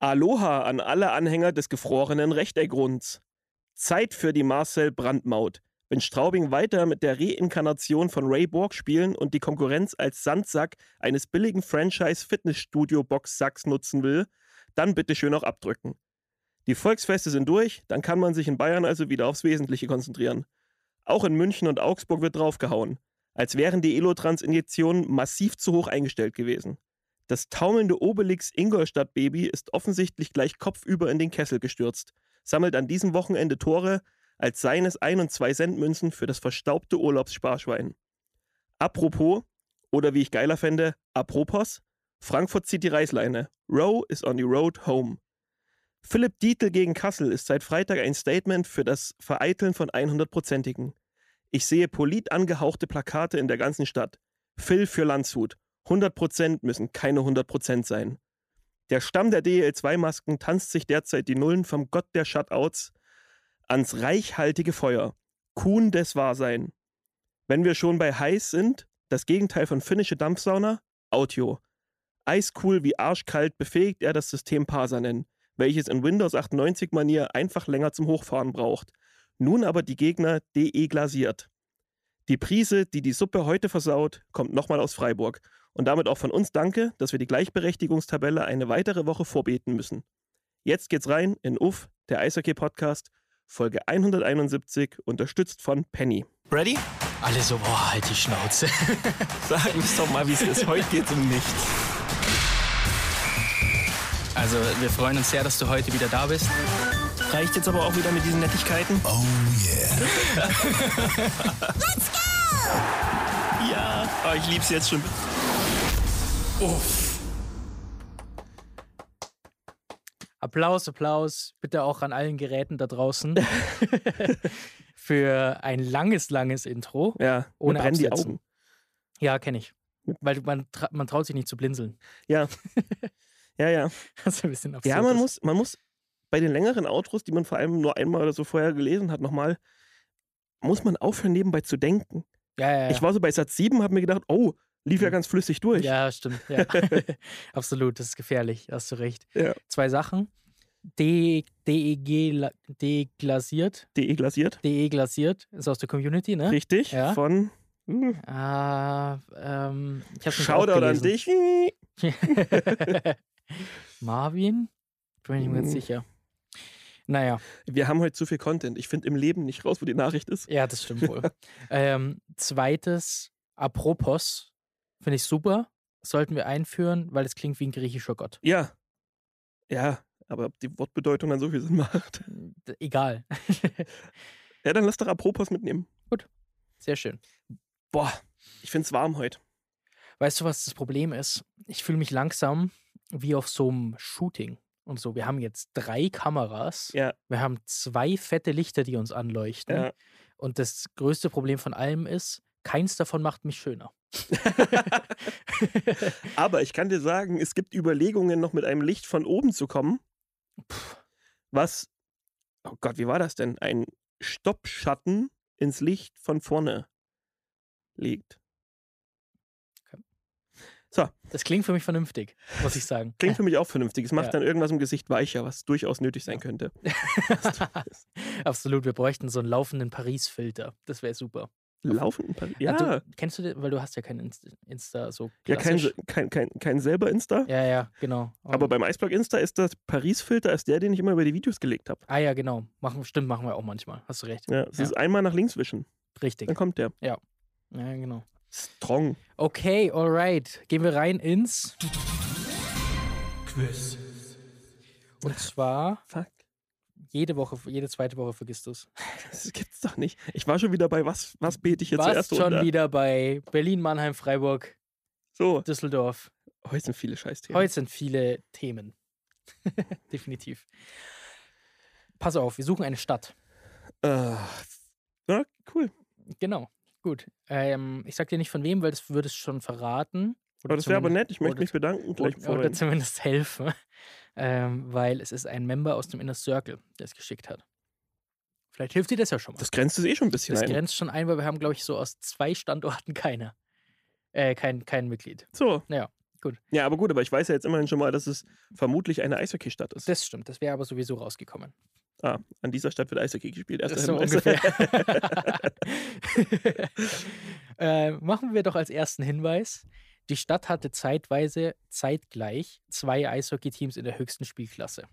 Aloha an alle Anhänger des gefrorenen Rechteckrunds. Zeit für die Marcel Brandt-Maut. Wenn Straubing weiter mit der Reinkarnation von Ray Borg spielen und die Konkurrenz als Sandsack eines billigen Franchise-Fitnessstudio-Box-Sacks nutzen will, dann bitte schön auch abdrücken. Die Volksfeste sind durch, dann kann man sich in Bayern also wieder aufs Wesentliche konzentrieren. Auch in München und Augsburg wird draufgehauen, als wären die Elotrans-Injektionen massiv zu hoch eingestellt gewesen. Das taumelnde Obelix-Ingolstadt-Baby ist offensichtlich gleich kopfüber in den Kessel gestürzt, sammelt an diesem Wochenende Tore, als seien es 1 und 2 Centmünzen für das verstaubte Urlaubssparschwein. Apropos, oder wie ich geiler fände, apropos, Frankfurt zieht die Reißleine. Rowe is on the road home. Philipp Dietl gegen Kassel ist seit Freitag ein Statement für das Vereiteln von 100%igen. Ich sehe polit angehauchte Plakate in der ganzen Stadt. Phil für Landshut. 100% müssen keine 100% sein. Der Stamm der DEL2-Masken tanzt sich derzeit die Nullen vom Gott der Shutouts ans reichhaltige Feuer. Kuhn des Wahrsein. Wenn wir schon bei heiß sind, das Gegenteil von finnische Dampfsauna, Autio. Eiskool wie arschkalt befähigt er das System Parsanen, welches in Windows 98-Manier einfach länger zum Hochfahren braucht. Nun aber die Gegner DE glasiert. Die Prise, die die Suppe heute versaut, kommt nochmal aus Freiburg. Und damit auch von uns danke, dass wir die Gleichberechtigungstabelle eine weitere Woche vorbeten müssen. Jetzt geht's rein in Uff, der Eishockey-Podcast, Folge 171, unterstützt von Penny. Ready? Alle so, boah, halt die Schnauze. Sag uns doch mal, wie es ist. Heute geht's um nichts. Also, wir freuen uns sehr, dass du heute wieder da bist. Reicht jetzt aber auch wieder mit diesen Nettigkeiten? Oh yeah. Let's go! Ja, oh, ich lieb's jetzt schon. Uff. Applaus, Applaus, bitte auch an allen Geräten da draußen für ein langes Intro. Ja, ohne brennen die Absetzen. Augen. Ja, kenne ich. Weil man traut sich nicht zu blinzeln. Ja. Ja. Das ist ein bisschen absurd. Ja, man muss bei den längeren Outros, die man vor allem nur einmal oder so vorher gelesen hat, nochmal, muss man aufhören, nebenbei zu denken. Ja. Ich war so bei Satz 7, habe mir gedacht, oh, lief ja ganz flüssig durch. Ja, stimmt. Ja. Absolut, das ist gefährlich, hast du recht. Ja. 2 Sachen. deglasiert. DE-glasiert. DE-glasiert ist aus der Community, ne? Richtig, Ja. von Ich hab's nicht Shoutout an aufgelesen. dich. Marvin? Bin ich mir ganz sicher. Naja. Wir haben heute zu viel Content. Ich finde im Leben nicht raus, wo die Nachricht ist. Ja, das stimmt wohl. Zweites, apropos, finde ich super. Sollten wir einführen, weil es klingt wie ein griechischer Gott. Ja. Ja, aber ob die Wortbedeutung dann so viel Sinn macht. Egal. Ja, dann lass doch apropos mitnehmen. Gut. Sehr schön. Boah, ich find's warm heute. Weißt du, was das Problem ist? Ich fühle mich langsam wie auf so einem Shooting und so. Wir haben jetzt 3 Kameras. Ja. Wir haben 2 fette Lichter, die uns anleuchten. Ja. Und das größte Problem von allem ist, keins davon macht mich schöner. Aber ich kann dir sagen, es gibt Überlegungen, noch mit einem Licht von oben zu kommen. Was, oh Gott, wie war das denn? Ein Stoppschatten ins Licht von vorne legt. Okay. So. Das klingt für mich vernünftig, muss ich sagen. Klingt für mich auch vernünftig. Es macht Ja. dann irgendwas im Gesicht weicher, was durchaus nötig sein könnte. Absolut, wir bräuchten so einen laufenden Paris-Filter. Das wäre super. Laufenden Ja. Also, kennst du den? Weil du hast ja kein Insta so Ja, klassisch. kein selber Insta. Ja, genau. Aber beim Eisblock Insta ist das Paris-Filter ist der, den ich immer über die Videos gelegt habe. Ah ja, genau. Machen wir auch manchmal. Hast du recht. Ja, es ist einmal nach links wischen. Richtig. Dann kommt der. Ja, genau. Strong. Okay, alright. Gehen wir rein ins Quiz. Und zwar Fuck. jede zweite Woche vergisst du es. Das gibt's doch nicht. Ich war schon wieder bei was bete ich jetzt Warst zuerst schon runter? wieder bei Berlin, Mannheim, Freiburg, So, Düsseldorf. heute sind viele Scheißthemen. Heute sind viele Themen. Definitiv. Pass auf, wir suchen eine Stadt. Ja, cool. Genau, gut. Ich sag dir nicht von wem, weil das würde es schon verraten. Aber das wäre aber nett. Ich möchte oder- mich bedanken. Gleich Oder vorhin. zumindest helfen. Weil es ist ein Member aus dem Inner Circle, der es geschickt hat. Vielleicht hilft dir das ja schon mal. Das grenzt es eh schon ein bisschen Das ein. grenzt schon ein, weil wir haben, glaube ich, so aus 2 Standorten kein Mitglied. So, Ja, Ja, aber gut, aber ich weiß ja jetzt immerhin schon mal, dass es vermutlich eine Eishockeystadt ist. Das stimmt, das wäre aber sowieso rausgekommen. An dieser Stadt wird Eishockey gespielt. Erster So Hinweis. ungefähr. Machen wir doch als ersten Hinweis. Die Stadt hatte zeitgleich 2 Eishockeyteams in der höchsten Spielklasse.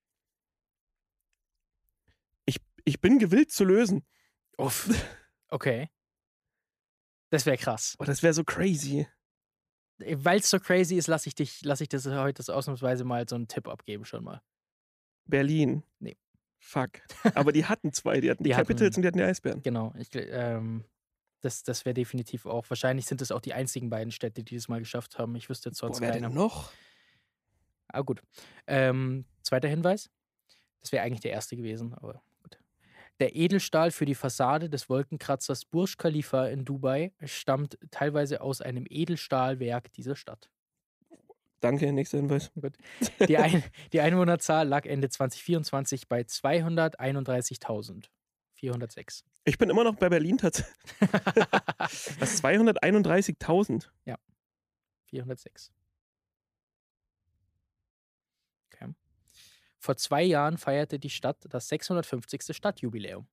Ich bin gewillt zu lösen. Uff. Okay. Das wäre krass. Oh, das wäre so crazy. Weil es so crazy ist, lasse ich das heute ausnahmsweise mal so einen Tipp abgeben schon mal. Berlin. Nee. Fuck. Aber die hatten 2. Die hatten die Capitals und die hatten die Eisbären. Genau. Das wäre definitiv auch. Wahrscheinlich sind es auch die einzigen beiden Städte, die das mal geschafft haben. Ich wüsste jetzt sonst wer keiner. denn noch? Ah, gut. Zweiter Hinweis. Das wäre eigentlich der erste gewesen, aber gut. Der Edelstahl für die Fassade des Wolkenkratzers Burj Khalifa in Dubai stammt teilweise aus einem Edelstahlwerk dieser Stadt. Danke, nächster Hinweis. Gut. Die Einwohnerzahl lag Ende 2024 bei 231.406. Ich bin immer noch bei Berlin tatsächlich. Was, 231.000? 406. Okay. Vor 2 Jahren feierte die Stadt das 650. Stadtjubiläum.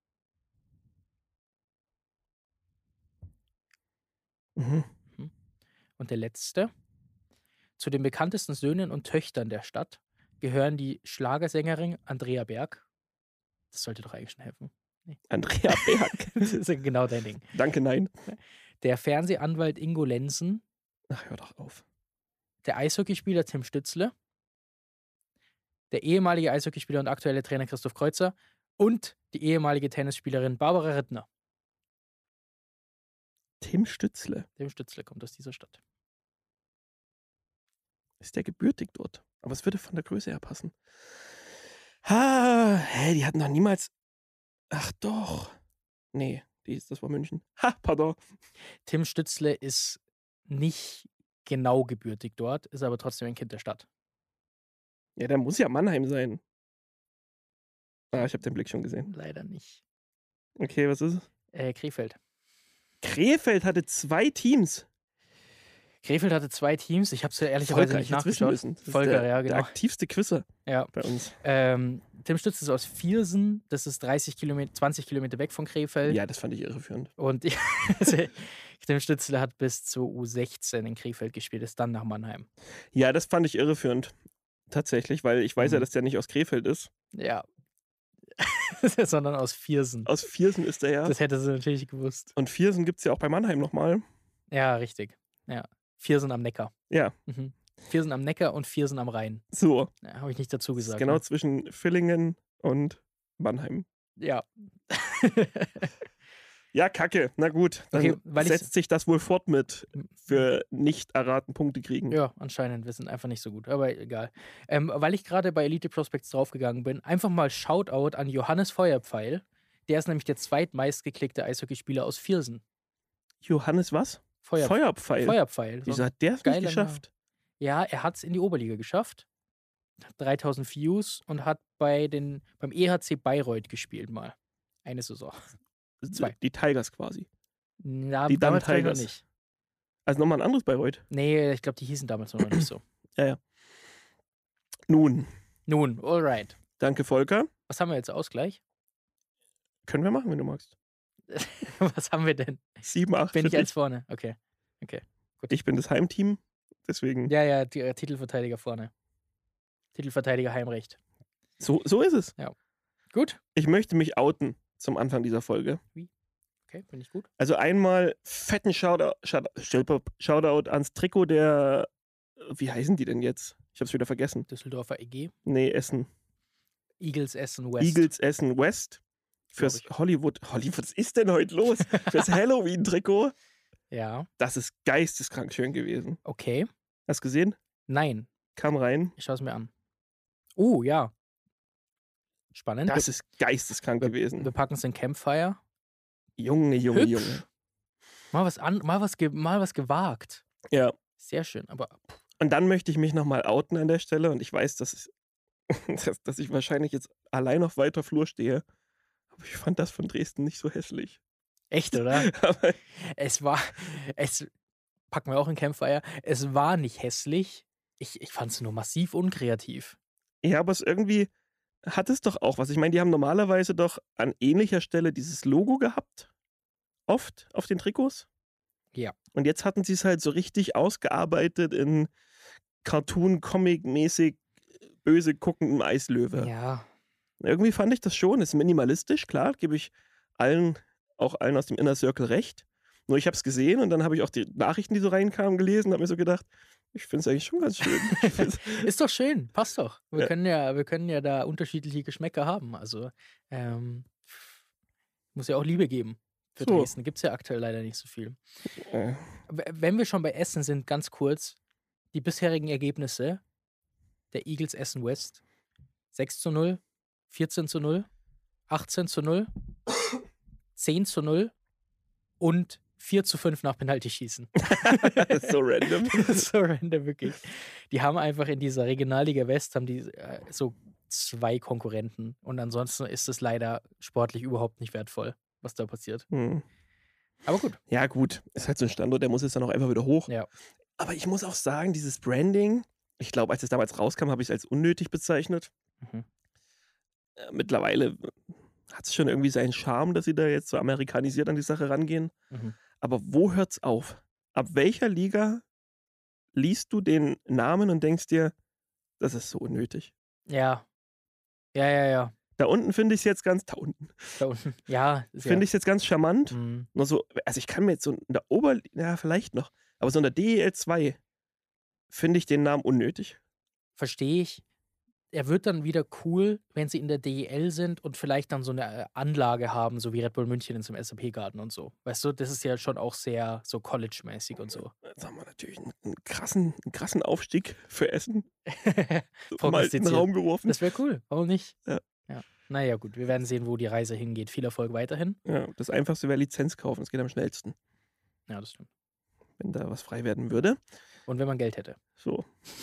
Mhm. Und der letzte. Zu den bekanntesten Söhnen und Töchtern der Stadt gehören die Schlagersängerin Andrea Berg. Das sollte doch eigentlich schon helfen. Andrea Berg. Das ist ja genau dein Ding. Danke, nein. Der Fernsehanwalt Ingo Lenzen, Ach, hör doch auf. der Eishockeyspieler Tim Stützle, der ehemalige Eishockeyspieler und aktuelle Trainer Christoph Kreuzer und die ehemalige Tennisspielerin Barbara Rittner. Tim Stützle. Tim Stützle kommt aus dieser Stadt. Ist der gebürtig dort? Aber es würde von der Größe her passen. Die hatten doch niemals. Ach doch. Nee, das war München. Pardon. Tim Stützle ist nicht genau gebürtig dort, ist aber trotzdem ein Kind der Stadt. Ja, der muss ja Mannheim sein. Ich habe den Blick schon gesehen. Leider nicht. Okay, was ist es? Krefeld. Krefeld hatte 2 Teams. Krefeld hatte 2 Teams. Ich habe es ja ehrlicherweise nicht nachgeschaut. Müssen. Das Volker, ist ja, der genau. aktivste Quizzer Ja. bei uns. Tim Stützle ist aus Viersen. Das ist 20 Kilometer weg von Krefeld. Ja, das fand ich irreführend. Und Tim Stützle hat bis zur U16 in Krefeld gespielt, ist dann nach Mannheim. Ja, das fand ich irreführend. Tatsächlich, weil ich weiß ja, dass der nicht aus Krefeld ist. Ja. Sondern aus Viersen. Aus Viersen ist er ja. Das hätte sie natürlich gewusst. Und Viersen gibt es ja auch bei Mannheim nochmal. Ja, richtig. Ja. Viersen am Neckar. Ja. Mhm. Viersen am Neckar und Viersen am Rhein. So. Ja, habe ich nicht dazu Das ist gesagt. genau Ne? zwischen Villingen und Mannheim. Ja. Ja, kacke. Na gut. Dann Okay, weil ich- setzt sich das wohl fort mit für nicht erraten Punkte kriegen. Ja, anscheinend. Wir sind einfach nicht so gut. Aber egal. Weil ich gerade bei Elite Prospects draufgegangen bin, einfach mal Shoutout an Johannes Feuerpfeil. Der ist nämlich der zweitmeistgeklickte Eishockeyspieler aus Viersen. Johannes was? Feuerpfeil. Feuerpfeil. Wieso hat der es nicht Geiler geschafft? Ja, er hat es in die Oberliga geschafft. Hat 3000 Views und hat beim EHC Bayreuth gespielt mal. Eine Saison. 2. Die Tigers quasi. Na, Die damals Dunn glaube ich noch Tigers. nicht. Also nochmal ein anderes Bayreuth. Nee, ich glaube, die hießen damals noch nicht so. Nun, Nun, alright. danke Volker. Was haben wir jetzt? Ausgleich? Können wir machen, wenn du magst. Was haben wir denn? 7, 8 Bin für ich als dich. vorne? Okay. Ich bin das Heimteam. Deswegen. Ja, Titelverteidiger vorne. Titelverteidiger Heimrecht. So ist es. Gut. Ich möchte mich outen zum Anfang dieser Folge. Okay, bin ich gut. Also einmal fetten Shoutout ans Trikot der. Wie heißen die denn jetzt? Ich hab's wieder vergessen. Düsseldorfer EG. Nee, Essen. Eagles Essen West. Eagles Essen West. Fürs Hollywood, was ist denn heute los? Fürs Halloween-Trikot. Ja. Das ist geisteskrank schön gewesen. Okay. Hast du gesehen? Nein. Kam rein. Ich schaue es mir an. Oh, ja. Spannend. Das ist geisteskrank wir gewesen. packen es in Campfire. Junge. Hübsch. Mal was gewagt. Ja. Sehr schön. Aber Und dann möchte ich mich nochmal outen an der Stelle und ich weiß, dass ich wahrscheinlich jetzt allein auf weiter Flur stehe. Aber ich fand das von Dresden nicht so hässlich. echt, oder? Aber es packen wir auch in Campfire. Es war nicht hässlich. Ich fand es nur massiv unkreativ. Ja, aber es irgendwie hat es doch auch was. Ich meine, die haben normalerweise doch an ähnlicher Stelle dieses Logo gehabt. Oft auf den Trikots. Ja. Und jetzt hatten sie es halt so richtig ausgearbeitet in Cartoon-Comic-mäßig böse guckendem Eislöwe. Ja. Irgendwie fand ich das schon. Ist minimalistisch, klar, gebe ich auch allen aus dem Inner Circle recht. Nur ich habe es gesehen und dann habe ich auch die Nachrichten, die so reinkamen, gelesen und habe mir so gedacht, ich finde es eigentlich schon ganz schön. Ist doch schön, passt doch. Wir Ja. können ja da unterschiedliche Geschmäcker haben. Also muss ja auch Liebe geben für So. Dresden. Gibt es ja aktuell leider nicht so viel. Äh, Wenn wir schon bei Essen sind, ganz kurz, die bisherigen Ergebnisse der Eagles Essen West. 6:0, 14:0, 18:0, 10:0 und 4:5 nach Penaltyschießen. Das ist so random. Das ist so random, wirklich. Die haben einfach in dieser Regionalliga West haben die so 2 Konkurrenten. Und ansonsten ist es leider sportlich überhaupt nicht wertvoll, was da passiert. Hm. Aber gut. Ja, gut. Ist halt so ein Standort, der muss jetzt dann auch einfach wieder hoch. Ja. Aber ich muss auch sagen, dieses Branding, ich glaube, als es damals rauskam, habe ich es als unnötig bezeichnet. Mhm. Mittlerweile hat es schon irgendwie seinen Charme, dass sie da jetzt so amerikanisiert an die Sache rangehen. Mhm. Aber wo hört's auf? Ab welcher Liga liest du den Namen und denkst dir, das ist so unnötig? Ja. Ja. Da unten finde ich es jetzt ganz, da unten Da unten. Ja. ist ja. finde ich es jetzt ganz charmant. Mhm. Nur so, also ich kann mir jetzt so in der ja, vielleicht noch, aber so in der DEL 2 finde ich den Namen unnötig. Verstehe ich. Er wird dann wieder cool, wenn sie in der DEL sind und vielleicht dann so eine Anlage haben, so wie Red Bull München in zum SAP-Garten und so. Weißt du, das ist ja schon auch sehr so College-mäßig und so. Jetzt haben wir natürlich einen krassen Aufstieg für Essen so mal in den Prognostiziert. Raum geworfen. Das wäre cool. Warum nicht? Ja. Naja, gut. Wir werden sehen, wo die Reise hingeht. Viel Erfolg weiterhin. Ja, das Einfachste wäre Lizenz kaufen, das geht am schnellsten, Ja, das stimmt. wenn da was frei werden würde. Und wenn man Geld hätte. So.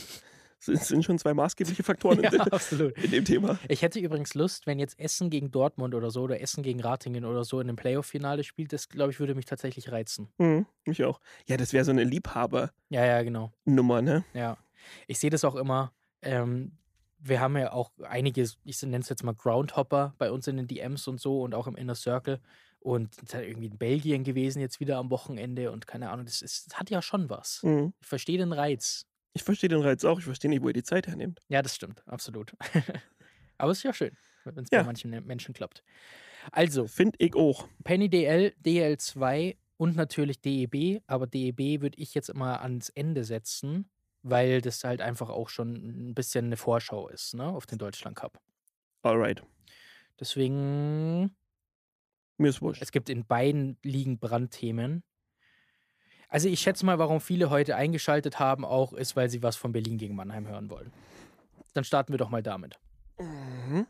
Das sind schon 2 maßgebliche Faktoren Ja, absolut. in dem Thema. Ich hätte übrigens Lust, wenn jetzt Essen gegen Dortmund oder so oder Essen gegen Ratingen oder so in einem Playoff-Finale spielt, das, glaube ich, würde mich tatsächlich reizen. Mich auch. Ja, das wäre so eine Liebhabernummer, Ja, genau. ne? Ja. Ich sehe das auch immer. Wir haben ja auch einige, ich nenne es jetzt mal Groundhopper bei uns in den DMs und so und auch im Inner Circle. Und das ist halt irgendwie in Belgien gewesen jetzt wieder am Wochenende und keine Ahnung, das hat ja schon was. Mhm. Ich verstehe den Reiz. Ich verstehe den Reiz auch. Ich verstehe nicht, wo ihr die Zeit hernehmt. Ja, das stimmt, absolut. Aber es ist ja schön, wenn es Ja. bei manchen Menschen klappt. Also, Finde ich auch. Penny DL, DL2 und natürlich DEB. Aber DEB würde ich jetzt immer ans Ende setzen, weil das halt einfach auch schon ein bisschen eine Vorschau ist, ne, auf den Deutschland Cup. Alright. Deswegen, Mir ist wurscht. es gibt in beiden Ligen Brandthemen. Also ich schätze mal, warum viele heute eingeschaltet haben, auch ist, weil sie was von Berlin gegen Mannheim hören wollen. Dann starten wir doch mal damit. Mhm.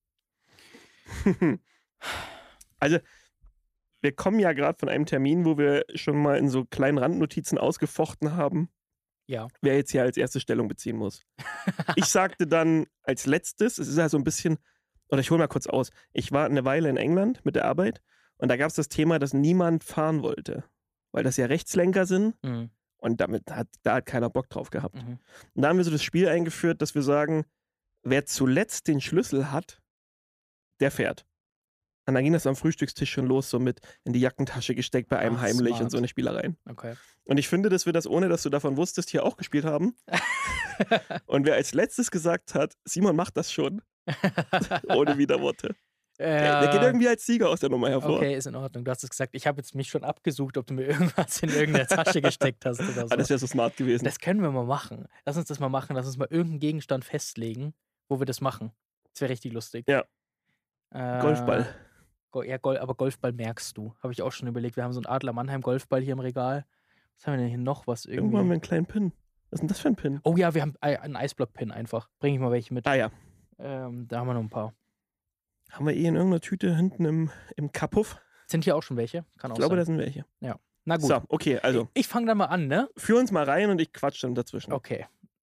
Also, wir kommen ja gerade von einem Termin, wo wir schon mal in so kleinen Randnotizen ausgefochten haben, Ja. wer jetzt hier als erste Stellung beziehen muss. Ich sagte dann als letztes, es ist ja so ein bisschen, oder ich hole mal kurz aus, ich war eine Weile in England mit der Arbeit und da gab es das Thema, dass niemand fahren wollte, weil das ja Rechtslenker sind Mhm. und da hat keiner Bock drauf gehabt. Mhm. Und da haben wir so das Spiel eingeführt, dass wir sagen, wer zuletzt den Schlüssel hat, der fährt. Und dann ging das am Frühstückstisch schon los, so mit in die Jackentasche gesteckt bei einem Ach, heimlich smart. und so eine Spielereien. Okay. Und ich finde, dass wir das, ohne dass du davon wusstest, hier auch gespielt haben. Und wer als letztes gesagt hat, Simon macht das schon, ohne Widerworte. Der geht irgendwie als Sieger aus der Nummer hervor. Okay, ist in Ordnung. Du hast es gesagt. Ich habe jetzt mich schon abgesucht, ob du mir irgendwas in irgendeine Tasche gesteckt hast oder so. Ah, das wäre so smart gewesen. Das können wir mal machen. Lass uns das mal machen. Lass uns mal irgendeinen Gegenstand festlegen, wo wir das machen. Das wäre richtig lustig. Ja. Golfball. Aber Golfball merkst du. Habe ich auch schon überlegt. Wir haben so einen Adler Mannheim Golfball hier im Regal. Was haben wir denn hier noch? Was Irgendwo haben wir irgendwie? einen kleinen Pin. Was ist denn das für ein Pin? Oh ja, wir haben einen Eisblock-Pin einfach. Bring ich mal welche mit. Ah ja. Da haben wir noch ein paar. Haben wir in irgendeiner Tüte hinten im Kapuff? Sind hier auch schon welche? Kann auch Ich glaube, da sein. sind welche. Na gut. So, okay, also Ich fange dann mal an, ne? führ uns mal rein und ich quatsch dann dazwischen. Okay.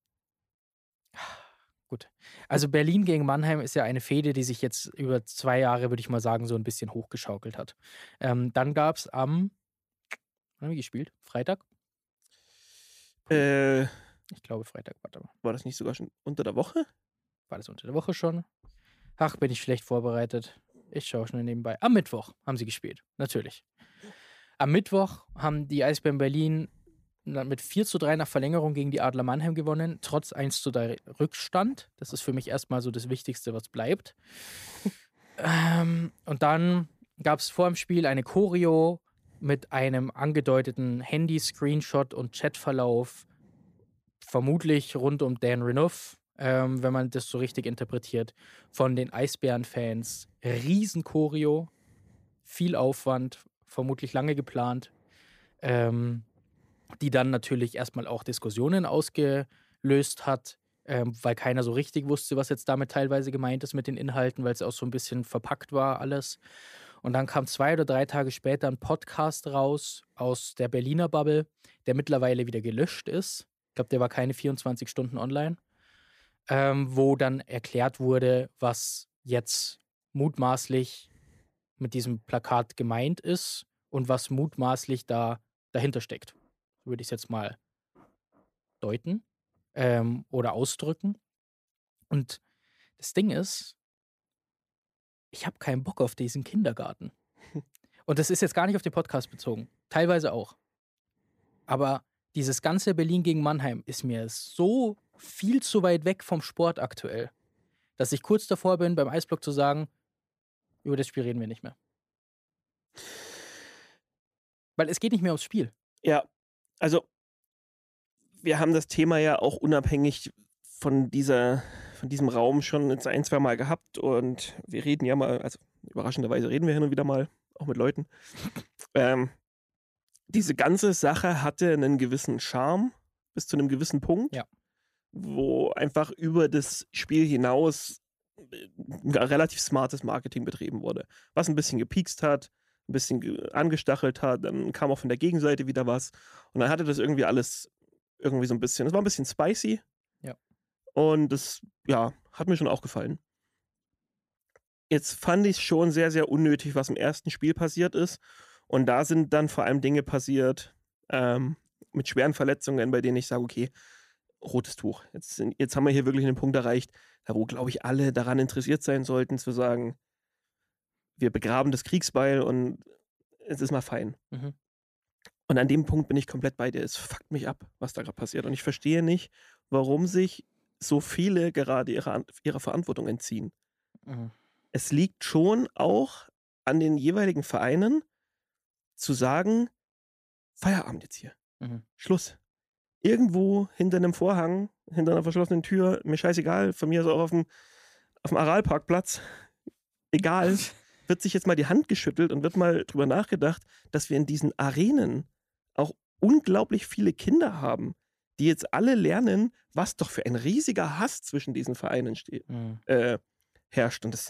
Gut. Also Berlin gegen Mannheim ist ja eine Fehde, die sich jetzt über 2 Jahre, würde ich mal sagen, so ein bisschen hochgeschaukelt hat. Dann gab es wann haben wir gespielt? Freitag? Ich glaube Freitag, warte mal. War das nicht sogar schon unter der Woche? War das unter der Woche schon? Ach, bin ich schlecht vorbereitet. Ich schaue schnell nebenbei. Am Mittwoch haben sie gespielt, natürlich. Am Mittwoch haben die Eisbären Berlin mit 4:3 nach Verlängerung gegen die Adler Mannheim gewonnen, trotz 1:3 Rückstand. Das ist für mich erstmal so das Wichtigste, was bleibt. Und dann gab es vor dem Spiel eine Choreo mit einem angedeuteten Handy-Screenshot und Chatverlauf, vermutlich rund um Dan Renouf, wenn man das so richtig interpretiert, von den Eisbären-Fans. Riesen-Choreo, viel Aufwand, vermutlich lange geplant, die dann natürlich erstmal auch Diskussionen ausgelöst hat, weil keiner so richtig wusste, was jetzt damit teilweise gemeint ist mit den Inhalten, weil es auch so ein bisschen verpackt war alles. Und dann kam 2 oder 3 Tage später ein Podcast raus aus der Berliner Bubble, der mittlerweile wieder gelöscht ist. Ich glaube, der war keine 24 Stunden online, wo dann erklärt wurde, was jetzt mutmaßlich mit diesem Plakat gemeint ist und was mutmaßlich dahinter steckt. Würde ich es jetzt mal deuten oder ausdrücken. Und das Ding ist, ich habe keinen Bock auf diesen Kindergarten. Und das ist jetzt gar nicht auf den Podcast bezogen. Teilweise auch. Aber dieses ganze Berlin gegen Mannheim ist mir so viel zu weit weg vom Sport aktuell, dass ich kurz davor bin, beim Eisblock zu sagen, über das Spiel reden wir nicht mehr. Weil es geht nicht mehr ums Spiel. Ja, also wir haben das Thema ja auch unabhängig von diesem Raum schon jetzt 1, 2 Mal gehabt und wir reden ja mal, also überraschenderweise reden wir hin und wieder mal, auch mit Leuten. Diese ganze Sache hatte einen gewissen Charme bis zu einem gewissen Punkt, Ja. wo einfach über das Spiel hinaus ein relativ smartes Marketing betrieben wurde, was ein bisschen gepiekst hat, ein bisschen angestachelt hat, dann kam auch von der Gegenseite wieder was und dann hatte das irgendwie alles irgendwie so ein bisschen, es war ein bisschen spicy. Ja. Und das, ja, hat mir schon auch gefallen. Jetzt fand ich es schon sehr, sehr unnötig, was im ersten Spiel passiert ist. Und da sind dann vor allem Dinge passiert mit schweren Verletzungen, bei denen ich sage, okay, rotes Tuch. Jetzt haben wir hier wirklich einen Punkt erreicht, da wo, glaube ich, alle daran interessiert sein sollten, zu sagen, wir begraben das Kriegsbeil und es ist mal fein. Mhm. Und an dem Punkt bin ich komplett bei dir. Es fuckt mich ab, was da gerade passiert. Und ich verstehe nicht, warum sich so viele gerade ihrer Verantwortung entziehen. Mhm. Es liegt schon auch an den jeweiligen Vereinen, zu sagen, Feierabend jetzt hier. Mhm. Schluss. Irgendwo hinter einem Vorhang, hinter einer verschlossenen Tür, mir scheißegal, von mir ist auch auf dem Aralparkplatz, egal, wird sich jetzt mal die Hand geschüttelt und wird mal drüber nachgedacht, dass wir in diesen Arenen auch unglaublich viele Kinder haben, die jetzt alle lernen, was doch für ein riesiger Hass zwischen diesen Vereinen Mhm. herrscht. Und das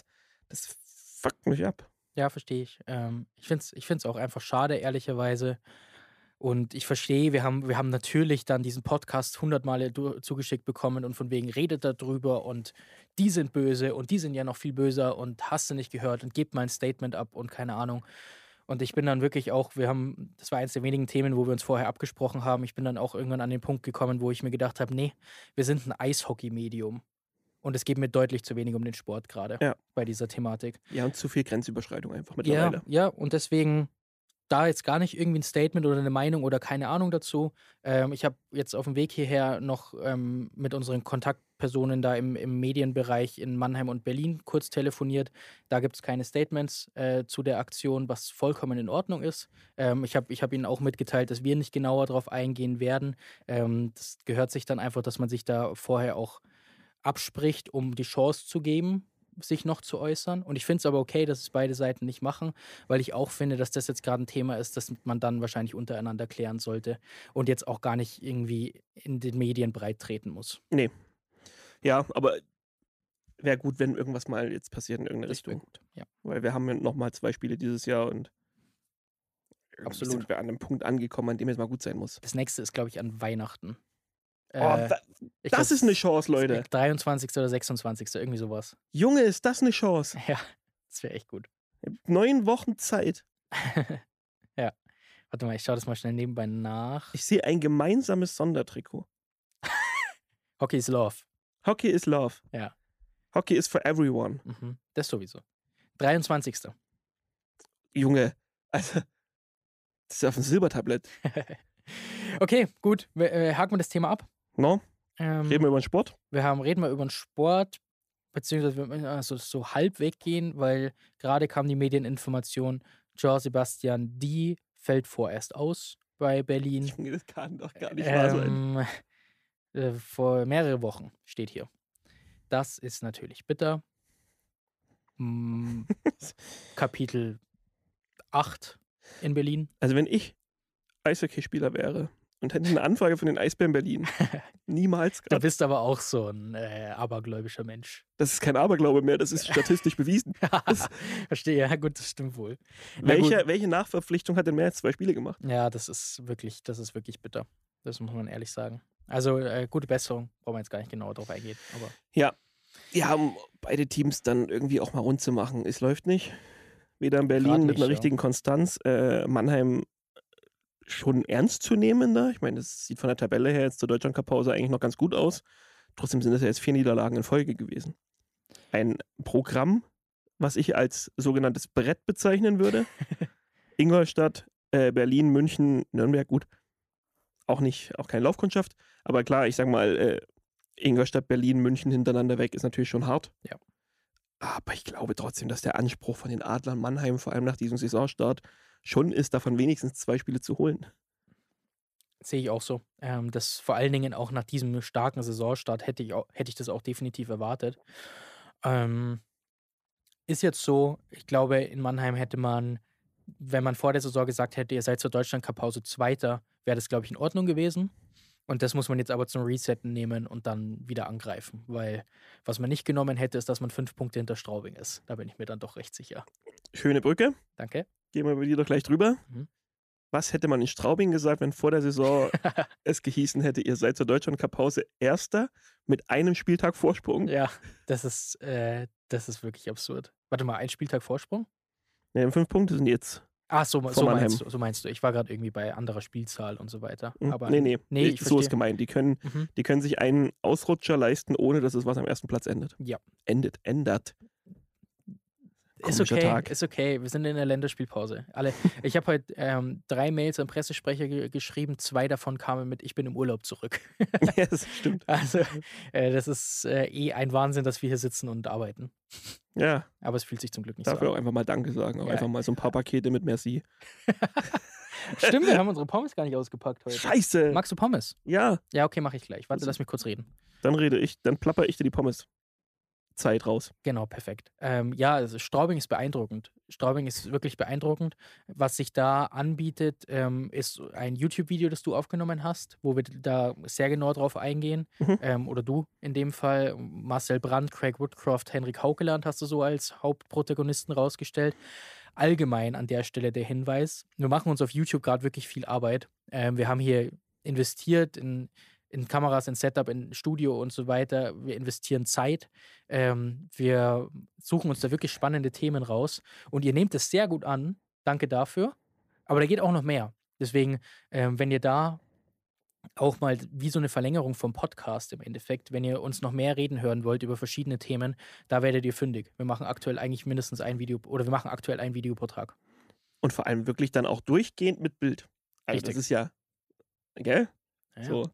fuckt mich ab. Ja, verstehe ich. Ich finde es auch einfach schade, ehrlicherweise. Und ich verstehe, wir haben natürlich dann diesen Podcast 100 Mal zugeschickt bekommen und von wegen redet darüber und die sind böse und die sind ja noch viel böser und hast du nicht gehört und gebt mal ein Statement ab und keine Ahnung. Und ich bin dann wirklich auch, das war eines der wenigen Themen, wo wir uns vorher abgesprochen haben. Ich bin dann auch irgendwann an den Punkt gekommen, wo ich mir gedacht habe, nee, wir sind ein Eishockey-Medium. Und es geht mir deutlich zu wenig um den Sport gerade Ja. bei dieser Thematik. Ja, und zu viel Grenzüberschreitung einfach mittlerweile. Ja, und deswegen da jetzt gar nicht irgendwie ein Statement oder eine Meinung oder keine Ahnung dazu. Ich habe jetzt auf dem Weg hierher noch mit unseren Kontaktpersonen da im Medienbereich in Mannheim und Berlin kurz telefoniert. Da gibt es keine Statements zu der Aktion, was vollkommen in Ordnung ist. Ich hab ihnen auch mitgeteilt, dass wir nicht genauer darauf eingehen werden. Das gehört sich dann einfach, dass man sich da vorher auch abspricht, um die Chance zu geben, sich noch zu äußern. Und ich finde es aber okay, dass es beide Seiten nicht machen, weil ich auch finde, dass das jetzt gerade ein Thema ist, das man dann wahrscheinlich untereinander klären sollte und jetzt auch gar nicht irgendwie in den Medien breit treten muss. Nee. Ja, aber wäre gut, wenn irgendwas mal jetzt passiert in irgendeine Das wäre Richtung. gut. Ja, Weil wir haben ja nochmal 2 Spiele dieses Jahr und irgendwie absolut. sind wir an einem Punkt angekommen, an dem es mal gut sein muss. Das nächste ist, glaube ich, an Weihnachten. Ich Das glaub, ist eine Chance, Leute. 23. oder 26. irgendwie sowas. Junge, ist das eine Chance. Ja, das wäre echt gut. 9 Wochen Zeit. Ja. Warte mal, ich schaue das mal schnell nebenbei nach. Ich sehe ein gemeinsames Sondertrikot. Hockey is Love. Hockey is love. Ja. Hockey is for everyone. Mhm. Das sowieso. 23. Junge, also, das ist auf dem Silbertablett. Okay, gut. Haken wir das Thema ab. No? Reden wir über den Sport? Reden wir über den Sport, beziehungsweise wir müssen also so halb weggehen, weil gerade kam die Medieninformation, Joao Sebastian Die fällt vorerst aus bei Berlin. Junge, das kann doch gar nicht wahr sein. Vor mehrere Wochen steht hier. Das ist natürlich bitter. Kapitel 8 in Berlin. Also wenn ich Eishockeyspieler wäre und hätte eine Anfrage von den Eisbären Berlin, niemals Du grad. bist aber auch so ein abergläubischer Mensch. Das ist kein Aberglaube mehr, das ist statistisch bewiesen. Verstehe, ja gut, das stimmt wohl. Na gut. Welche Nachverpflichtung hat denn mehr als 2 Spiele gemacht? Ja, das ist wirklich bitter. Das muss man ehrlich sagen. Also gute Besserung, brauchen wir jetzt gar nicht genauer drauf eingehen. Aber Ja, die haben beide Teams dann irgendwie auch mal rund zu machen. Es läuft nicht. Weder in Berlin Grad mit nicht, einer ja. richtigen Konstanz, Mannheim schon ernstzunehmender. Ich meine, das sieht von der Tabelle her jetzt zur Deutschlandcup-Pause eigentlich noch ganz gut aus. Trotzdem sind es ja jetzt 4 Niederlagen in Folge gewesen. Ein Programm, was ich als sogenanntes Brett bezeichnen würde. Ingolstadt, Berlin, München, Nürnberg, gut. Auch keine Laufkundschaft. Aber klar, ich sag mal, Ingolstadt, Berlin, München hintereinander weg ist natürlich schon hart. Ja. Aber ich glaube trotzdem, dass der Anspruch von den Adlern Mannheim, vor allem nach diesem Saisonstart, schon ist, davon wenigstens 2 Spiele zu holen. sehe ich auch so. Das vor allen Dingen auch nach diesem starken Saisonstart hätte ich das auch definitiv erwartet. Ist jetzt so, ich glaube, in Mannheim hätte man, wenn man vor der Saison gesagt hätte, ihr seid zur Deutschland-Cup-Pause Zweiter, wäre das, glaube ich, in Ordnung gewesen. Und das muss man jetzt aber zum Resetten nehmen und dann wieder angreifen. Weil was man nicht genommen hätte, ist, dass man 5 Punkte hinter Straubing ist. Da bin ich mir dann doch recht sicher. Schöne Brücke. Danke. Gehen wir bei dir doch gleich drüber. Mhm. Was hätte man in Straubing gesagt, wenn vor der Saison es gehießen hätte, ihr seid zur Deutschland-Cup-Pause Erster mit einem Spieltag Vorsprung? Ja, das ist wirklich absurd. Warte mal, ein Spieltag Vorsprung? Ne, 5 Punkte sind jetzt. Ach, so Mannheim. meinst du. Ich war gerade irgendwie bei anderer Spielzahl und so weiter. Aber Nee, ich so verstehe. ist gemeint. Die können sich einen Ausrutscher leisten, ohne dass es was am ersten Platz endet. Ja. Ändert. Ist Komischer okay, Tag. ist okay. Wir sind in der Länderspielpause. Ich habe heute 3 Mails an Pressesprecher geschrieben, 2 davon kamen mit, ich bin im Urlaub zurück. Ja, das stimmt. Also, das ist ein Wahnsinn, dass wir hier sitzen und arbeiten. Ja, Aber es fühlt sich zum Glück nicht darf so ich auch an. einfach mal Danke sagen. Auch Ja. einfach mal so ein paar Pakete mit Merci. Stimmt, wir haben unsere Pommes gar nicht ausgepackt heute. Scheiße! Magst du Pommes? Ja, Ja, okay, mache ich gleich. Warte, lass mich kurz reden. dann plapper ich dir die Pommes. Zeit raus. Genau, perfekt. Ja, also Straubing ist beeindruckend. Straubing ist wirklich beeindruckend. Was sich da anbietet, ist ein YouTube-Video, das du aufgenommen hast, wo wir da sehr genau drauf eingehen. Oder du in dem Fall. Marcel Brandt, Craig Woodcroft, Henrik Haukeland hast du so als Hauptprotagonisten rausgestellt. Allgemein an der Stelle der Hinweis, wir machen uns auf YouTube gerade wirklich viel Arbeit. Wir haben hier investiert in Kameras, in Setup, in Studio und so weiter. Wir investieren Zeit. Wir suchen uns da wirklich spannende Themen raus. Und ihr nehmt es sehr gut an. Danke dafür. Aber da geht auch noch mehr. Deswegen, wenn ihr da auch mal wie so eine Verlängerung vom Podcast im Endeffekt, wenn ihr uns noch mehr reden hören wollt über verschiedene Themen, da werdet ihr fündig. Wir machen aktuell eigentlich mindestens ein Video, oder wir machen aktuell ein Video pro Tag. Und vor allem wirklich dann auch durchgehend mit Bild. Also Richtig. das ist ja, gell? Ja. So.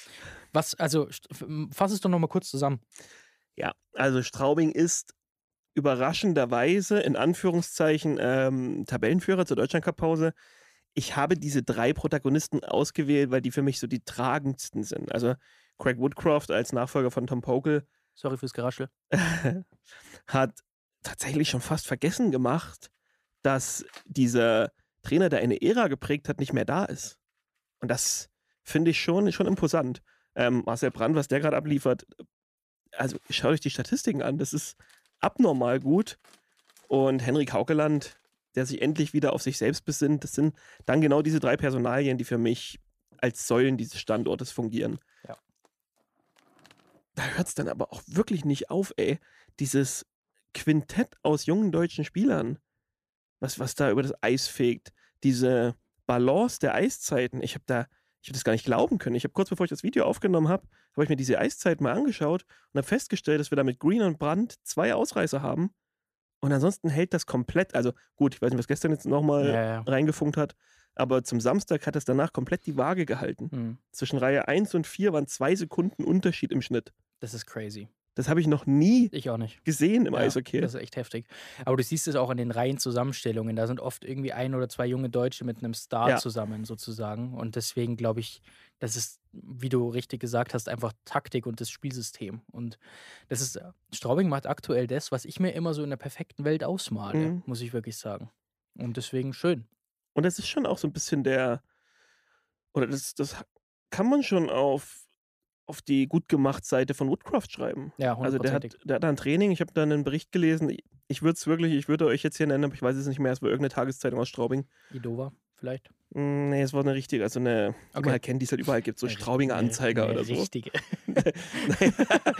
Fass es doch noch mal kurz zusammen. Ja, also Straubing ist überraschenderweise, in Anführungszeichen, Tabellenführer zur Deutschlandcup-Pause. Ich habe diese 3 Protagonisten ausgewählt, weil die für mich so die tragendsten sind. Also Craig Woodcroft als Nachfolger von Tom Pokel Sorry fürs Geraschel. hat tatsächlich schon fast vergessen gemacht, dass dieser Trainer, der eine Ära geprägt hat, nicht mehr da ist. Und das finde ich schon imposant. Marcel Brandt, was der gerade abliefert, also schaut euch die Statistiken an, das ist abnormal gut. Und Henrik Haukeland, der sich endlich wieder auf sich selbst besinnt, das sind dann genau diese 3 Personalien, die für mich als Säulen dieses Standortes fungieren. Ja. Da hört es dann aber auch wirklich nicht auf, ey. Dieses Quintett aus jungen deutschen Spielern, was da über das Eis fegt, diese Balance der Eiszeiten, ich habe das gar nicht glauben können. Ich habe kurz bevor ich das Video aufgenommen habe, habe ich mir diese Eiszeiten mal angeschaut und habe festgestellt, dass wir da mit Green und Brandt 2 Ausreißer haben. Und ansonsten hält das komplett, also gut, ich weiß nicht, was gestern jetzt nochmal Ja. reingefunkt hat, aber zum Samstag hat es danach komplett die Waage gehalten. Hm. Zwischen Reihe 1 und 4 waren 2 Sekunden Unterschied im Schnitt. Das ist crazy. Das habe ich noch nie Ich auch nicht. gesehen im Ja, Eishockey. das ist echt heftig. Aber du siehst es auch an den Reihenzusammenstellungen. Da sind oft irgendwie 1 oder 2 junge Deutsche mit einem Star Ja. zusammen sozusagen. Und deswegen glaube ich, das ist, wie du richtig gesagt hast, einfach Taktik und das Spielsystem. Und das ist, Straubing macht aktuell das, was ich mir immer so in der perfekten Welt ausmale, Mhm. muss ich wirklich sagen. Und deswegen schön. Und das ist schon auch so ein bisschen das kann man schon auf die gut gemacht Seite von Woodcraft schreiben. Ja, Also der hat 100%. da ein Training, ich habe da einen Bericht gelesen, ich würde euch jetzt hier nennen, aber ich weiß es nicht mehr, es war irgendeine Tageszeitung aus Straubing. Idova vielleicht. Nee, es war eine richtige, also eine, die man Okay. halt kennt, die es halt überall gibt, so Eine Straubinger Anzeiger eine oder so. richtige. Nein.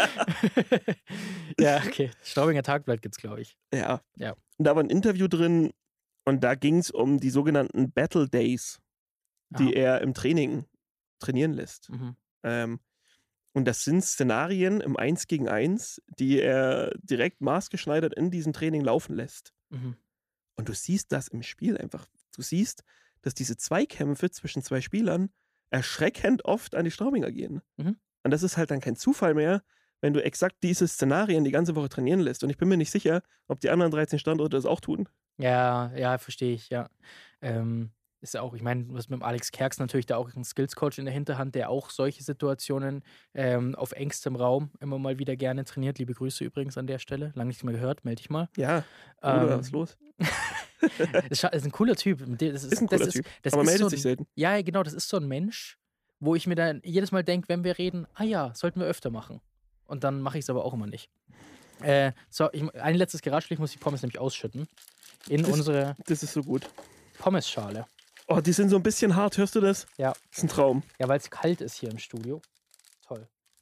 Ja, okay. Straubinger Tagblatt gibt's, glaube ich. Ja. Ja. Und da war ein Interview drin und da ging es um die sogenannten Battle Days, die er im Training trainieren lässt. Mhm. Und das sind Szenarien im 1 gegen 1, die er direkt maßgeschneidert in diesem Training laufen lässt. Mhm. Und du siehst das im Spiel einfach. Du siehst, dass diese Zweikämpfe zwischen 2 Spielern erschreckend oft an die Straubinger gehen. Mhm. Und das ist halt dann kein Zufall mehr, wenn du exakt diese Szenarien die ganze Woche trainieren lässt. Und ich bin mir nicht sicher, ob die anderen 13 Standorte das auch tun. Ja, verstehe ich, ja. Ist ja auch, ich meine, du hast mit dem Alex Kerks natürlich da auch einen Skills-Coach in der Hinterhand, der auch solche Situationen auf engstem Raum immer mal wieder gerne trainiert. Liebe Grüße übrigens an der Stelle. Lange nichts mehr gehört, melde dich mal. Ja, oder was ist los? ist ein cooler Typ. Das Ist ein cooler Typ, das aber ist meldet so sich ein, selten. Ja, genau, das ist so ein Mensch, wo ich mir dann jedes Mal denke, wenn wir reden, sollten wir öfter machen. Und dann mache ich es aber auch immer nicht. Ein letztes Geratschel, ich muss die Pommes nämlich ausschütten. In unsere Das ist so gut. Pommesschale. Oh, die sind so ein bisschen hart, hörst du das? Ja. Das ist ein Traum. Ja, weil es kalt ist hier im Studio. Toll.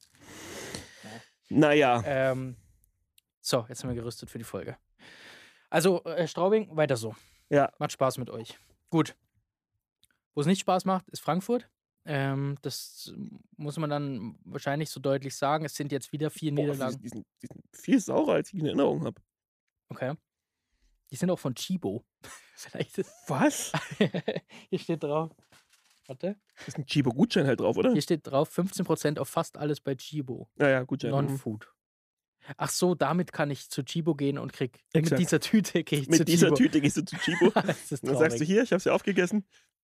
Naja, So, jetzt sind wir gerüstet für die Folge. Also, Straubing, weiter so. ja. Macht Spaß mit euch. Gut. Wo es nicht Spaß macht, ist Frankfurt. Das muss man dann wahrscheinlich so deutlich sagen. Es sind jetzt wieder 4 Boah, Niederlagen. die sind viel saurer, als ich in Erinnerung habe. Okay. Die sind auch von Chibo. Vielleicht ist. Was? Hier steht drauf. Warte. Da ist ein Chibo-Gutschein halt drauf, oder? Hier steht drauf 15% auf fast alles bei Chibo. Naja, Gutschein. Non-Food. Ach so, damit kann ich zu Chibo gehen und krieg. Mit Exakt. dieser Tüte gehe ich zu Mit dieser Chibo. Tüte gehst du zu Chibo. Das ist Und dann sagst du, traurig. hier, ich hab's ja aufgegessen.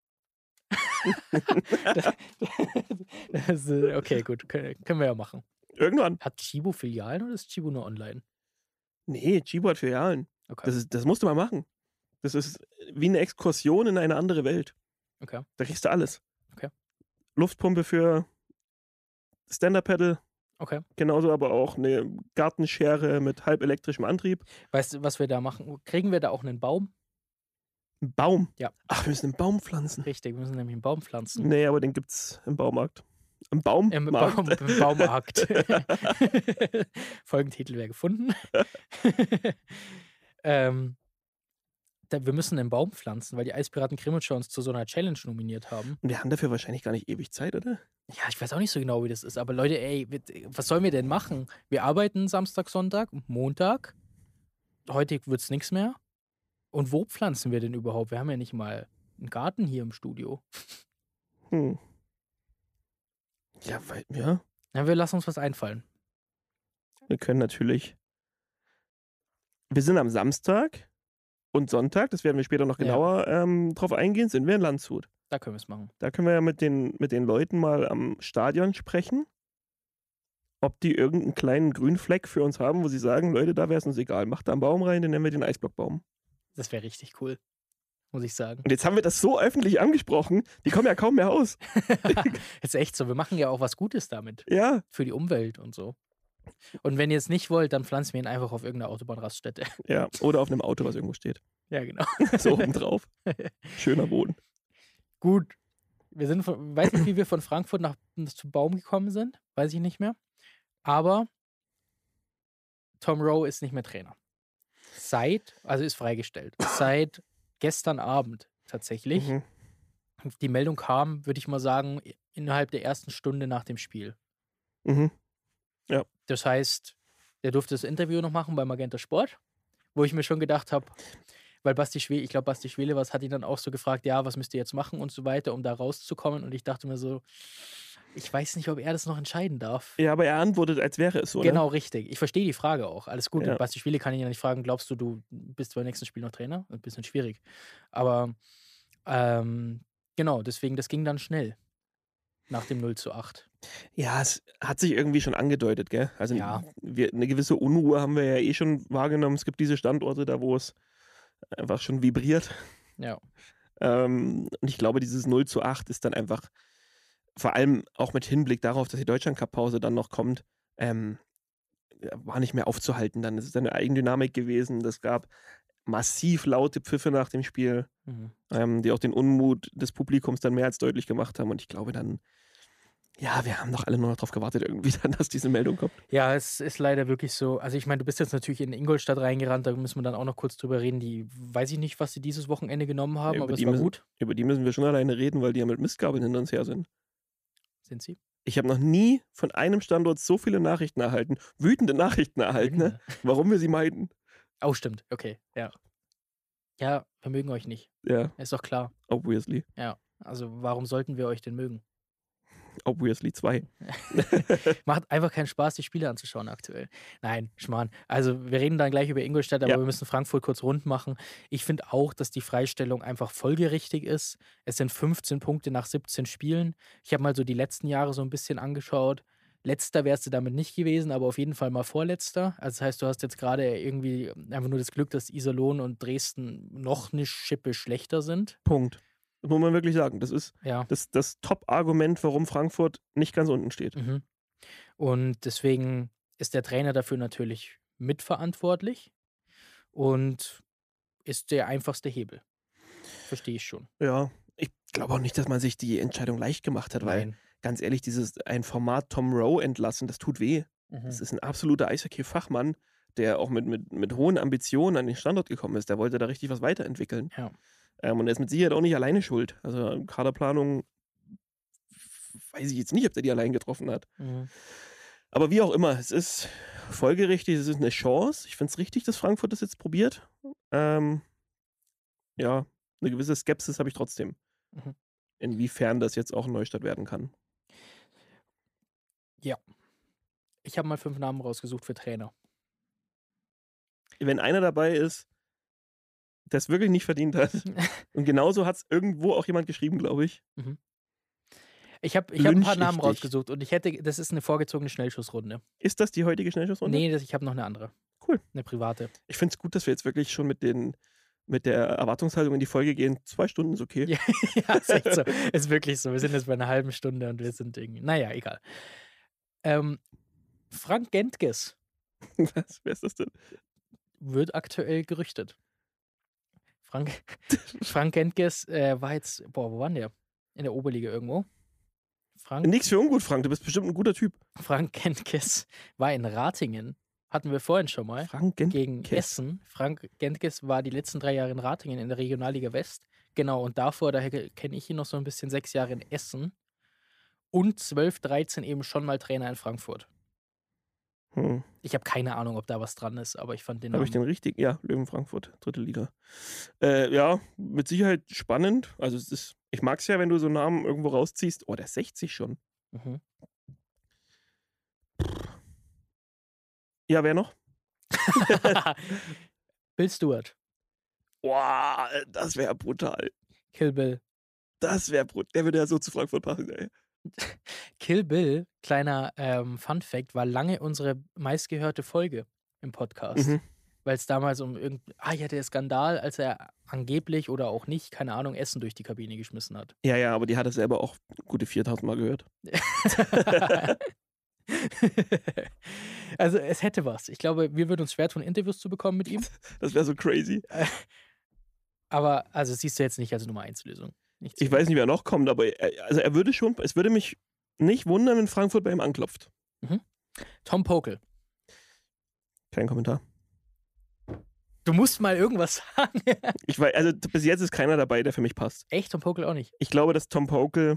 Okay, gut. Können wir ja machen. Irgendwann. Hat Chibo Filialen oder ist Chibo nur online? Nee, Chibo hat Filialen. Okay. Das musst du mal machen. Das ist wie eine Exkursion in eine andere Welt. Okay. Da kriegst du alles. Okay. Luftpumpe für Stand-Up-Paddle. Okay. Genauso aber auch eine Gartenschere mit halbelektrischem Antrieb. Weißt du, was wir da machen? Kriegen wir da auch einen Baum? Ein Baum. Ja. Ach, wir müssen einen Baum pflanzen. Richtig, wir müssen nämlich einen Baum pflanzen. Nee, aber den gibt's im Baumarkt. Im Baum? Im Baumarkt. Folgentitel wäre gefunden. Wir müssen einen Baum pflanzen, weil die Eispiraten Krimitschau uns zu so einer Challenge nominiert haben. Und wir haben dafür wahrscheinlich gar nicht ewig Zeit, oder? Ja, ich weiß auch nicht so genau, wie das ist. Aber Leute, ey, was sollen wir denn machen? Wir arbeiten Samstag, Sonntag, Montag. Heute wird es nichts mehr. Und wo pflanzen wir denn überhaupt? Wir haben ja nicht mal einen Garten hier im Studio. Ja, ja. Ja, wir lassen uns was einfallen. Wir können natürlich. Wir sind am Samstag und Sonntag, das werden wir später noch genauer drauf eingehen, sind wir in Landshut. Da können wir es machen. Da können wir ja mit den Leuten mal am Stadion sprechen, ob die irgendeinen kleinen Grünfleck für uns haben, wo sie sagen, Leute, da wäre es uns egal. Macht da einen Baum rein, den nennen wir den Eisblockbaum. Das wäre richtig cool, muss ich sagen. Und jetzt haben wir das so öffentlich angesprochen, die kommen ja kaum mehr raus. Ist echt so. Wir machen ja auch was Gutes damit. Ja, Für die Umwelt und so. Und wenn ihr es nicht wollt, dann pflanzen wir ihn einfach auf irgendeiner Autobahnraststätte. ja. Oder auf einem Auto, was irgendwo steht. Ja, genau. So oben drauf. Schöner Boden. Gut. Weiß nicht, wie wir von Frankfurt zu Baum gekommen sind. Weiß ich nicht mehr. Aber Tom Rowe ist nicht mehr Trainer. Also ist freigestellt. Seit gestern Abend tatsächlich. Mhm. Die Meldung kam, würde ich mal sagen, innerhalb der ersten Stunde nach dem Spiel. Mhm. Das heißt, der durfte das Interview noch machen bei Magenta Sport, wo ich mir schon gedacht habe, weil Basti Schwele hat ihn dann auch so gefragt, ja, was müsst ihr jetzt machen und so weiter, um da rauszukommen. Und ich dachte mir so, ich weiß nicht, ob er das noch entscheiden darf. Ja, aber er antwortet, als wäre es so, Genau, richtig. Ich verstehe die Frage auch. Alles gut. Ja. Basti Schwele kann ihn ja nicht fragen, glaubst du bist beim nächsten Spiel noch Trainer? Ein bisschen schwierig. Aber genau, deswegen, das ging dann schnell. Nach dem 0:8. Ja, es hat sich irgendwie schon angedeutet, gell? Also Ja. eine gewisse Unruhe haben wir ja eh schon wahrgenommen. Es gibt diese Standorte da, wo es einfach schon vibriert. Ja. Und ich glaube, dieses 0:8 ist dann einfach, vor allem auch mit Hinblick darauf, dass die Deutschland-Cup-Pause dann noch kommt, war nicht mehr aufzuhalten dann. Es ist eine Eigendynamik gewesen. Es gab massiv laute Pfiffe nach dem Spiel, die auch den Unmut des Publikums dann mehr als deutlich gemacht haben. Und ich glaube dann, ja, wir haben doch alle nur noch darauf gewartet, irgendwie dann, dass diese Meldung kommt. Ja, es ist leider wirklich so. Also ich meine, du bist jetzt natürlich in Ingolstadt reingerannt, da müssen wir dann auch noch kurz drüber reden. Die weiß ich nicht, was sie dieses Wochenende genommen haben, Ja, aber es war gut. Über die müssen wir schon alleine reden, weil die ja mit Mistgabeln hinter uns her sind. Sind sie? Ich habe noch nie von einem Standort so viele Nachrichten erhalten, wütende Nachrichten erhalten, ne? Warum wir sie meiden. Oh, stimmt. Okay, ja. Ja, wir mögen euch nicht. Ja, Ist doch klar. obviously. Ja, also warum sollten wir euch denn mögen? Obviously 2. Macht einfach keinen Spaß, die Spiele anzuschauen aktuell. Nein, Schmarrn. Also wir reden dann gleich über Ingolstadt, aber Ja. wir müssen Frankfurt kurz rund machen. Ich finde auch, dass die Freistellung einfach folgerichtig ist. Es sind 15 Punkte nach 17 Spielen. Ich habe mal so die letzten Jahre so ein bisschen angeschaut. Letzter wärst du damit nicht gewesen, aber auf jeden Fall mal Vorletzter. Also das heißt, du hast jetzt gerade irgendwie einfach nur das Glück, dass Iserlohn und Dresden noch eine Schippe schlechter sind. Punkt. Das muss man wirklich sagen. Das ist Ja. das Top-Argument, warum Frankfurt nicht ganz unten steht. Mhm. Und deswegen ist der Trainer dafür natürlich mitverantwortlich und ist der einfachste Hebel. Verstehe ich schon. Ja, ich glaube auch nicht, dass man sich die Entscheidung leicht gemacht hat, weil, Nein. ganz ehrlich, ein Format Tom Rowe entlassen, das tut weh. Mhm. Das ist ein absoluter Eishockey-Fachmann, der auch mit hohen Ambitionen an den Standort gekommen ist. Der wollte da richtig was weiterentwickeln. Ja. Und er ist mit Sicherheit auch nicht alleine schuld. Also Kaderplanung, weiß ich jetzt nicht, ob der die allein getroffen hat. Mhm. Aber wie auch immer, es ist folgerichtig, es ist eine Chance. Ich finde es richtig, dass Frankfurt das jetzt probiert. Ja, eine gewisse Skepsis habe ich trotzdem. Mhm. Inwiefern das jetzt auch ein Neustadt werden kann. Ja. Ich habe mal 5 Namen rausgesucht für Trainer. Wenn einer dabei ist, der es wirklich nicht verdient hat. Und genauso hat es irgendwo auch jemand geschrieben, glaube ich. Ich habe ein paar Lynch ich Namen dich. rausgesucht und das ist eine vorgezogene Schnellschussrunde. Ist das die heutige Schnellschussrunde? Nee, ich habe noch eine andere. Cool. Eine private. Ich finde es gut, dass wir jetzt wirklich schon mit der Erwartungshaltung in die Folge gehen. 2 Stunden ist okay. Ja, ist echt so. Ist wirklich so. Wir sind jetzt bei einer halben Stunde und wir sind irgendwie. Naja, egal. Frank Gentges Was? Wer ist das denn? wird aktuell gerüchtet. Frank Gentges war jetzt, wo war denn der? In der Oberliga irgendwo. Nichts für ungut, Frank. Du bist bestimmt ein guter Typ. Frank Gentges war in Ratingen. Hatten wir vorhin schon mal. Frank Gegen Gentges. Essen. Frank Gentges war die letzten 3 Jahre in Ratingen in der Regionalliga West. Genau, und davor, daher kenne ich ihn noch so ein bisschen, 6 Jahre in Essen. Und 12, 13 eben schon mal Trainer in Frankfurt. Ich habe keine Ahnung, ob da was dran ist, aber ich fand den Habe ich den richtig? Ja, Löwen Frankfurt, 3. Liga. Ja, mit Sicherheit spannend. Also ich mag es ja, wenn du so einen Namen irgendwo rausziehst. Oh, der ist 60 schon. Mhm. Ja, wer noch? Bill Stewart. Boah, das wäre brutal. Kill Bill. Das wäre brutal. Der würde ja so zu Frankfurt passen, ey. Kill Bill, kleiner Fun Fact, war lange unsere meistgehörte Folge im Podcast. Weil es damals der Skandal, als er angeblich oder auch nicht, keine Ahnung, Essen durch die Kabine geschmissen hat. Ja, aber die hat er selber auch gute 4000 Mal gehört. Also es hätte was. Ich glaube, wir würden uns schwer tun, Interviews zu bekommen mit ihm. Das wäre so crazy. Aber also siehst du jetzt nicht als Nummer 1 Lösung. Ich weiß nicht, wer noch kommt, aber es würde mich nicht wundern, wenn Frankfurt bei ihm anklopft. Tom Pokel. Kein Kommentar. Du musst mal irgendwas sagen. Ich weiß, also bis jetzt ist keiner dabei, der für mich passt. Echt? Tom Pokel auch nicht? Ich glaube, dass Tom Pokel,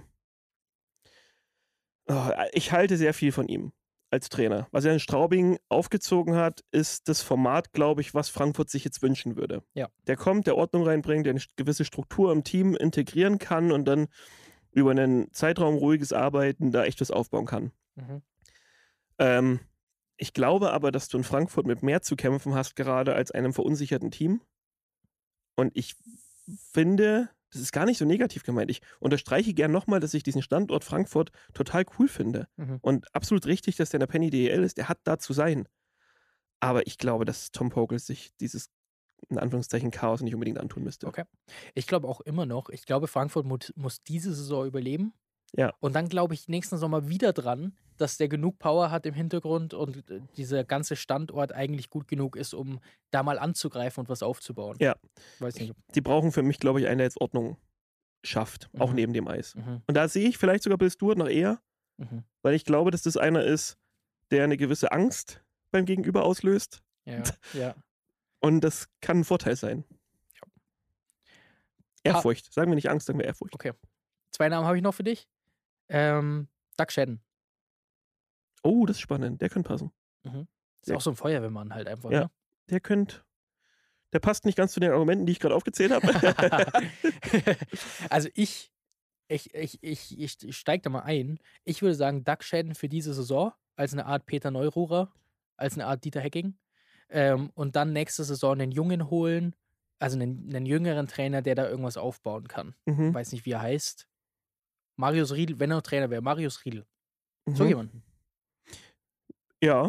ich halte sehr viel von ihm als Trainer. Was er in Straubing aufgezogen hat, ist das Format, glaube ich, was Frankfurt sich jetzt wünschen würde. Ja. Der kommt, der Ordnung reinbringt, der eine gewisse Struktur im Team integrieren kann und dann über einen Zeitraum ruhiges Arbeiten da echt was aufbauen kann. Mhm. Ich glaube aber, dass du in Frankfurt mit mehr zu kämpfen hast, gerade als einem verunsicherten Team. Und ich finde, das ist gar nicht so negativ gemeint. Ich unterstreiche gern nochmal, dass ich diesen Standort Frankfurt total cool finde. Mhm. Und absolut richtig, dass der in der Penny DEL ist. Der hat da zu sein. Aber ich glaube, dass Tom Pokel sich dieses, in Anführungszeichen, Chaos nicht unbedingt antun müsste. Okay. Ich glaube auch immer noch, ich glaube, Frankfurt muss diese Saison überleben. Ja. Und dann glaube ich nächsten Sommer wieder dran, dass der genug Power hat im Hintergrund und dieser ganze Standort eigentlich gut genug ist, um da mal anzugreifen und was aufzubauen. Ja. Weiß nicht. Die brauchen für mich, glaube ich, einen, der jetzt Ordnung schafft. Auch Mhm. neben dem Eis. Mhm. Und da sehe ich vielleicht sogar Bill Stewart noch eher, Mhm. weil ich glaube, dass das einer ist, der eine gewisse Angst beim Gegenüber auslöst. Ja, ja. Und das kann ein Vorteil sein. Ja. Ehrfurcht. Sagen wir nicht Angst, sagen wir Ehrfurcht. Okay. 2 Namen habe ich noch für dich. Doug Shedden. Oh, das ist spannend. Der könnte passen. Ist auch so ein Feuerwehrmann halt einfach. Ja. Der passt nicht ganz zu den Argumenten, die ich gerade aufgezählt habe. Also ich steige da mal ein. Ich würde sagen, Doug Shedden für diese Saison als eine Art Peter Neururer, als eine Art Dieter Hecking. Und dann nächste Saison einen Jungen holen, also einen jüngeren Trainer, der da irgendwas aufbauen kann. Mhm. Weiß nicht, wie er heißt. Marius Riedl, wenn er Trainer wäre, Marius Riedl. So Mhm. jemanden. Ja.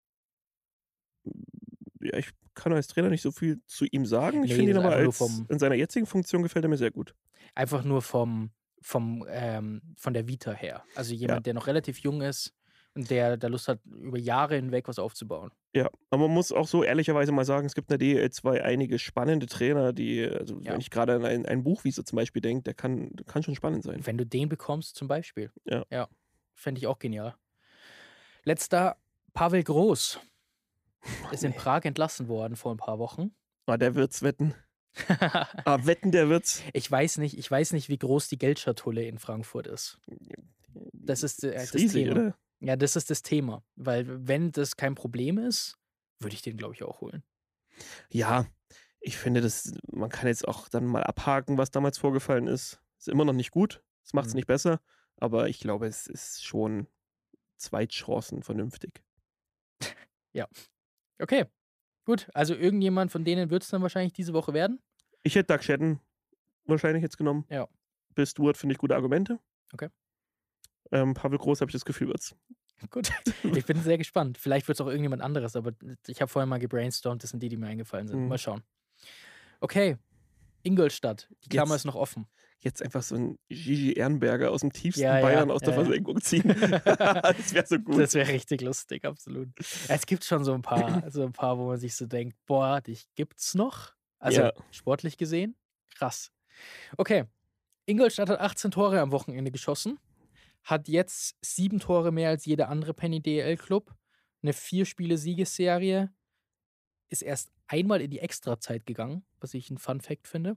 Ja, ich kann als Trainer nicht so viel zu ihm sagen. Ich Nee, finde ihn das ist aber einfach nur in seiner jetzigen Funktion gefällt er mir sehr gut. Einfach nur von der Vita her. Also jemand, der noch relativ jung ist und der Lust hat, über Jahre hinweg was aufzubauen. Ja, aber man muss auch so ehrlicherweise mal sagen, es gibt in der DEL2 einige spannende Trainer, die, also Ja. wenn ich gerade an ein Buchwiese zum Beispiel denke, der kann schon spannend sein. Wenn du den bekommst, zum Beispiel. Ja. Fände ich auch genial. Letzter, Pavel Groß. Ist in Prag entlassen worden vor ein paar Wochen. Ah, der wird's wetten. Wetten, der wird's. Ich weiß nicht, wie groß die Geldschatulle in Frankfurt ist. Das ist das riesig, Thema. oder? Ja, das ist das Thema. Weil wenn das kein Problem ist, würde ich den, glaube ich, auch holen. Ja, ich finde, man kann jetzt auch dann mal abhaken, was damals vorgefallen ist. Ist immer noch nicht gut. Es macht es nicht besser. Aber ich glaube, es ist schon Zweitchancen vernünftig. Ja. Okay. Gut. Also irgendjemand von denen wird es dann wahrscheinlich diese Woche werden. Ich hätte Doug Shedden wahrscheinlich jetzt genommen. Ja. Bill Stewart finde ich gute Argumente. Okay. Pavel Groß habe ich das Gefühl, wird's. Gut. Ich bin sehr gespannt. Vielleicht wird es auch irgendjemand anderes, aber ich habe vorher mal gebrainstormt. Das sind die mir eingefallen sind. Mhm. Mal schauen. Okay. Ingolstadt. Die Klammer ist noch offen. Jetzt einfach so ein Gigi Ehrenberger aus dem tiefsten Ja, Bayern aus der ja. Versenkung ziehen. Das wäre so gut. Das wäre richtig lustig, absolut. Es gibt schon so ein paar, wo man sich so denkt, boah, dich gibt's noch? Also Ja. sportlich gesehen, krass. Okay, Ingolstadt hat 18 Tore am Wochenende geschossen, hat jetzt 7 Tore mehr als jeder andere Penny DEL-Club, eine 4-Spiele-Siegesserie, ist erst einmal in die Extrazeit gegangen, was ich ein Fun-Fact finde,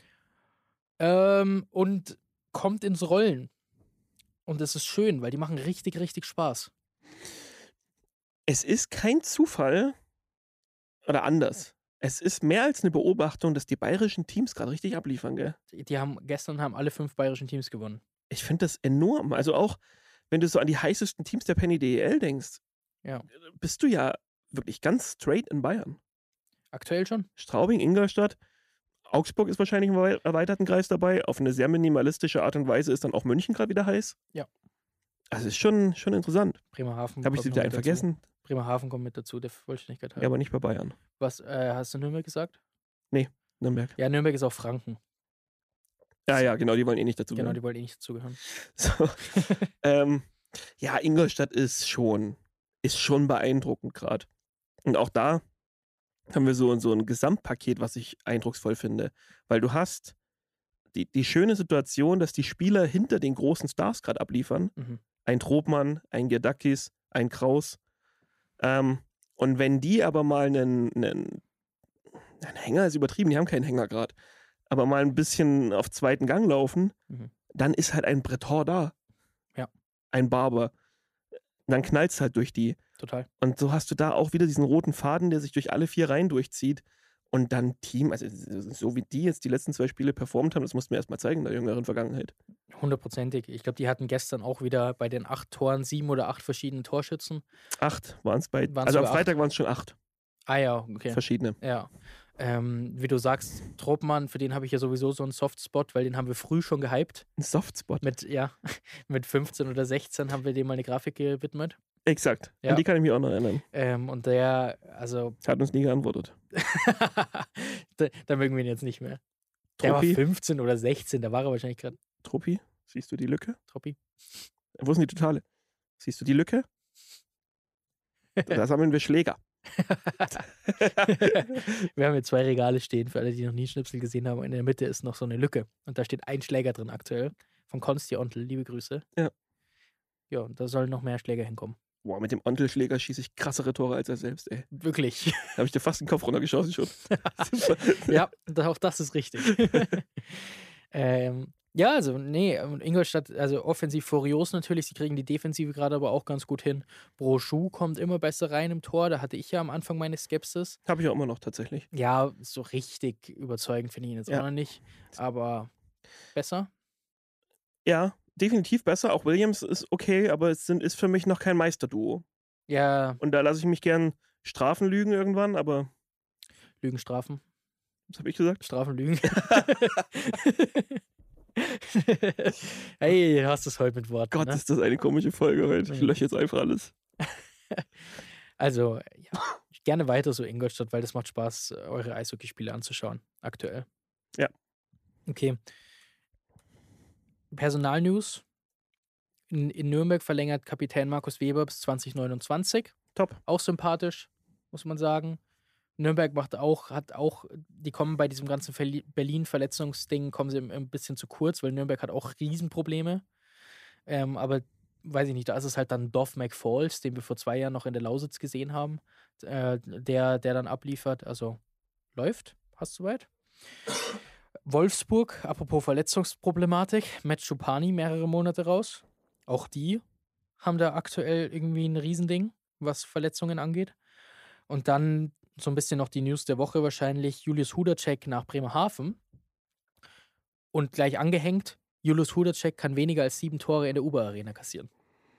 und kommt ins Rollen. Und das ist schön, weil die machen richtig, richtig Spaß. Es ist kein Zufall oder anders. Es ist mehr als eine Beobachtung, dass die bayerischen Teams gerade richtig abliefern, gell? Gestern haben alle 5 bayerischen Teams gewonnen. Ich finde das enorm. Also auch, wenn du so an die heißesten Teams der Penny DEL denkst, Ja. bist du ja wirklich ganz straight in Bayern. Aktuell schon? Straubing, Ingolstadt, Augsburg ist wahrscheinlich im erweiterten Kreis dabei. Auf eine sehr minimalistische Art und Weise ist dann auch München gerade wieder heiß. Ja. Also ist schon interessant. Bremerhaven. Habe ich kommt den noch einen mit dazu. vergessen? Bremerhaven kommt mit dazu, der Vollständigkeit Ja, halber. aber nicht bei Bayern. Was, hast du Nürnberg gesagt? Nürnberg. Ja, Nürnberg ist auch Franken. Ja, genau, die wollen eh nicht dazu. Genau, gehören. die wollen eh nicht dazugehören. So. Ja, Ingolstadt ist schon beeindruckend gerade. Und auch da haben wir so ein Gesamtpaket, was ich eindrucksvoll finde. Weil du hast die schöne Situation, dass die Spieler hinter den großen Stars gerade abliefern. Mhm. Ein Trobmann, ein Girdakis, ein Kraus. Und wenn die aber mal einen ein Hänger ist übertrieben, die haben keinen Hänger gerade. Aber mal ein bisschen auf zweiten Gang laufen, dann ist halt ein Breton da. Ja. Ein Barber. Dann knallt es halt durch die. Total. Und so hast du da auch wieder diesen roten Faden, der sich durch alle 4 Reihen durchzieht. Und dann Team, also so wie die jetzt die letzten 2 Spiele performt haben, das mussten wir erstmal zeigen in der jüngeren Vergangenheit. 100%ig. Ich glaube, die hatten gestern auch wieder bei den 8 Toren 7 oder 8 verschiedene Torschützen. 8 waren es bei. Waren's Also am sogar Freitag waren es schon 8 Ah ja, okay. verschiedene. Ja. Wie du sagst, Troppmann, für den habe ich ja sowieso so einen Softspot, weil den haben wir früh schon gehypt. Ein Softspot. Mit 15 oder 16 haben wir dem mal eine Grafik gewidmet. Exakt. Ja. An die kann ich mich auch noch erinnern. Und der, also, Hat uns nie geantwortet. da mögen wir ihn jetzt nicht mehr. Der war Truppi? 15 oder 16, da war er wahrscheinlich gerade Truppi? Siehst du die Lücke? Troppi. Wo ist denn die Totale? Siehst du die Lücke? Da sammeln wir Schläger. Wir haben hier 2 Regale stehen, für alle, die noch nie Schnipsel gesehen haben. In der Mitte ist noch so eine Lücke. Und da steht ein Schläger drin aktuell. Von Konsti Ontel, liebe Grüße. Ja. Ja, und da sollen noch mehr Schläger hinkommen. Boah, mit dem Ontelschläger schieße ich krassere Tore als er selbst, ey. Wirklich. Da habe ich dir fast den Kopf runtergeschossen schon. Ja, auch das ist richtig. Ja, also, nee, Ingolstadt, also offensiv furios natürlich. Sie kriegen die Defensive gerade aber auch ganz gut hin. Brochu kommt immer besser rein im Tor. Da hatte ich ja am Anfang meine Skepsis. Habe ich auch immer noch tatsächlich. Ja, so richtig überzeugend finde ich ihn jetzt Ja. auch noch nicht. Aber besser. Ja, definitiv besser. Auch Williams ist okay, aber es ist für mich noch kein Meisterduo. Ja, Und da lasse ich mich gern strafen lügen irgendwann, aber Lügen, Strafen. was habe ich gesagt? Strafen, Lügen. Hey, du hast es heute mit Worten. Gott, Ne? ist das eine komische Folge heute. Ich lösche jetzt einfach alles. Also, ja, gerne weiter so Ingolstadt, weil das macht Spaß, eure Eishockeyspiele anzuschauen, aktuell. Ja. Okay. Personalnews. In Nürnberg verlängert Kapitän Markus Weber bis 2029. Top. Auch sympathisch, muss man sagen. Nürnberg die kommen bei diesem ganzen Berlin-Verletzungsding, kommen sie ein bisschen zu kurz, weil Nürnberg hat auch Riesenprobleme. Aber weiß ich nicht, da ist es halt dann Dov McFalls, den wir vor 2 Jahren noch in der Lausitz gesehen haben, der dann abliefert. Also läuft, passt soweit. Wolfsburg, apropos Verletzungsproblematik, Matt Schupani mehrere Monate raus. Auch die haben da aktuell irgendwie ein Riesending, was Verletzungen angeht. Und dann so ein bisschen noch die News der Woche wahrscheinlich, Julius Hudacek nach Bremerhaven. Und gleich angehängt, Julius Hudacek kann weniger als 7 Tore in der Uber-Arena kassieren.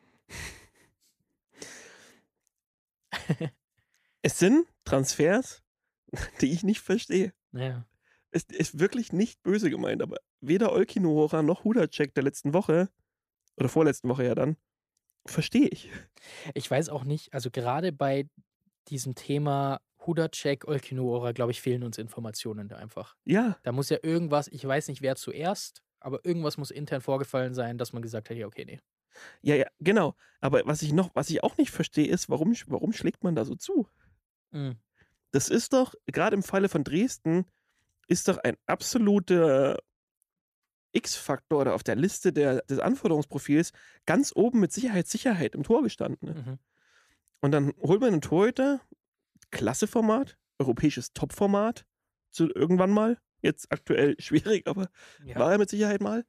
Es sind Transfers, die ich nicht verstehe. Ja. Es ist wirklich nicht böse gemeint, aber weder Olkinuora noch Hudacek der letzten Woche, oder vorletzten Woche ja dann, verstehe ich. Ich weiß auch nicht, also gerade bei diesem Thema Hudacek, Olkinuora, glaube ich, fehlen uns Informationen da einfach. Ja, Da muss ja irgendwas, ich weiß nicht, wer zuerst, aber irgendwas muss intern vorgefallen sein, dass man gesagt hat, ja, okay, nee. ja, genau. Aber was ich auch nicht verstehe, ist, warum schlägt man da so zu? Mhm. Das ist doch, gerade im Falle von Dresden, ist doch ein absoluter X-Faktor oder auf der Liste des Anforderungsprofils ganz oben mit Sicherheit im Tor gestanden. Ne? Mhm. Und dann holt man einen Torhüter, Klasseformat, europäisches Topformat, irgendwann mal, jetzt aktuell schwierig, aber Ja. war er mit Sicherheit mal.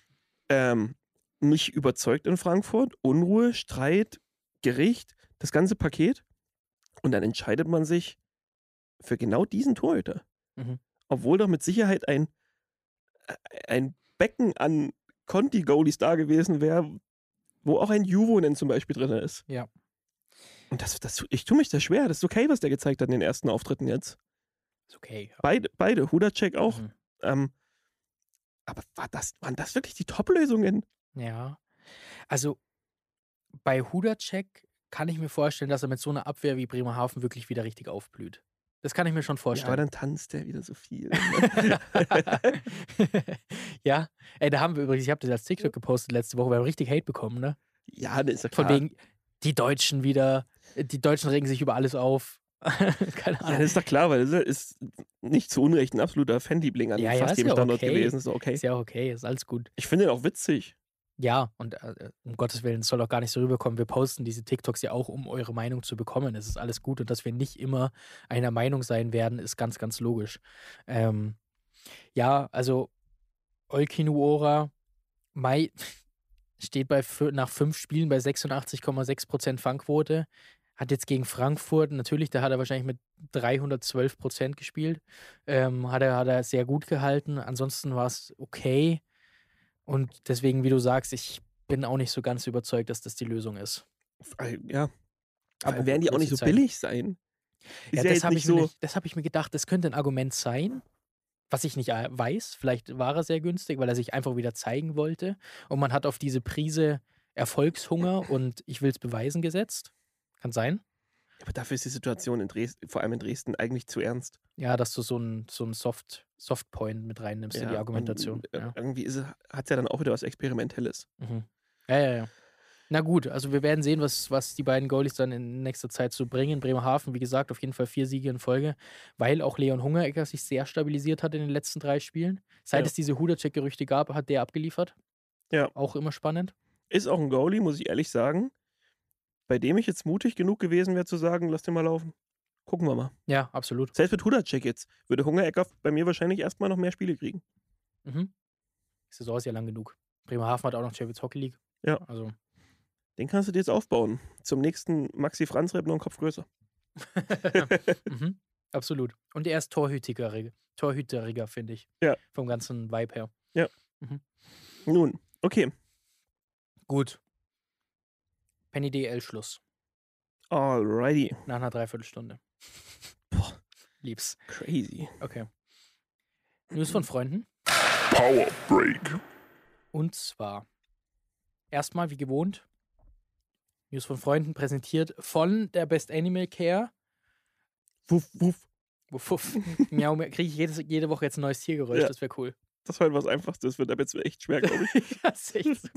Nicht überzeugt in Frankfurt, Unruhe, Streit, Gericht, das ganze Paket. Und dann entscheidet man sich für genau diesen Torhüter. Mhm. Obwohl doch mit Sicherheit ein Becken an Conti-Goalies da gewesen wäre, wo auch ein Juvonen zum Beispiel drin ist. Ja. Und ich tue mich da schwer. Das ist okay, was der gezeigt hat in den ersten Auftritten jetzt. Ist okay. Beide, Hudacek auch. Mhm. Aber waren das wirklich die Top-Lösungen? Ja. Also bei Hudacek kann ich mir vorstellen, dass er mit so einer Abwehr wie Bremerhaven wirklich wieder richtig aufblüht. Das kann ich mir schon Ja, aber vorstellen. dann tanzt der wieder so viel. Ja, ey, da haben wir übrigens, ich habe das als TikTok gepostet letzte Woche, wir haben richtig Hate bekommen, ne? Ja, das ist ja Von klar. wegen, die Deutschen regen sich über alles auf. Keine Ja, Ahnung. das ist doch klar, weil das ist nicht zu Unrecht ein absoluter Fanliebling an Ja, fast ist jedem ja Standort okay. gewesen. Ist doch okay. Ist ja okay, ist alles gut. Ich finde ihn auch witzig. Ja, und um Gottes Willen, es soll auch gar nicht so rüberkommen. Wir posten diese TikToks ja auch, um eure Meinung zu bekommen. Es ist alles gut und dass wir nicht immer einer Meinung sein werden, ist ganz, ganz logisch. Ja, also Olkinuora, Mai steht nach 5 Spielen bei 86,6% Fangquote. Hat jetzt gegen Frankfurt, natürlich, da hat er wahrscheinlich mit 312% gespielt. Hat er sehr gut gehalten. Ansonsten war es okay. Und deswegen, wie du sagst, ich bin auch nicht so ganz überzeugt, dass das die Lösung ist. Ja. Aber Aber werden die gut, auch wird nicht sie so zeigen. billig sein? Ist Ja, ja das jetzt habe nicht ich, mir so. nicht- das hab ich mir gedacht, das könnte ein Argument sein, was ich nicht weiß. Vielleicht war er sehr günstig, weil er sich einfach wieder zeigen wollte. Und man hat auf diese Prise Erfolgshunger und ich will es beweisen gesetzt. Kann sein. Aber dafür ist die Situation in Dresden, vor allem in Dresden, eigentlich zu ernst. Ja, dass du so ein Softpoint mit reinnimmst in die Ja, Argumentation. und Ja. irgendwie hat es ja dann auch wieder was Experimentelles. Mhm. Ja. Na gut, also wir werden sehen, was die beiden Goalies dann in nächster Zeit so bringen. Bremerhaven, wie gesagt, auf jeden Fall 4 Siege in Folge, weil auch Leon Hungerecker sich sehr stabilisiert hat in den letzten 3 Spielen. Seit Ja. es diese Hudacek-Gerüchte gab, hat der abgeliefert. Ja. Auch immer spannend. Ist auch ein Goalie, muss ich ehrlich sagen, bei dem ich jetzt mutig genug gewesen wäre zu sagen, lass den mal laufen. Gucken wir mal. Ja, absolut. Selbst mit Hudacek jetzt würde Hungerecker bei mir wahrscheinlich erstmal noch mehr Spiele kriegen. Mhm. Die Saison ist ja lang genug. Bremerhaven hat auch noch Champions Hockey League. Ja. Also. Den kannst du dir jetzt aufbauen. Zum nächsten Maxi Franz-Rap nur einen Kopf größer. Mhm. Absolut. Und er ist torhüteriger, finde ich. Ja. Vom ganzen Vibe her. Ja. Mhm. Nun, okay. Gut. Penny DL Schluss. Alrighty. Nach einer Dreiviertelstunde. Boah, Lieb's. crazy. Okay. News von Freunden. Power Break. Und zwar erstmal wie gewohnt. News von Freunden präsentiert von der Best Animal Care. Wuff, wuff. Wuff, wuff. Miau, kriege ich jede Woche jetzt ein neues Tiergeräusch. Ja. Das wäre cool. Das war was Einfachstes. Das wird aber jetzt echt schwer, glaube ich. Das ist echt so.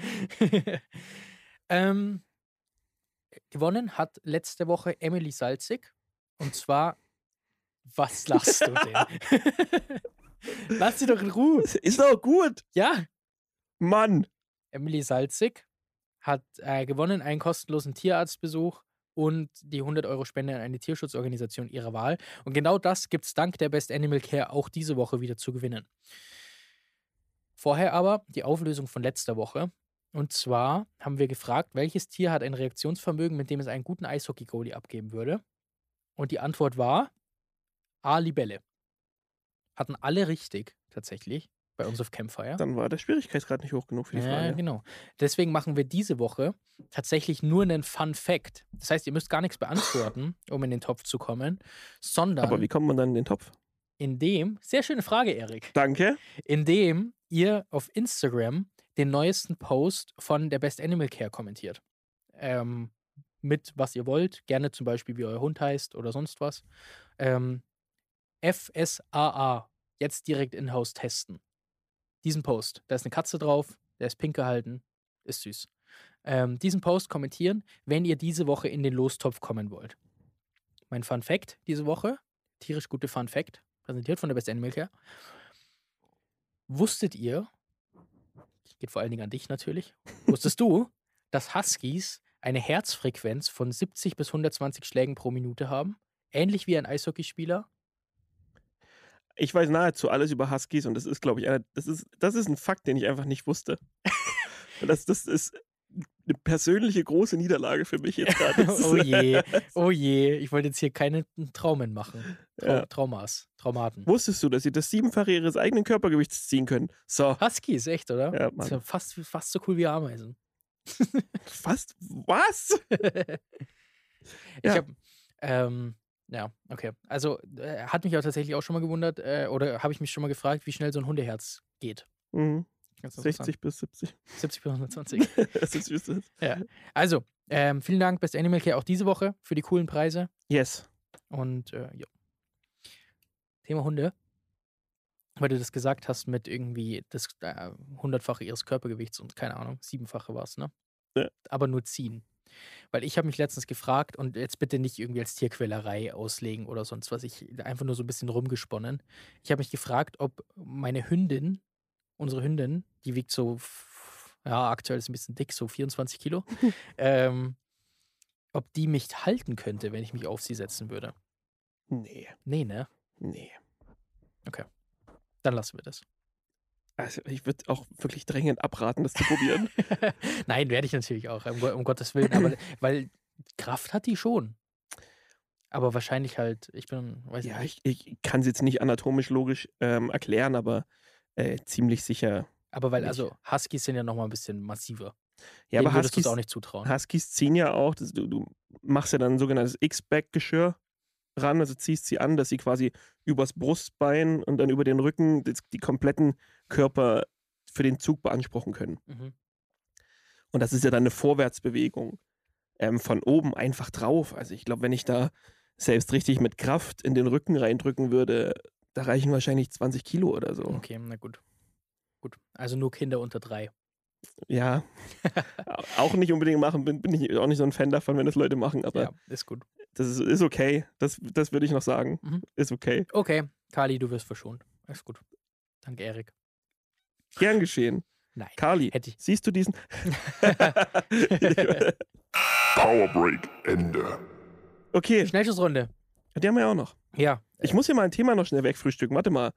Gewonnen hat letzte Woche Emily Salzig. Und zwar, was lachst du denn? Lass sie doch in Ruhe. Ist doch gut. Ja, Mann. Emily Salzig hat gewonnen einen kostenlosen Tierarztbesuch und die 100-Euro-Spende an eine Tierschutzorganisation ihrer Wahl. Und genau das gibt es dank der Best Animal Care auch diese Woche wieder zu gewinnen. Vorher aber die Auflösung von letzter Woche. Und zwar haben wir gefragt, welches Tier hat ein Reaktionsvermögen, mit dem es einen guten Eishockey-Goalie abgeben würde? Und die Antwort war A. Libelle. Hatten alle richtig, tatsächlich, bei uns auf Campfire. Dann war der Schwierigkeitsgrad nicht hoch genug für die Ja, Frage. genau. Deswegen machen wir diese Woche tatsächlich nur einen Fun Fact. Das heißt, ihr müsst gar nichts beantworten, um in den Topf zu kommen, sondern Aber wie kommt man dann in den Topf? indem, sehr schöne Frage, Erik, Danke. indem ihr auf Instagram den neuesten Post von der Best Animal Care kommentiert. Mit was ihr wollt, gerne zum Beispiel, wie euer Hund heißt oder sonst was. FSAA, jetzt direkt in-house testen. Diesen Post, da ist eine Katze drauf, der ist pink gehalten, ist süß. Diesen Post kommentieren, wenn ihr diese Woche in den Lostopf kommen wollt. Mein Fun Fact diese Woche, tierisch gute Fun Fact, präsentiert von der Best Animal Care. Wusstet ihr, geht vor allen Dingen an dich natürlich, wusstest du, dass Huskies eine Herzfrequenz von 70 bis 120 Schlägen pro Minute haben? Ähnlich wie ein Eishockeyspieler? Ich weiß nahezu alles über Huskies und das ist, glaube ich, das ist ein Fakt, den ich einfach nicht wusste. Das ist eine persönliche große Niederlage für mich jetzt gerade. Oh je, ich wollte jetzt hier keine Traumen machen. Ja. Traumaten. Wusstest du, dass sie das 7-fache ihres eigenen Körpergewichts ziehen können? So. Huskies, echt, oder? Ja, Das ist Mann. ja fast so cool wie Ameisen. Fast? Was? Ich Ja. habe, ja, okay. Also hat mich auch tatsächlich auch schon mal gewundert, oder habe ich mich schon mal gefragt, wie schnell so ein Hundeherz geht. Mhm. Ganz interessant. 60 bis 70. 70 bis 120. Das ist wie es ist. Ja. Also, vielen Dank, Best Animal Care, auch diese Woche für die coolen Preise. Yes. Und ja. Thema Hunde. Weil du das gesagt hast mit irgendwie das 100-fache ihres Körpergewichts und keine Ahnung, 7-fache war es, ne? Ja. Aber nur ziehen. Weil ich habe mich letztens gefragt und jetzt bitte nicht irgendwie als Tierquälerei auslegen oder sonst was. Ich einfach nur so ein bisschen rumgesponnen. Ich habe mich gefragt, ob meine Hündin, unsere Hündin, die wiegt so ja, aktuell ist ein bisschen dick, so 24 Kilo, ob die mich halten könnte, wenn ich mich auf sie setzen würde. Nee, Nee, ne? nee. Dann lassen wir das. Also ich würde auch wirklich dringend abraten, das zu probieren. Nein, werde ich natürlich auch, um Gottes Willen. Aber weil Kraft hat die schon. Aber wahrscheinlich halt, weiß ich Ja, nicht. ich kann es jetzt nicht anatomisch logisch erklären, aber ziemlich sicher. Aber weil, nicht. also Huskies sind ja nochmal ein bisschen massiver. Ja, Denen aber würdest du es auch nicht zutrauen. Huskies ziehen ja auch, du machst ja dann ein sogenanntes X-Back-Geschirr ran, also ziehst sie an, dass sie quasi übers Brustbein und dann über den Rücken die kompletten Körper für den Zug beanspruchen können. Mhm. Und das ist ja dann eine Vorwärtsbewegung von oben einfach drauf. Also ich glaube, wenn ich da selbst richtig mit Kraft in den Rücken reindrücken würde, da reichen wahrscheinlich 20 Kilo oder so. Okay, na gut. Gut, also nur Kinder unter 3. Ja, auch nicht unbedingt machen, bin ich auch nicht so ein Fan davon, wenn das Leute machen, aber Ja, ist gut. das ist okay. Das würde ich noch sagen. Mhm. Ist okay. Okay, Kali, du wirst verschont. Ist gut. Danke, Erik. Gern geschehen. Nein. Carly, Hätte ich. siehst du diesen? Powerbreak Ende. Okay, Schnellschussrunde. die haben wir ja auch noch. Ja. Ich muss hier mal ein Thema noch schnell wegfrühstücken. Warte mal.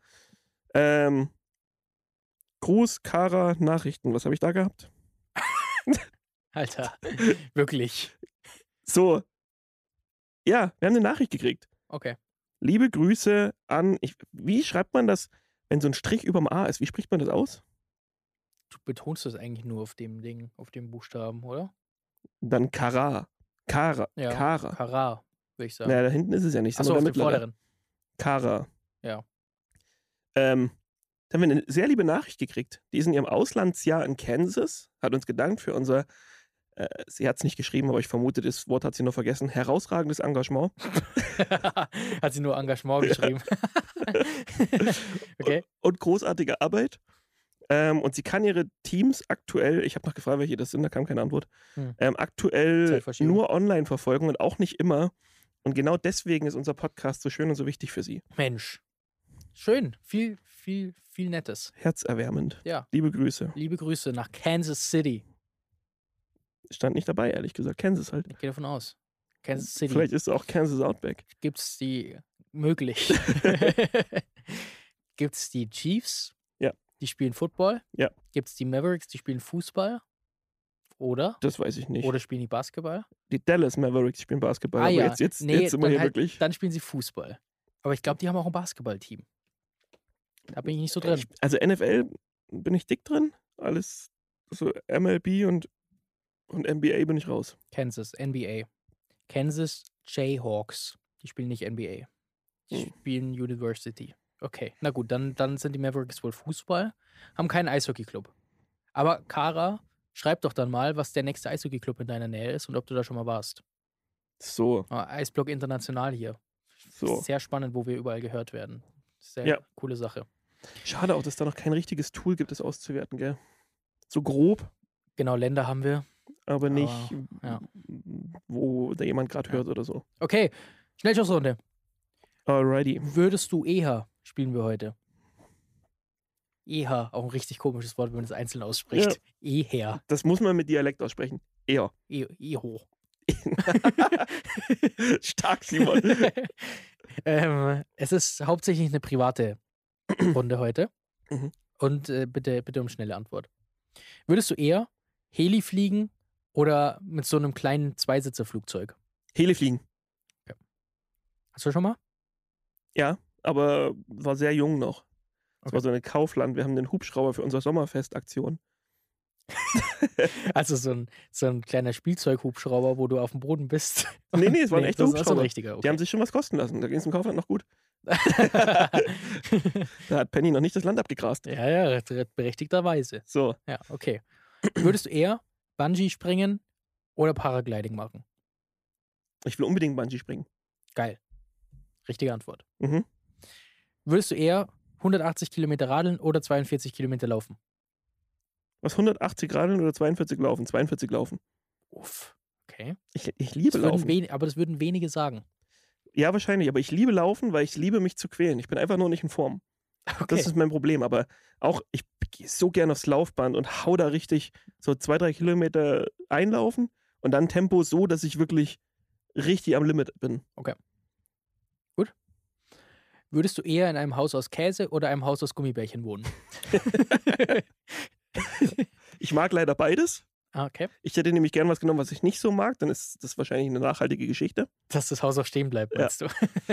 Gruß, Kara, Nachrichten. Was habe ich da gehabt? Alter, wirklich. So. Ja, wir haben eine Nachricht gekriegt. Okay. Liebe Grüße an. Wie schreibt man das, wenn so ein Strich überm A ist? Wie spricht man das aus? Du betonst das eigentlich nur auf dem Ding, auf dem Buchstaben, oder? Dann Kara. Kara. Ja. Kara. Kara, würde ich sagen. Naja, da hinten ist es ja nicht. Achso, auf dem vorderen. Kara. Ja. Da haben wir eine sehr liebe Nachricht gekriegt. Die ist in ihrem Auslandsjahr in Kansas, hat uns gedankt für unser, sie hat es nicht geschrieben, aber ich vermute, das Wort hat sie nur vergessen, herausragendes Engagement. Hat sie nur Engagement geschrieben. Okay. Und großartige Arbeit. Und sie kann ihre Teams aktuell, ich habe noch gefragt, welche das sind, da kam keine Antwort, aktuell Zeitverschiebung. nur online verfolgen und auch nicht immer. Und genau deswegen ist unser Podcast so schön und so wichtig für sie. Mensch. Schön. Viel Nettes. Herzerwärmend. Ja. Liebe Grüße. Liebe Grüße nach Kansas City. Stand nicht dabei, ehrlich gesagt. Kansas halt. Ich gehe davon aus. Kansas City. Vielleicht ist es auch Kansas Outback. Gibt's die möglich. Gibt's die Chiefs? Ja. Die spielen Football? Ja. Gibt's die Mavericks, die spielen Fußball? Oder? Das weiß ich nicht. Oder spielen die Basketball? Die Dallas Mavericks spielen Basketball. Ah aber ja. jetzt Nee, sind wir dann hier halt- wirklich. Dann spielen sie Fußball. Aber ich glaube, die haben auch ein Basketballteam. Da bin ich nicht so drin. Also NFL bin ich dick drin. Alles so MLB und NBA bin ich raus. Kansas, NBA. Kansas Jayhawks. Die spielen nicht NBA. Die spielen University. Okay, na gut, dann sind die Mavericks wohl Fußball. Haben keinen Eishockey-Club. Aber Kara, schreib doch dann mal, was der nächste Eishockey-Club in deiner Nähe ist und ob du da schon mal warst. So. Eisblock International hier. So. Sehr spannend, wo wir überall gehört werden. Sehr Ja. coole Sache. Schade auch, dass da noch kein richtiges Tool gibt, das auszuwerten, gell? So grob, Genau, Länder haben wir. aber nicht, ja. wo da jemand gerade Ja. hört oder so. Okay, Schnellschussrunde. Alrighty. Würdest du eher spielen wir heute? Eher, auch ein richtig komisches Wort, wenn man das einzeln ausspricht. Eher. Das muss man mit Dialekt aussprechen. Eher. Eho. Stark, Simon. Es ist hauptsächlich eine private Runde heute. Mhm. Und bitte um schnelle Antwort. Würdest du eher Heli fliegen oder mit so einem kleinen Zweisitzerflugzeug? Heli fliegen. Hast du schon mal? Ja, aber war sehr jung noch. Das Okay. war so eine Kaufland. Wir haben den Hubschrauber für unsere Sommerfestaktion. Also so ein kleiner Spielzeughubschrauber, wo du auf dem Boden bist. Nee, es war ein echter das ist so ein Hubschrauber. richtiger. Die Okay. haben sich schon was kosten lassen. Da ging es im Kaufland noch gut. Da hat Penny noch nicht das Land abgegrast. ja, berechtigterweise. So, Ja, okay. Würdest du eher Bungee springen oder Paragliding machen? ich will unbedingt Bungee springen. Geil. Richtige Antwort. Mhm. Würdest du eher 180 Kilometer radeln oder 42 Kilometer laufen? Was, 180 Radeln oder 42 laufen? 42 laufen. Uff. Okay. Ich liebe Laufen. Aber das würden wenige sagen. Ja, wahrscheinlich. Aber ich liebe Laufen, weil ich liebe mich zu quälen. Ich bin einfach nur nicht in Form. Okay. Das ist mein Problem. Aber auch, ich gehe so gern aufs Laufband und hau da richtig so 2-3 Kilometer einlaufen und dann Tempo so, dass ich wirklich richtig am Limit bin. Gut. Würdest du eher in einem Haus aus Käse oder einem Haus aus Gummibärchen wohnen? Ich mag leider beides. Okay. Ich hätte nämlich gern was genommen, was ich nicht so mag, dann ist das wahrscheinlich eine nachhaltige Geschichte. Dass das Haus auch stehen bleibt, meinst du?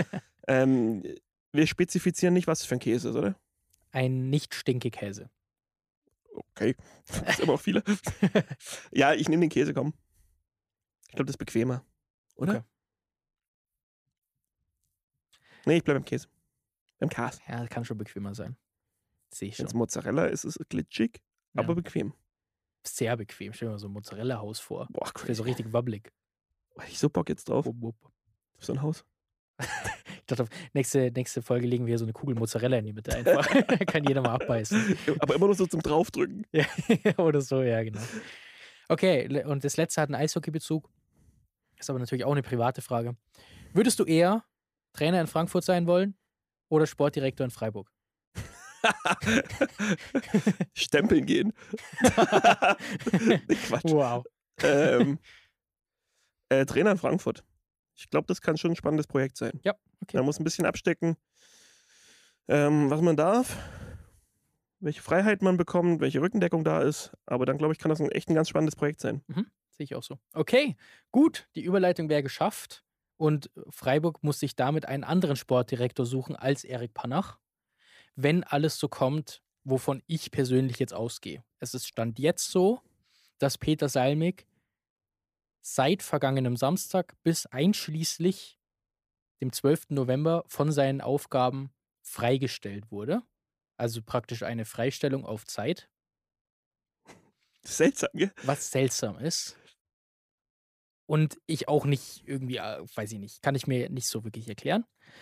Wir spezifizieren nicht, was es für ein Käse ist, oder? Ein Nicht-Stinke-Käse. Okay, das sind immer noch viele. Ja, ich nehme den Käse, komm. Ich glaube, das ist bequemer, oder? Okay. Nee, ich bleibe beim Käse. Beim Käse. Ja, das kann schon bequemer sein. Sehe ich Wenn es schon. Mozzarella ist, ist es glitschig, Ja. aber bequem. Sehr bequem. Stell dir mal so ein Mozzarella-Haus vor. Boah, Das wäre so crazy. richtig wabbelig. Hab ich so Bock jetzt drauf. Wupp, wupp. Auf so ein Haus. Ich dachte, auf nächste Folge legen wir so eine Kugel Mozzarella in die Mitte einfach. Kann jeder mal abbeißen. Aber immer nur so zum Draufdrücken. Ja, oder so, ja, genau. Okay, und das letzte hat einen Eishockey-Bezug. Ist aber natürlich auch eine private Frage. Würdest du eher Trainer in Frankfurt sein wollen oder Sportdirektor in Freiburg? Stempeln gehen. Quatsch. Wow. Trainer in Frankfurt. Ich glaube, das kann schon ein spannendes Projekt sein. Ja, okay. Man muss ein bisschen abstecken, was man darf, welche Freiheit man bekommt, welche Rückendeckung da ist. Aber dann, glaube ich, kann das echt ein ganz spannendes Projekt sein. Sehe ich auch so. Okay, gut. Die Überleitung wäre geschafft. Und Freiburg muss sich damit einen anderen Sportdirektor suchen als Erik Panach, wenn alles so kommt, wovon ich persönlich jetzt ausgehe. Es ist Stand jetzt so, dass Peter Salmig seit vergangenem Samstag bis einschließlich dem 12. November von seinen Aufgaben freigestellt wurde. Also praktisch eine Freistellung auf Zeit, Seltsam, gell? was seltsam ist. Und ich auch nicht irgendwie, weiß ich nicht, kann ich mir nicht so wirklich erklären.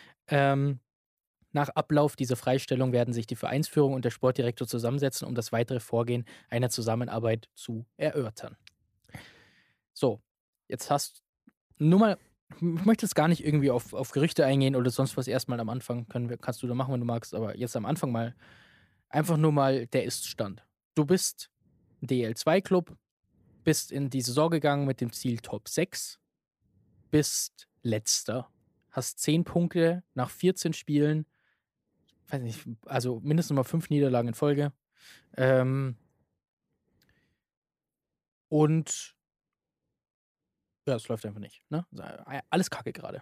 Nach Ablauf dieser Freistellung werden sich die Vereinsführung und der Sportdirektor zusammensetzen, um das weitere Vorgehen einer Zusammenarbeit zu erörtern. So, jetzt hast nur mal, ich möchte jetzt gar nicht irgendwie auf Gerüchte eingehen oder sonst was erstmal am Anfang, kannst du da machen, wenn du magst, aber jetzt am Anfang mal, einfach nur mal der Ist-Stand. Du bist DL2-Club, bist in die Saison gegangen mit dem Ziel Top 6, bist Letzter, hast 10 Punkte nach 14 Spielen, weiß nicht, also mindestens mal 5 Niederlagen in Folge. Und ja, es läuft einfach nicht. Ne? Alles Kacke gerade.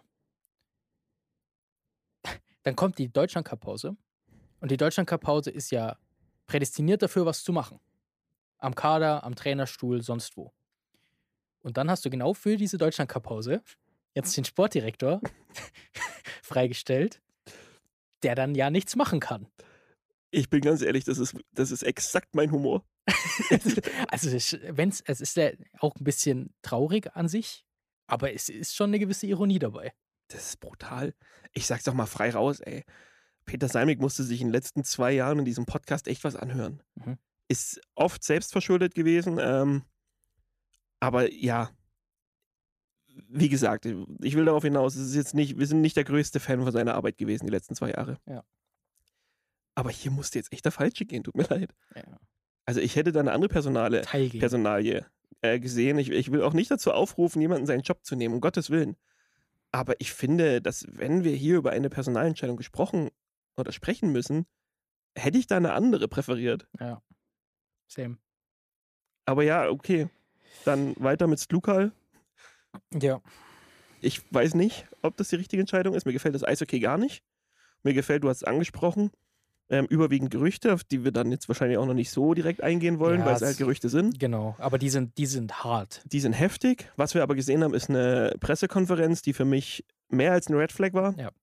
Dann kommt die Deutschland-Cup-Pause. Und die Deutschland-Cup-Pause ist ja prädestiniert dafür, was zu machen. Am Kader, am Trainerstuhl, sonst wo. Und dann hast du genau für diese Deutschland-Cup-Pause jetzt den Sportdirektor freigestellt, der dann ja nichts machen kann. Ich bin ganz ehrlich, das ist exakt mein Humor. Also es ist ja auch ein bisschen traurig an sich, aber es ist schon eine gewisse Ironie dabei. Das ist brutal. Ich sag's doch mal frei raus, ey. Peter Salmig musste sich in den letzten 2 Jahren in diesem Podcast echt was anhören. Mhm. Ist oft selbstverschuldet gewesen, aber ja, wie gesagt, ich will darauf hinaus, es ist jetzt nicht, wir sind nicht der größte Fan von seiner Arbeit gewesen die letzten 2 Jahre. Ja. Aber hier musste jetzt echt der Falsche gehen, tut mir leid. Ja. Also ich hätte da eine andere Personalie gesehen. Ich will auch nicht dazu aufrufen, jemanden seinen Job zu nehmen, um Gottes Willen. Aber ich finde, dass wenn wir hier über eine Personalentscheidung gesprochen oder sprechen müssen, hätte ich da eine andere präferiert. Ja. Same. Aber ja, okay. Dann weiter mit Stlukal. Ja. Ich weiß nicht, ob das die richtige Entscheidung ist. Mir gefällt das Eishockey gar nicht. Mir gefällt, du hast es angesprochen, überwiegend Gerüchte, auf die wir dann jetzt wahrscheinlich auch noch nicht so direkt eingehen wollen, Ja, weil es halt Gerüchte sind. Genau, aber die sind hart. Die sind heftig. Was wir aber gesehen haben, ist eine Pressekonferenz, die für mich mehr als ein Red Flag war. Ja.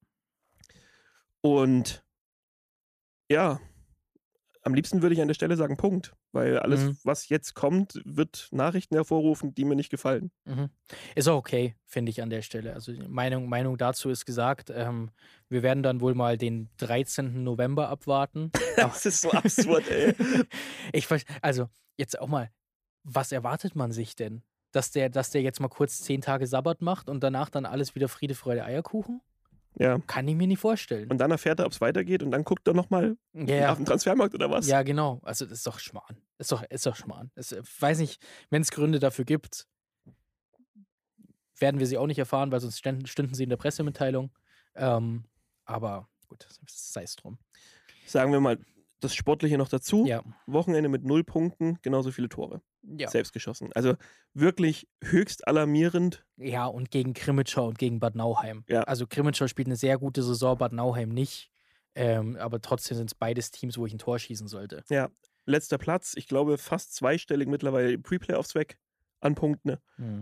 Und ja, am liebsten würde ich an der Stelle sagen Punkt, weil alles, was jetzt kommt, wird Nachrichten hervorrufen, die mir nicht gefallen. Ist auch okay, finde ich an der Stelle. Also die Meinung dazu ist gesagt. Wir werden dann wohl mal den 13. November abwarten. Das ist so absurd, ey. Also jetzt auch mal, was erwartet man sich denn? Dass der jetzt mal kurz 10 Tage Sabbat macht und danach dann alles wieder Friede, Freude, Eierkuchen? Ja. Kann ich mir nicht vorstellen. Und dann erfährt er, ob es weitergeht und dann guckt er nochmal Ja, auf den Transfermarkt oder was? ja, genau. Also das ist doch Schmarrn. Ist doch Schmarrn. Weiß nicht, wenn es Gründe dafür gibt, werden wir sie auch nicht erfahren, weil sonst stünden sie in der Pressemitteilung. Aber gut, sei es drum. Sagen wir mal das Sportliche noch dazu. Ja. Wochenende mit 0 Punkten, genauso viele Tore. Ja. Selbst geschossen. Also wirklich höchst alarmierend. Ja, und gegen Krimitschau und gegen Bad Nauheim. Ja. Also Krimitschau spielt eine sehr gute Saison, Bad Nauheim nicht. Aber trotzdem sind es beides Teams, wo ich ein Tor schießen sollte. Ja, letzter Platz. Ich glaube, fast zweistellig mittlerweile im Pre-Playoffs weg an Punkten.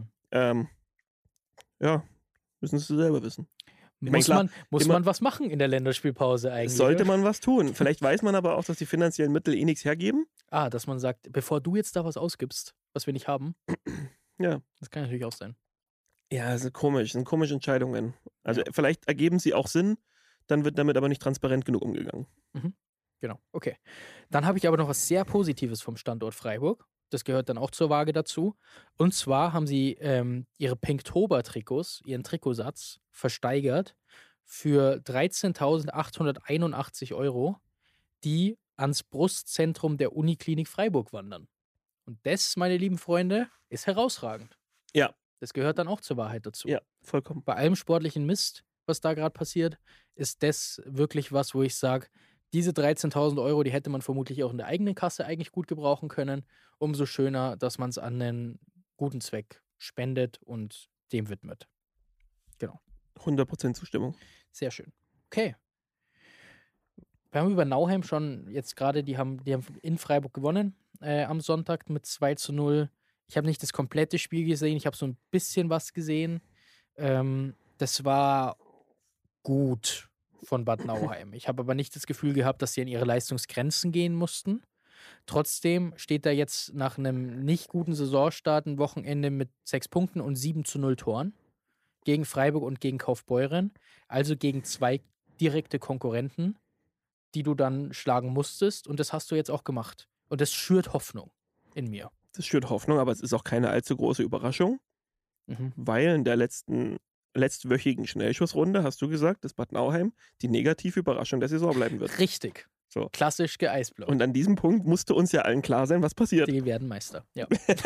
Ja, müssen Sie selber wissen. Muss man was machen in der Länderspielpause eigentlich? Sollte man was tun. Vielleicht weiß man aber auch, dass die finanziellen Mittel eh nichts hergeben. Dass man sagt, bevor du jetzt da was ausgibst, was wir nicht haben. Ja. Das kann natürlich auch sein. Ja, das sind komische Entscheidungen. Also Ja. vielleicht ergeben sie auch Sinn, dann wird damit aber nicht transparent genug umgegangen. Genau, okay. Dann habe ich aber noch was sehr Positives vom Standort Freiburg. Das gehört dann auch zur Waage dazu. Und zwar haben sie ihre Pinktober-Trikots, ihren Trikotsatz, versteigert für 13.881 €, die ans Brustzentrum der Uniklinik Freiburg wandern. Und das, meine lieben Freunde, ist herausragend. Ja. Das gehört dann auch zur Wahrheit dazu. Ja, vollkommen. Bei allem sportlichen Mist, was da gerade passiert, ist das wirklich was, wo ich sage, diese 13.000 €, die hätte man vermutlich auch in der eigenen Kasse eigentlich gut gebrauchen können. Umso schöner, dass man es an einen guten Zweck spendet und dem widmet. Genau. 100% Zustimmung. Sehr schön. Okay. Wir haben über Nauheim schon jetzt gerade, die haben in Freiburg gewonnen am Sonntag mit 2:0. Ich habe nicht das komplette Spiel gesehen, ich habe so ein bisschen was gesehen. Das war gut von Bad Nauheim. Ich habe aber nicht das Gefühl gehabt, dass sie an ihre Leistungsgrenzen gehen mussten. Trotzdem steht da jetzt nach einem nicht guten Saisonstart ein Wochenende mit 6 Punkten und 7:0 Toren gegen Freiburg und gegen Kaufbeuren. Also gegen 2 direkte Konkurrenten, die du dann schlagen musstest. Und das hast du jetzt auch gemacht. Und das schürt Hoffnung in mir. Das schürt Hoffnung, aber es ist auch keine allzu große Überraschung, weil in der letztwöchigen Schnellschussrunde hast du gesagt, dass Bad Nauheim die negative Überraschung der Saison bleiben wird. Richtig. So. Klassisch geeisblockt. Und an diesem Punkt musste uns ja allen klar sein, was passiert. Die werden Meister. Ja.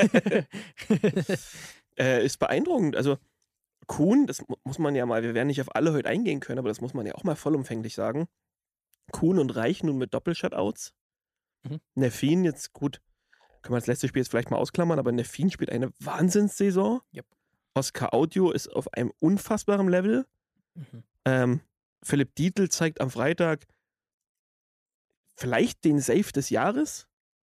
Ist beeindruckend. Also Kuhn, das muss man ja mal, wir werden nicht auf alle heute eingehen können, aber das muss man ja auch mal vollumfänglich sagen. Kuhn und Reich nun mit Doppelshutouts. Neffin jetzt, gut, können wir das letzte Spiel jetzt vielleicht mal ausklammern, aber Neffin spielt eine Wahnsinnssaison. Yep. Oscar Audio ist auf einem unfassbaren Level. Philipp Dietl zeigt am Freitag vielleicht den Save des Jahres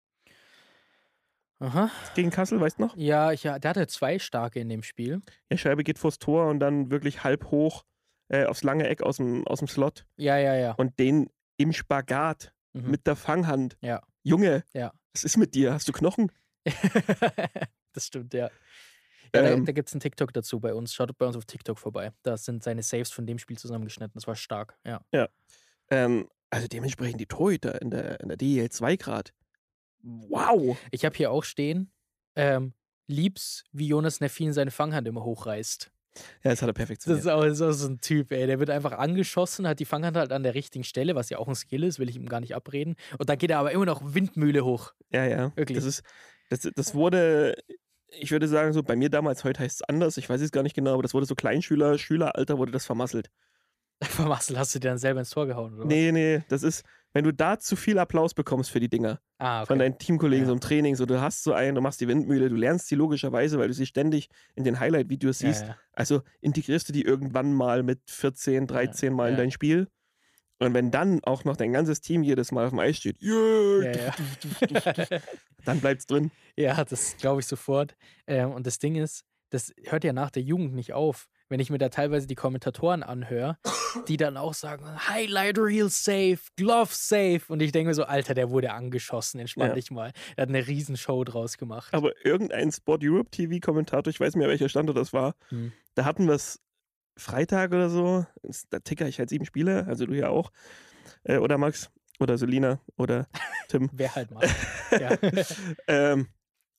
Aha. gegen Kassel, weißt du noch? Ja, der hatte 2 starke in dem Spiel. Ja, Scheibe geht vors Tor und dann wirklich halb hoch aufs lange Eck aus dem Slot. Ja. Und den im Spagat mit der Fanghand. Ja. Junge, Ja. was ist mit dir? Hast du Knochen? Das stimmt, ja. Da gibt es einen TikTok dazu bei uns. Schaut bei uns auf TikTok vorbei. Da sind seine Saves von dem Spiel zusammengeschnitten. Das war stark, ja. Also dementsprechend die Torhüter in der DEL 2 Grad. Wow. Ich habe hier auch stehen, lieb's, wie Jonas Neffin seine Fanghand immer hochreißt. Ja, das hat er perfektioniert. Das ist auch so ein Typ, ey. Der wird einfach angeschossen, hat die Fanghand halt an der richtigen Stelle, was ja auch ein Skill ist, will ich ihm gar nicht abreden. Und dann geht er aber immer noch Windmühle hoch. Ja. Wirklich. Das wurde, ich würde sagen, so bei mir damals, heute heißt es anders, ich weiß es gar nicht genau, aber das wurde so Schüleralter wurde das vermasselt. Vermasselt, hast du dir dann selber ins Tor gehauen, oder was? Nee, das ist, wenn du da zu viel Applaus bekommst für die Dinger Okay. von deinen Teamkollegen Ja. so im Training, so du hast so einen, du machst die Windmühle, du lernst sie logischerweise, weil du sie ständig in den Highlight-Videos siehst. Ja. Also integrierst du die irgendwann mal mit 14, 13 Mal in Ja. dein Spiel. Und wenn dann auch noch dein ganzes Team jedes Mal auf dem Eis steht, Ja. dann bleibt's drin. Ja, das glaube ich sofort. Und das Ding ist, das hört ja nach der Jugend nicht auf. Wenn ich mir da teilweise die Kommentatoren anhöre, die dann auch sagen, Highlight Reel safe, Glove safe. Und ich denke mir so, Alter, der wurde angeschossen, entspann Ja. dich mal. Er hat eine Riesenshow draus gemacht. Aber irgendein Sport Europe TV-Kommentator, ich weiß nicht mehr, welcher Standort das war, da hatten wir es Freitag oder so, da ticker ich halt 7 Spiele, also du ja auch. Oder Max, oder Selina, oder Tim. Wer halt mal. Ja.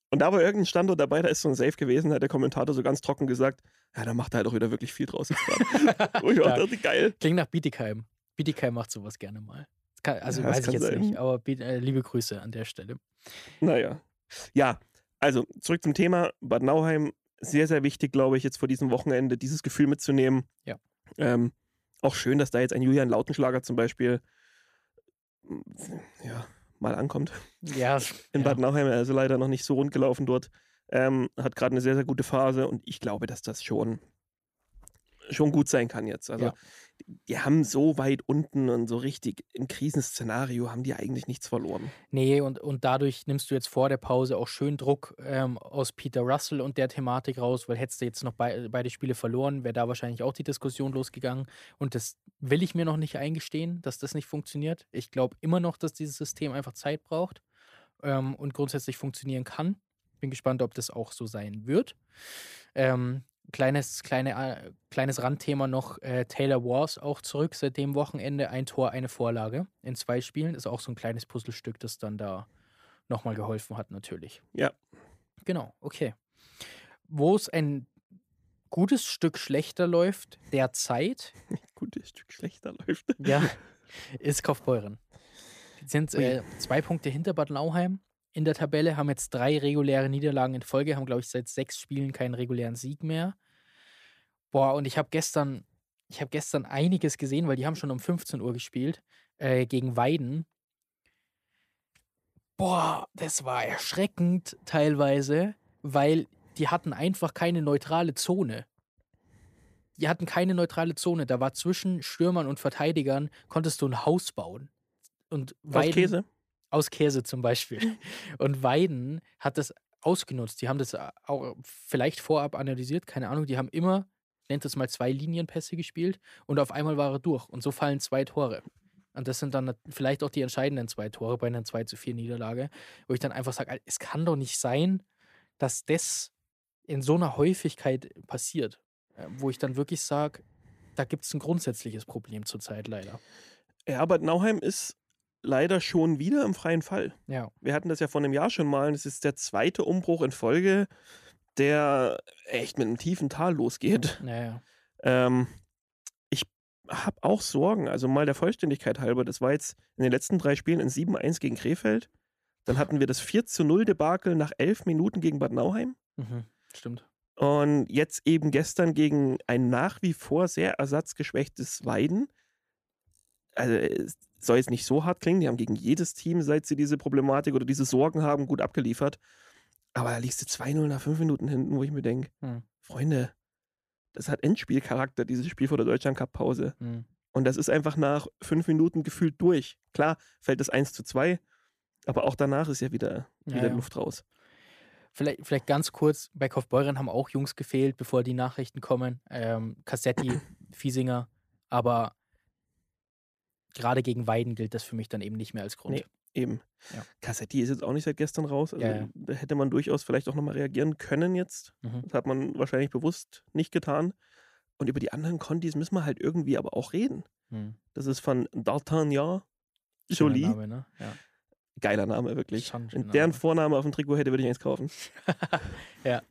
Und da war irgendein Standort dabei, da ist so ein Safe gewesen, da hat der Kommentator so ganz trocken gesagt, ja, da macht er halt auch wieder wirklich viel draus jetzt gerade. Wo ich auch dachte, geil. Klingt nach Bietigheim. Bietigheim macht sowas gerne mal. Also Ja, das weiß ich kann jetzt sein. nicht, aber liebe Grüße an der Stelle. Naja. Ja, also zurück zum Thema. Bad Nauheim, sehr, sehr wichtig, glaube ich, jetzt vor diesem Wochenende dieses Gefühl mitzunehmen. Ja. Auch schön, dass da jetzt ein Julian Lautenschlager zum Beispiel mal ankommt. Ja, In ja. Bad Nauheim, also leider noch nicht so rund gelaufen dort. Hat gerade eine sehr, sehr gute Phase und ich glaube, dass das schon gut sein kann jetzt. Also Ja. die haben so weit unten und so richtig im Krisenszenario haben die eigentlich nichts verloren. Nee, und dadurch nimmst du jetzt vor der Pause auch schön Druck aus Peter Russell und der Thematik raus, weil hättest du jetzt noch beide Spiele verloren, wäre da wahrscheinlich auch die Diskussion losgegangen. Und das will ich mir noch nicht eingestehen, dass das nicht funktioniert. Ich glaube immer noch, dass dieses System einfach Zeit braucht und grundsätzlich funktionieren kann. Bin gespannt, ob das auch so sein wird. Kleines Randthema noch, Taylor Wars auch zurück seit dem Wochenende, 1 Tor, 1 Vorlage in 2 Spielen, ist auch so ein kleines Puzzlestück, das dann da nochmal geholfen hat natürlich. Ja. Genau, okay. Wo es ein gutes Stück schlechter läuft, derzeit, Gutes Stück schlechter läuft. ja, ist Kaufbeuren. Die sind 2 Punkte hinter Bad Nauheim in der Tabelle, haben jetzt 3 reguläre Niederlagen in Folge, haben, glaube ich, seit 6 Spielen keinen regulären Sieg mehr. Boah, und ich habe gestern einiges gesehen, weil die haben schon um 15 Uhr gespielt, gegen Weiden. Boah, das war erschreckend teilweise, weil die hatten einfach keine neutrale Zone. Da war zwischen Stürmern und Verteidigern, konntest du ein Haus bauen. Und Aus Käse? Aus Käse zum Beispiel. Und Weiden hat das ausgenutzt. Die haben das auch vielleicht vorab analysiert, keine Ahnung. Die haben immer, nennt es mal 2 Linienpässe gespielt und auf einmal war er durch. Und so fallen 2 Tore. Und das sind dann vielleicht auch die entscheidenden 2 Tore bei einer 2:4 Niederlage, wo ich dann einfach sage, es kann doch nicht sein, dass das in so einer Häufigkeit passiert. Wo ich dann wirklich sage, da gibt es ein grundsätzliches Problem zurzeit leider. Ja, Bad Nauheim ist leider schon wieder im freien Fall. Ja. Wir hatten das ja vor einem Jahr schon mal und es ist der 2. Umbruch in Folge, der echt mit einem tiefen Tal losgeht. Naja. Ich habe auch Sorgen, also mal der Vollständigkeit halber, das war jetzt in den letzten 3 Spielen ein 7:1 gegen Krefeld. Dann hatten wir das 4:0 Debakel nach 11 Minuten gegen Bad Nauheim. Stimmt. Und jetzt eben gestern gegen ein nach wie vor sehr ersatzgeschwächtes Weiden. Also es soll jetzt nicht so hart klingen, die haben gegen jedes Team, seit sie diese Problematik oder diese Sorgen haben, gut abgeliefert. Aber da liegst du 2:0 nach 5 Minuten hinten, wo ich mir denke, Freunde, das hat Endspielcharakter, dieses Spiel vor der Deutschland-Cup-Pause. Und das ist einfach nach 5 Minuten gefühlt durch. Klar, fällt das 1:2, aber auch danach ist ja wieder Luft raus. Vielleicht ganz kurz, bei Kaufbeuren haben auch Jungs gefehlt, bevor die Nachrichten kommen. Cassetti, Fiesinger, aber gerade gegen Weiden gilt das für mich dann eben nicht mehr als Grund. Nee, eben. Ja. Cassetti ist jetzt auch nicht seit gestern raus. Also Ja. da hätte man durchaus vielleicht auch nochmal reagieren können jetzt. Das hat man wahrscheinlich bewusst nicht getan. Und über die anderen Contis müssen wir halt irgendwie aber auch reden. Das ist von D'Artagnan Jolie. Name, ne? Ja. Geiler Name, wirklich. Schon Wenn deren Vorname auf dem Trikot hätte, würde ich eins kaufen. Ja.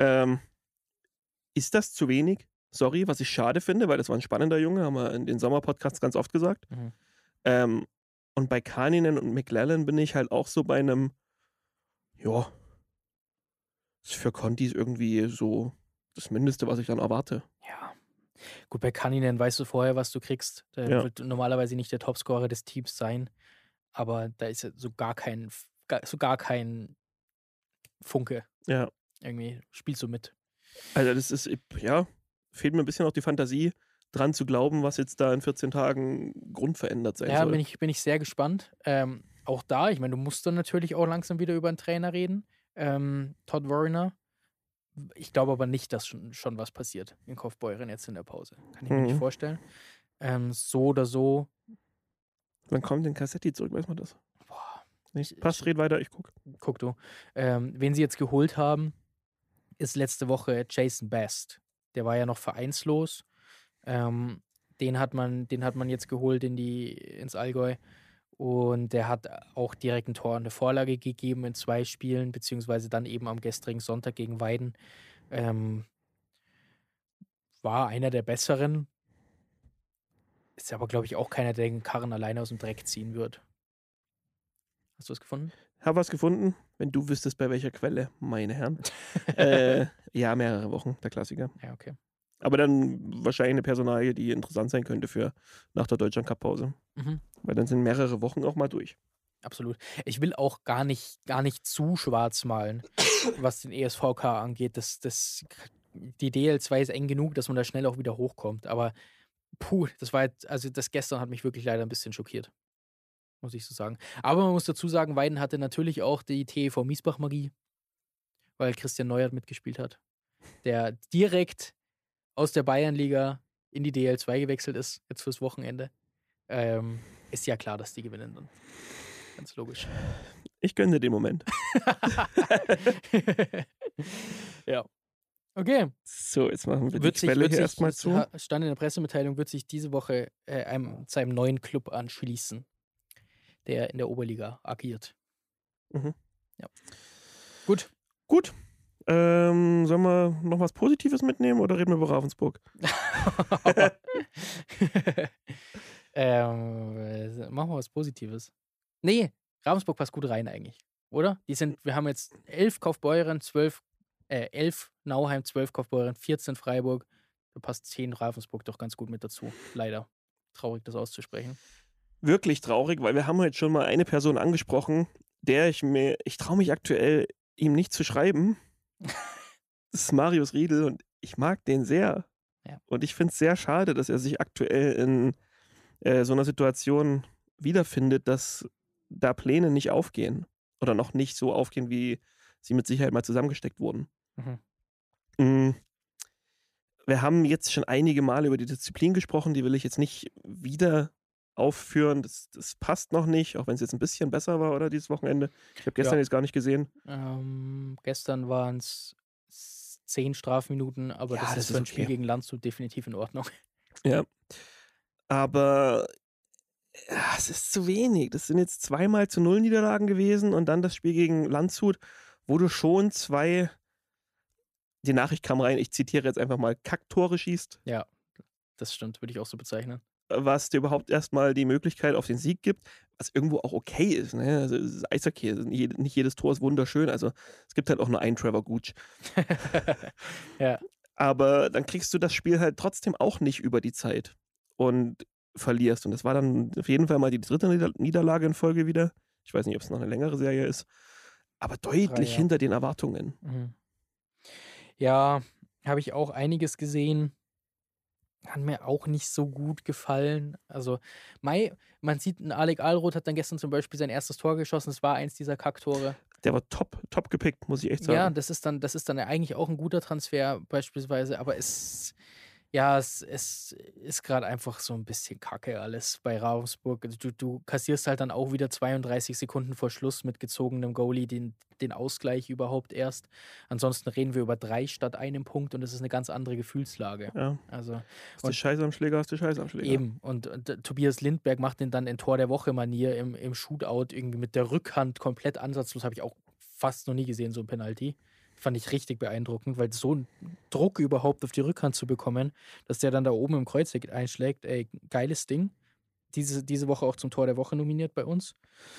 Ist das zu wenig? Sorry, was ich schade finde, weil das war ein spannender Junge, haben wir in den Sommerpodcasts ganz oft gesagt. Und bei Kaninen und McLellan bin ich halt auch so bei einem, ja, ist für Contis irgendwie so das Mindeste, was ich dann erwarte. Ja. Gut, bei Kaninen weißt du vorher, was du kriegst. Der wird normalerweise nicht der Topscorer des Teams sein, aber da ist ja so gar kein Funke. Ja. Irgendwie spielst du mit. Also das ist, ja, fehlt mir ein bisschen auch die Fantasie, dran zu glauben, was jetzt da in 14 Tagen grundverändert sein soll. Ja, bin ich sehr gespannt. Auch da, ich meine, du musst dann natürlich auch langsam wieder über einen Trainer reden. Todd Warriner. Ich glaube aber nicht, dass schon was passiert in Kaufbeuren jetzt in der Pause. Kann ich mir nicht vorstellen. So oder so. Wann kommt denn Cassetti zurück? Weiß man das? Boah. Passt, red weiter, ich guck. Guck du. Wen sie jetzt geholt haben, ist letzte Woche Jason Best. Der war ja noch vereinslos. Den hat man jetzt geholt ins Allgäu. Und der hat auch direkt ein Tor und eine Vorlage gegeben in 2 Spielen, beziehungsweise dann eben am gestrigen Sonntag gegen Weiden. War einer der besseren. Ist aber, glaube ich, auch keiner, der den Karren alleine aus dem Dreck ziehen wird. Hast du es gefunden? Hab was gefunden, wenn du wüsstest, bei welcher Quelle, meine Herren. Ja, mehrere Wochen, der Klassiker. Ja, okay. Aber dann wahrscheinlich eine Personalie, die interessant sein könnte für nach der Deutschland-Cup-Pause. Mhm. Weil dann sind mehrere Wochen auch mal durch. Absolut. Ich will auch gar nicht zu schwarz malen, was den ESVK angeht. Die DL2 ist eng genug, dass man da schnell auch wieder hochkommt. Aber das war jetzt, also das gestern hat mich wirklich leider ein bisschen schockiert. Muss ich so sagen. Aber man muss dazu sagen, Weiden hatte natürlich auch die TEV Miesbach-Magie, weil Christian Neuert mitgespielt hat, der direkt aus der Bayernliga in die DL2 gewechselt ist, jetzt fürs Wochenende. Ist ja klar, dass die gewinnen dann. Ganz logisch. Ich gönne dir den Moment. Ja. Okay. So, jetzt machen wir die Quelle hier erstmal zu. Stand in der Pressemitteilung, wird sich diese Woche seinem neuen Club anschließen, der in der Oberliga agiert. Mhm. Ja. Gut. Sollen wir noch was Positives mitnehmen oder reden wir über Ravensburg? Machen wir was Positives. Nee, Ravensburg passt gut rein eigentlich, oder? Wir haben jetzt 11 Kaufbeuren, 11 Nauheim, 12 Kaufbeuren, 14 Freiburg. Da passt 10 Ravensburg doch ganz gut mit dazu. Leider. Traurig, das auszusprechen. Wirklich traurig, weil wir haben heute schon mal eine Person angesprochen, ich traue mich aktuell, ihm nicht zu schreiben. Das ist Marius Riedl und ich mag den sehr. Ja. Und ich finde es sehr schade, dass er sich aktuell in so einer Situation wiederfindet, dass da Pläne nicht aufgehen. Oder noch nicht so aufgehen, wie sie mit Sicherheit mal zusammengesteckt wurden. Mhm. Wir haben jetzt schon einige Male über die Disziplin gesprochen, die will ich jetzt nicht wieder aufführen. Das passt noch nicht, auch wenn es jetzt ein bisschen besser war, oder dieses Wochenende. Ich habe gestern jetzt gar nicht gesehen. Gestern waren es 10 Strafminuten, aber Ja, das das ist ist für ein okay. Spiel gegen Landshut definitiv in Ordnung. Ja. Aber es ist zu wenig. Das sind jetzt 2-0 Niederlagen gewesen und dann das Spiel gegen Landshut, wo du schon 2, die Nachricht kam rein, ich zitiere jetzt einfach mal, Kacktore schießt, Ja, das stimmt, würde ich auch so bezeichnen. was dir überhaupt erstmal die Möglichkeit auf den Sieg gibt, was irgendwo auch okay ist. Ne? Also es ist Eishockey, also nicht jedes Tor ist wunderschön, also es gibt halt auch nur einen Trevor Gooch. Ja. Aber dann kriegst du das Spiel halt trotzdem auch nicht über die Zeit und verlierst. Und das war dann auf jeden Fall mal die 3. Niederlage in Folge wieder. Ich weiß nicht, ob es noch eine längere Serie ist, aber deutlich 3, ja. hinter den Erwartungen. Mhm. Ja, habe ich auch einiges gesehen. Hat mir auch nicht so gut gefallen. Also, man sieht, ein Alec Alroth hat dann gestern zum Beispiel sein erstes Tor geschossen. Das war eins dieser Kacktore. Der war top gepickt, muss ich echt sagen. Ja, das ist dann eigentlich auch ein guter Transfer beispielsweise, aber es ist gerade einfach so ein bisschen Kacke alles bei Ravensburg. Also du kassierst halt dann auch wieder 32 Sekunden vor Schluss mit gezogenem Goalie den Ausgleich überhaupt erst. Ansonsten reden wir über 3 statt 1 Punkt und das ist eine ganz andere Gefühlslage. Ja. Also, Hast du Scheiße am Schläger, eben. Und Tobias Lindberg macht den dann in Tor der Woche-Manier im Shootout irgendwie mit der Rückhand komplett ansatzlos. Habe ich auch fast noch nie gesehen, so ein Penalty. Fand ich richtig beeindruckend, weil so einen Druck überhaupt auf die Rückhand zu bekommen, dass der dann da oben im Kreuzeck einschlägt, ey, geiles Ding. Diese Woche auch zum Tor der Woche nominiert bei uns.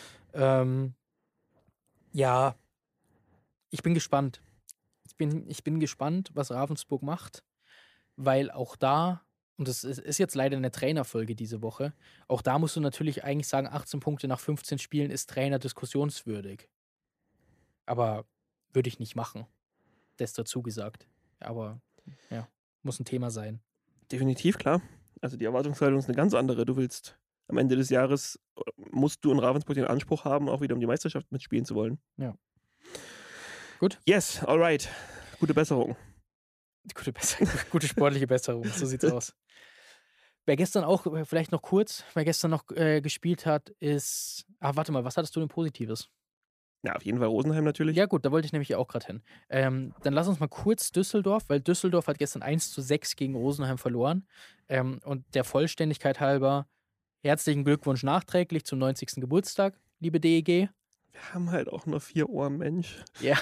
Ja, ich bin gespannt. Ich bin gespannt, was Ravensburg macht, weil auch da, und das ist jetzt leider eine Trainerfolge diese Woche, auch da musst du natürlich eigentlich sagen, 18 Punkte nach 15 Spielen ist Trainer diskussionswürdig. Aber würde ich nicht machen. Das dazu gesagt. Aber ja, muss ein Thema sein. Definitiv, klar. Also die Erwartungshaltung ist eine ganz andere. Du willst am Ende des Jahres, musst du in Ravensburg den Anspruch haben, auch wieder um die Meisterschaft mitspielen zu wollen. Ja. Gut. Yes, alright. Gute Besserung. Gute sportliche Besserung, so sieht's aus. Wer gestern auch, vielleicht noch kurz, gespielt hat, ist. Warte mal, was hattest du denn Positives? Ja, auf jeden Fall Rosenheim natürlich. Ja, gut, da wollte ich nämlich auch gerade hin. Dann lass uns mal kurz Düsseldorf, weil Düsseldorf hat gestern 1:6 gegen Rosenheim verloren. Und der Vollständigkeit halber, Herzlichen Glückwunsch nachträglich zum 90. Geburtstag, liebe DEG. Wir haben halt auch nur 4 Ohren, Mensch. Ja.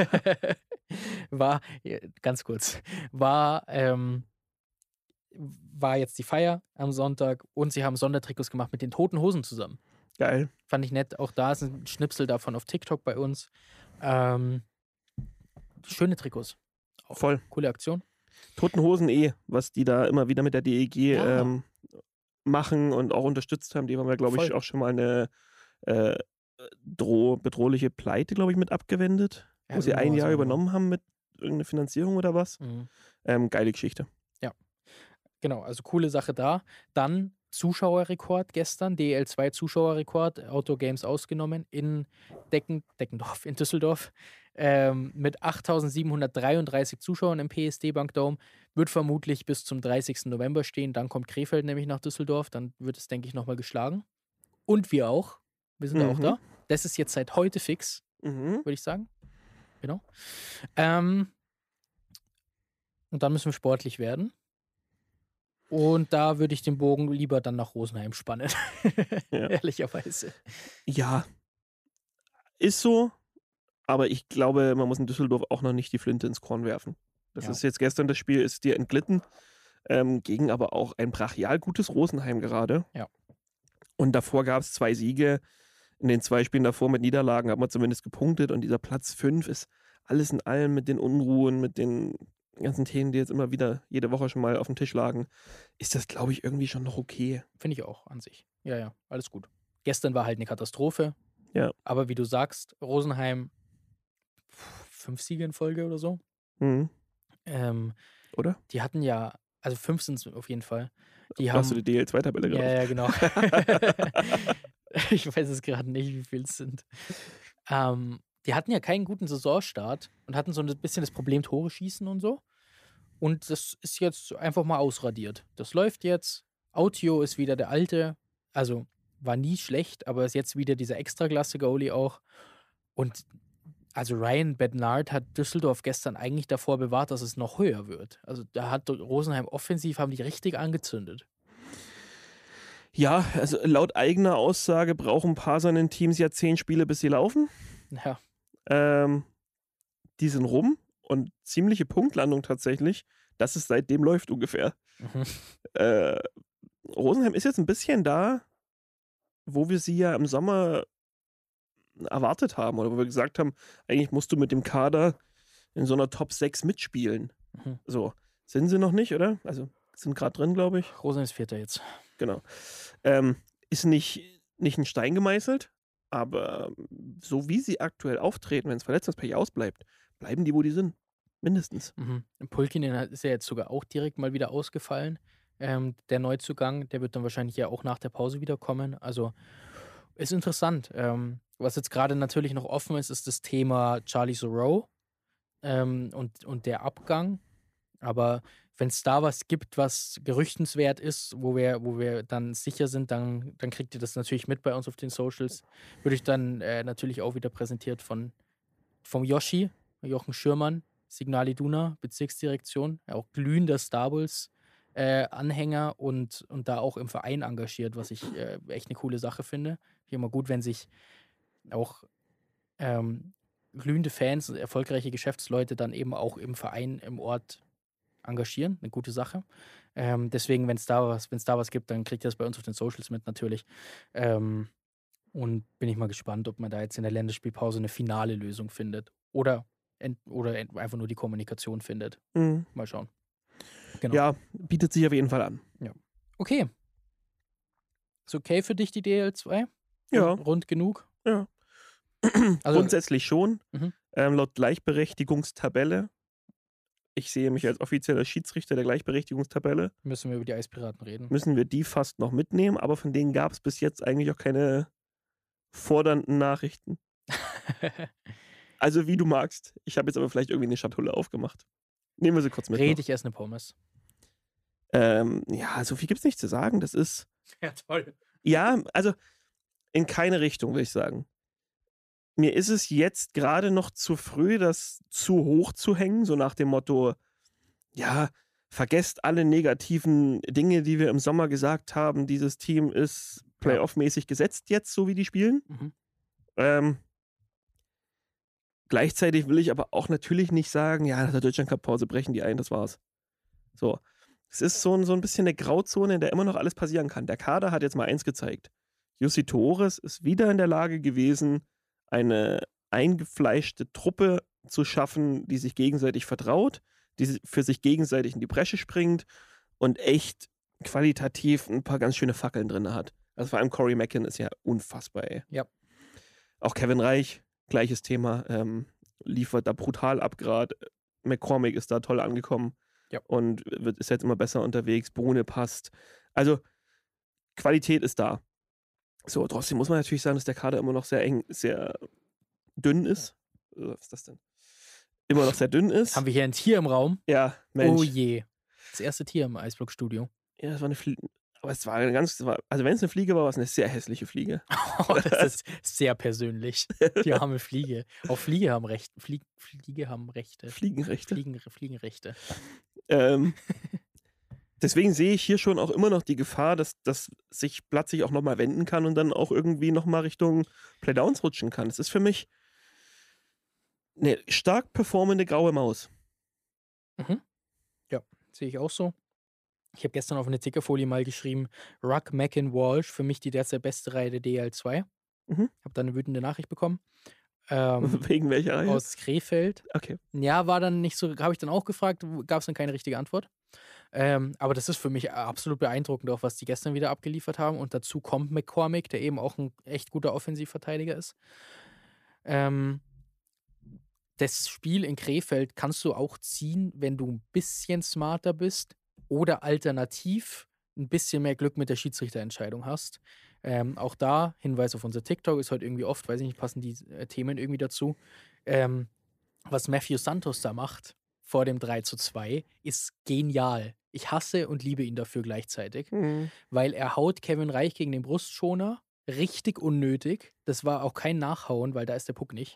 Ganz kurz, war jetzt die Feier am Sonntag und sie haben Sondertrikots gemacht mit den Toten Hosen zusammen. Geil. Fand ich nett. Auch da ist ein Schnipsel davon auf TikTok bei uns. Schöne Trikots. Auch Voll. coole Aktion. Toten Hosen was die da immer wieder mit der DEG Ja. machen und auch unterstützt haben. Die haben ja, glaube ich, Voll. auch schon mal eine bedrohliche Pleite, glaube ich, mit abgewendet. Ja, wo sie ein irgendwas Jahr auch, übernommen haben mit irgendeiner Finanzierung oder was. Geile Geschichte. Genau, also coole Sache da. Dann Zuschauerrekord gestern, DEL2 Zuschauerrekord, Outdoor Games ausgenommen, in Deckendorf, in Düsseldorf, mit 8.733 Zuschauern im PSD Bank Dome. Wird vermutlich bis zum 30. November stehen. Dann kommt Krefeld nämlich nach Düsseldorf. Dann wird es, denke ich, nochmal geschlagen. Und wir auch. Wir sind auch da. Das ist jetzt seit heute fix, würde ich sagen. Genau. Und dann müssen wir sportlich werden. Und da würde ich den Bogen lieber dann nach Rosenheim spannen. Ja. Ehrlicherweise. Ja, ist so. Aber ich glaube, man muss in Düsseldorf auch noch nicht die Flinte ins Korn werfen. Das ist jetzt gestern, das Spiel ist dir entglitten. Gegen aber auch ein brachial gutes Rosenheim gerade. Ja. Und davor gab es 2 Siege. In den 2 Spielen davor mit Niederlagen hat man zumindest gepunktet. Und dieser Platz 5 ist alles in allem mit den Unruhen, mit den ganzen Themen, die jetzt immer wieder jede Woche schon mal auf dem Tisch lagen, ist das, glaube ich, irgendwie schon noch okay. Finde ich auch an sich. Ja, alles gut. Gestern war halt eine Katastrophe. Ja. Aber wie du sagst, Rosenheim 5 Siege in Folge oder so. Oder? Die hatten ja, also 5 sind es auf jeden Fall. Die Hast du haben, die DL2-Tabelle gerade? ja, genau. Ich weiß es gerade nicht, wie viel es sind. Die hatten ja keinen guten Saisonstart und hatten so ein bisschen das Problem Tore schießen und so. Und das ist jetzt einfach mal ausradiert. Das läuft jetzt. Autio ist wieder der alte. Also war nie schlecht, aber ist jetzt wieder dieser Extraklasse-Goalie auch. Und also Ryan Bednard hat Düsseldorf gestern eigentlich davor bewahrt, dass es noch höher wird. Also da hat Rosenheim offensiv, haben die richtig angezündet. Ja, also laut eigener Aussage brauchen ein paar seinen Teams ja 10 Spiele, bis sie laufen. Ja. Die sind rum und ziemliche Punktlandung tatsächlich. Das ist seitdem läuft ungefähr. Rosenheim ist jetzt ein bisschen da, wo wir sie ja im Sommer erwartet haben oder wo wir gesagt haben, eigentlich musst du mit dem Kader in so einer Top 6 mitspielen. So, sind sie noch nicht, oder? Also sind gerade drin, glaube ich. Rosenheim ist Vierter jetzt. Genau. Ist nicht ein Stein gemeißelt, aber so wie sie aktuell auftreten, wenn das Verletzungspech ausbleibt, bleiben die, wo die sind. Mindestens. Pulkinen ist ja jetzt sogar auch direkt mal wieder ausgefallen. Der Neuzugang, der wird dann wahrscheinlich ja auch nach der Pause wiederkommen. Also ist interessant. Was jetzt gerade natürlich noch offen ist, ist das Thema Charlie Sorow und der Abgang. Aber wenn es da was gibt, was gerüchtenswert ist, wo wir dann sicher sind, dann kriegt ihr das natürlich mit bei uns auf den Socials. Würde ich dann natürlich auch wieder präsentiert vom Jochen Schürmann, Signal Iduna, Bezirksdirektion, auch glühender Star Wars Anhänger und da auch im Verein engagiert, was ich echt eine coole Sache finde. Hier immer gut, wenn sich auch glühende Fans und erfolgreiche Geschäftsleute dann eben auch im Verein, im Ort engagieren. Eine gute Sache. Deswegen, wenn es da was gibt, dann kriegt ihr das bei uns auf den Socials mit natürlich. Und bin ich mal gespannt, ob man da jetzt in der Länderspielpause eine finale Lösung findet. Oder einfach nur die Kommunikation findet. Mal schauen. Genau. Ja, bietet sich auf jeden Fall an. Ja. Okay. Ist okay für dich die DL2? Ja. Rund genug? Ja. Also, Grundsätzlich schon. Laut Gleichberechtigungstabelle. Ich sehe mich als offizieller Schiedsrichter der Gleichberechtigungstabelle. müssen wir über die Eispiraten reden. Müssen wir die fast noch mitnehmen, aber von denen gab es bis jetzt eigentlich auch keine fordernden Nachrichten. Also wie du magst. Ich habe jetzt aber vielleicht irgendwie eine Schatulle aufgemacht. Nehmen wir sie kurz mit. Rede ich erst eine Pommes. Ja, so viel gibt es nicht zu sagen. Das ist. Ja, toll. Ja, also in keine Richtung, würde ich sagen. Mir ist es jetzt gerade noch zu früh, das zu hoch zu hängen, so nach dem Motto, ja, vergesst alle negativen Dinge, die wir im Sommer gesagt haben. Dieses Team ist Playoff-mäßig gesetzt jetzt, so wie die spielen. Gleichzeitig will ich aber auch natürlich nicht sagen, ja, nach der Deutschland-Cup-Pause brechen die ein, das war's. So. Es ist so ein bisschen eine Grauzone, in der immer noch alles passieren kann. Der Kader hat jetzt mal eins gezeigt. Jussi Torres ist wieder in der Lage gewesen, eine eingefleischte Truppe zu schaffen, die sich gegenseitig vertraut, die für sich gegenseitig in die Bresche springt und echt qualitativ ein paar ganz schöne Fackeln drin hat. Also vor allem Corey Mackin ist ja unfassbar, ey. Ja. Auch Kevin Reich, gleiches Thema, liefert da brutal ab gerade. McCormick ist da toll angekommen und ist jetzt immer besser unterwegs. Bohne passt. Also Qualität ist da. So, trotzdem muss man natürlich sagen, dass der Kader immer noch sehr eng, sehr dünn ist. Was ist das denn? Immer noch sehr dünn ist. Haben wir hier ein Tier im Raum? Ja, Mensch. Oh je. Das erste Tier im Eisblock-Studio. Ja, das war eine Fliege. Aber es war also wenn es eine Fliege war, war es eine sehr hässliche Fliege. Oh, das ist sehr persönlich. Die arme Fliege. Auch Fliege haben Rechte. Fliege haben Rechte. Fliegenrechte. Fliegenrechte. Deswegen sehe ich hier schon auch immer noch die Gefahr, dass sich plötzlich auch nochmal wenden kann und dann auch irgendwie nochmal Richtung Playdowns rutschen kann. Es ist für mich eine stark performende graue Maus. Ja, sehe ich auch so. Ich habe gestern auf eine Tickerfolie mal geschrieben, Ruck, Mackin, Walsh, für mich die derzeit beste Reihe der DL2. Habe da eine wütende Nachricht bekommen. Wegen welcher Reihe? Aus Krefeld. Okay. Ja, war dann nicht so, habe ich dann auch gefragt, gab es dann keine richtige Antwort. Aber das ist für mich absolut beeindruckend, auch was die gestern wieder abgeliefert haben. Und dazu kommt McCormick, der eben auch ein echt guter Offensivverteidiger ist. Das Spiel in Krefeld kannst du auch ziehen, wenn du ein bisschen smarter bist oder alternativ ein bisschen mehr Glück mit der Schiedsrichterentscheidung hast. Auch da, Hinweis auf unser TikTok, ist heute irgendwie oft, weiß ich nicht, passen die Themen irgendwie dazu. Was Matthew Santos da macht vor dem 3:2 ist genial. Ich hasse und liebe ihn dafür gleichzeitig, weil er haut Kevin Reich gegen den Brustschoner richtig unnötig. Das war auch kein Nachhauen, weil da ist der Puck nicht.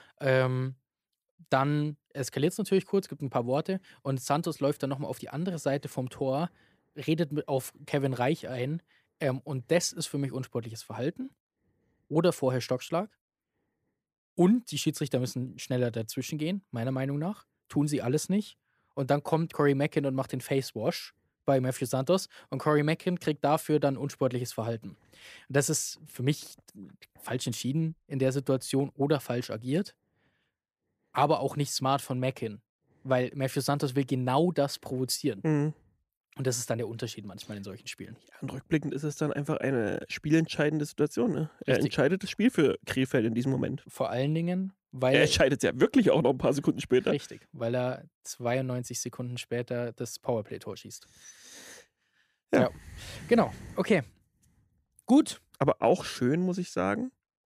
Dann eskaliert es natürlich kurz, gibt ein paar Worte und Santos läuft dann nochmal auf die andere Seite vom Tor, redet auf Kevin Reich ein und das ist für mich unsportliches Verhalten oder vorher Stockschlag. Und die Schiedsrichter müssen schneller dazwischen gehen, meiner Meinung nach. Tun sie alles nicht. Und dann kommt Corey Mackin und macht den Face-Wash bei Matthew Santos. Und Corey Mackin kriegt dafür dann unsportliches Verhalten. Das ist für mich falsch entschieden in der Situation oder falsch agiert. Aber auch nicht smart von Mackin. Weil Matthew Santos will genau das provozieren. Und das ist dann der Unterschied manchmal in solchen Spielen. Ja, und rückblickend ist es dann einfach eine spielentscheidende Situation. Ne? Er Richtig. entscheidet das Spiel für Krefeld in diesem Moment. Vor allen Dingen, weil Er entscheidet es ja wirklich auch noch ein paar Sekunden später. Richtig, weil er 92 Sekunden später das Powerplay-Tor schießt. Ja. Genau, okay. Gut. Aber auch schön, muss ich sagen.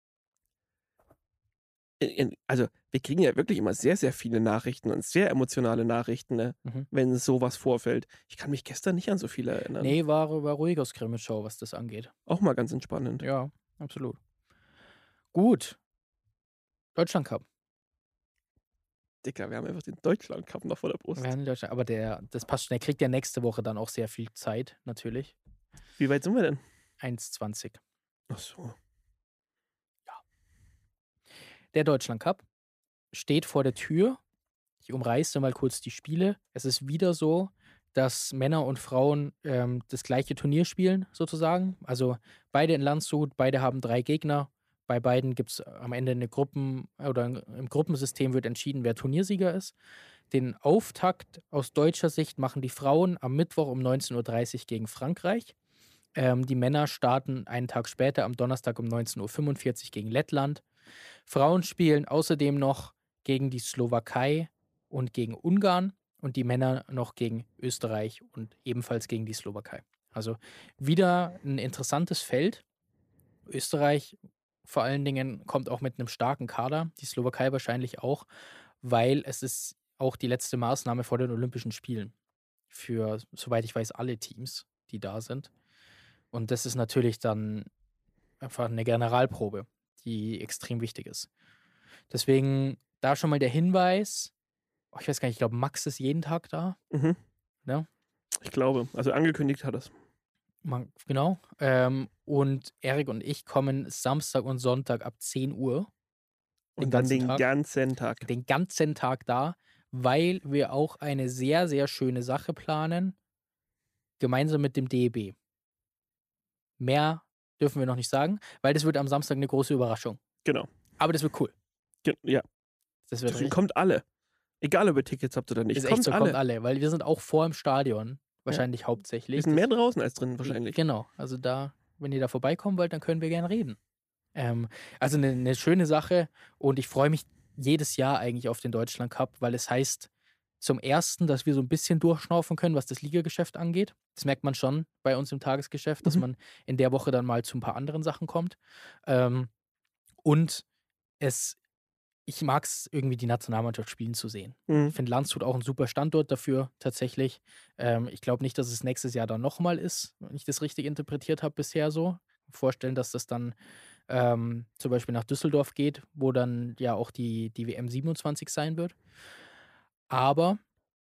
Also, wir kriegen ja wirklich immer sehr, sehr viele Nachrichten und sehr emotionale Nachrichten, ne? Wenn sowas vorfällt. Ich kann mich gestern nicht an so viele erinnern. Nee, war ruhig aus Grimmitschau, was das angeht. Auch mal ganz entspannend. Ja, absolut. Gut. Deutschland Cup. Dicker, wir haben einfach den Deutschland Cup noch vor der Brust. Wir haben Deutschland, aber das passt schon. Der kriegt ja nächste Woche dann auch sehr viel Zeit, natürlich. Wie weit sind wir denn? 1:20. Ach so. Der Deutschland Cup steht vor der Tür. Ich umreiße mal kurz die Spiele. Es ist wieder so, dass Männer und Frauen das gleiche Turnier spielen, sozusagen. Also beide in Landshut, beide haben 3 Gegner. Bei beiden gibt es am Ende eine im Gruppensystem wird entschieden, wer Turniersieger ist. Den Auftakt aus deutscher Sicht machen die Frauen am Mittwoch um 19:30 Uhr gegen Frankreich. Die Männer starten einen Tag später, am Donnerstag um 19:45 Uhr gegen Lettland. Frauen spielen außerdem noch gegen die Slowakei und gegen Ungarn und die Männer noch gegen Österreich und ebenfalls gegen die Slowakei. Also wieder ein interessantes Feld. Österreich vor allen Dingen kommt auch mit einem starken Kader, die Slowakei wahrscheinlich auch, weil es ist auch die letzte Maßnahme vor den Olympischen Spielen für, soweit ich weiß, alle Teams, die da sind. Und das ist natürlich dann einfach eine Generalprobe, die extrem wichtig ist. Deswegen da schon mal der Hinweis, ich weiß gar nicht, ich glaube, Max ist jeden Tag da. Ne? Ich glaube, also angekündigt hat es. Genau. Und Erik und ich kommen Samstag und Sonntag ab 10 Uhr Und dann den ganzen Tag. den ganzen Tag da, weil wir auch eine sehr, sehr schöne Sache planen, gemeinsam mit dem DEB. Mehr dürfen wir noch nicht sagen, weil das wird am Samstag eine große Überraschung. Genau. Aber das wird cool. Ja, Das wird deswegen richtig, kommt alle. Egal, ob ihr Tickets habt oder nicht. ist echt so, kommt alle, weil wir sind auch vor im Stadion, wahrscheinlich Wir hauptsächlich. sind mehr draußen als drin wahrscheinlich. Genau, also da, wenn ihr da vorbeikommen wollt, dann können wir gerne reden. Also eine schöne Sache und ich freue mich jedes Jahr eigentlich auf den Deutschland Cup, weil es heißt zum Ersten, dass wir so ein bisschen durchschnaufen können, was das Ligageschäft angeht. Das merkt man schon bei uns im Tagesgeschäft, dass man in der Woche dann mal zu ein paar anderen Sachen kommt. Und ich mag es irgendwie, die Nationalmannschaft spielen zu sehen. Mhm. Ich finde Landshut auch ein super Standort dafür, tatsächlich. Ich glaube nicht, dass es nächstes Jahr dann nochmal ist, wenn ich das richtig interpretiert habe bisher so. Vorstellen, dass das dann zum Beispiel nach Düsseldorf geht, wo dann ja auch die WM 27 sein wird. Aber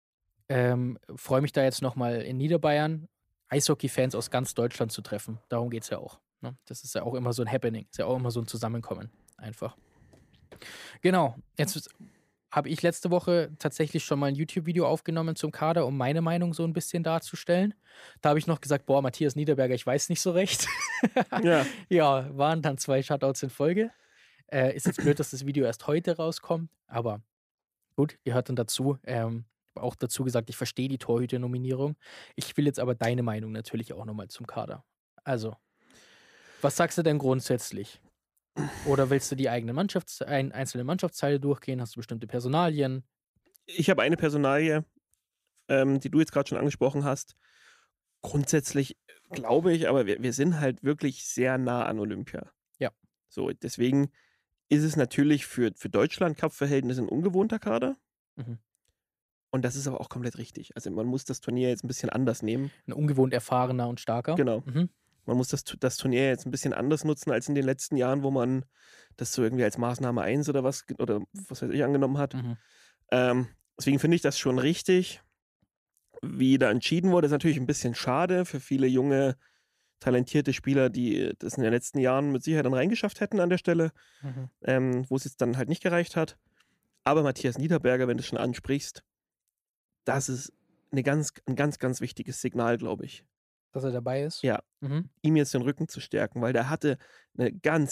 freue mich da jetzt nochmal in Niederbayern Eishockey-Fans aus ganz Deutschland zu treffen. Darum geht es ja auch. Ne? Das ist ja auch immer so ein Happening. Ist ja auch immer so ein Zusammenkommen. Einfach. Genau. Jetzt habe ich letzte Woche tatsächlich schon mal ein YouTube-Video aufgenommen zum Kader, um meine Meinung so ein bisschen darzustellen. Da habe ich noch gesagt, boah, Matthias Niederberger, ich weiß nicht so recht. Ja. Ja, waren dann 2 Shutouts in Folge. Ist jetzt blöd, dass das Video erst heute rauskommt, aber gut, gehört dann dazu. Auch dazu gesagt, ich verstehe die Torhüter-Nominierung. Ich will jetzt aber deine Meinung natürlich auch nochmal zum Kader. Also, was sagst du denn grundsätzlich? Oder willst du die eigene einzelne Mannschaftsteile durchgehen? Hast du bestimmte Personalien? Ich habe eine Personalie, die du jetzt gerade schon angesprochen hast. Grundsätzlich glaube ich, aber wir sind halt wirklich sehr nah an Olympia. Ja. So, deswegen ist es natürlich für Deutschland-Cup-Verhältnisse ein ungewohnter Kader. Mhm. Und das ist aber auch komplett richtig. Also man muss das Turnier jetzt ein bisschen anders nehmen. Ein ungewohnt erfahrener und starker. Genau. Mhm. Man muss das Turnier jetzt ein bisschen anders nutzen als in den letzten Jahren, wo man das so irgendwie als Maßnahme 1 oder was weiß ich angenommen hat. Mhm. Deswegen finde ich das schon richtig. Wie da entschieden wurde, ist natürlich ein bisschen schade für viele junge, talentierte Spieler, die das in den letzten Jahren mit Sicherheit dann reingeschafft hätten an der Stelle, wo es jetzt dann halt nicht gereicht hat. Aber Matthias Niederberger, wenn du es schon ansprichst, das ist ein ganz, ganz wichtiges Signal, glaube ich. Dass er dabei ist? Ja. Mhm. Ihm jetzt den Rücken zu stärken, weil der hatte ein ganz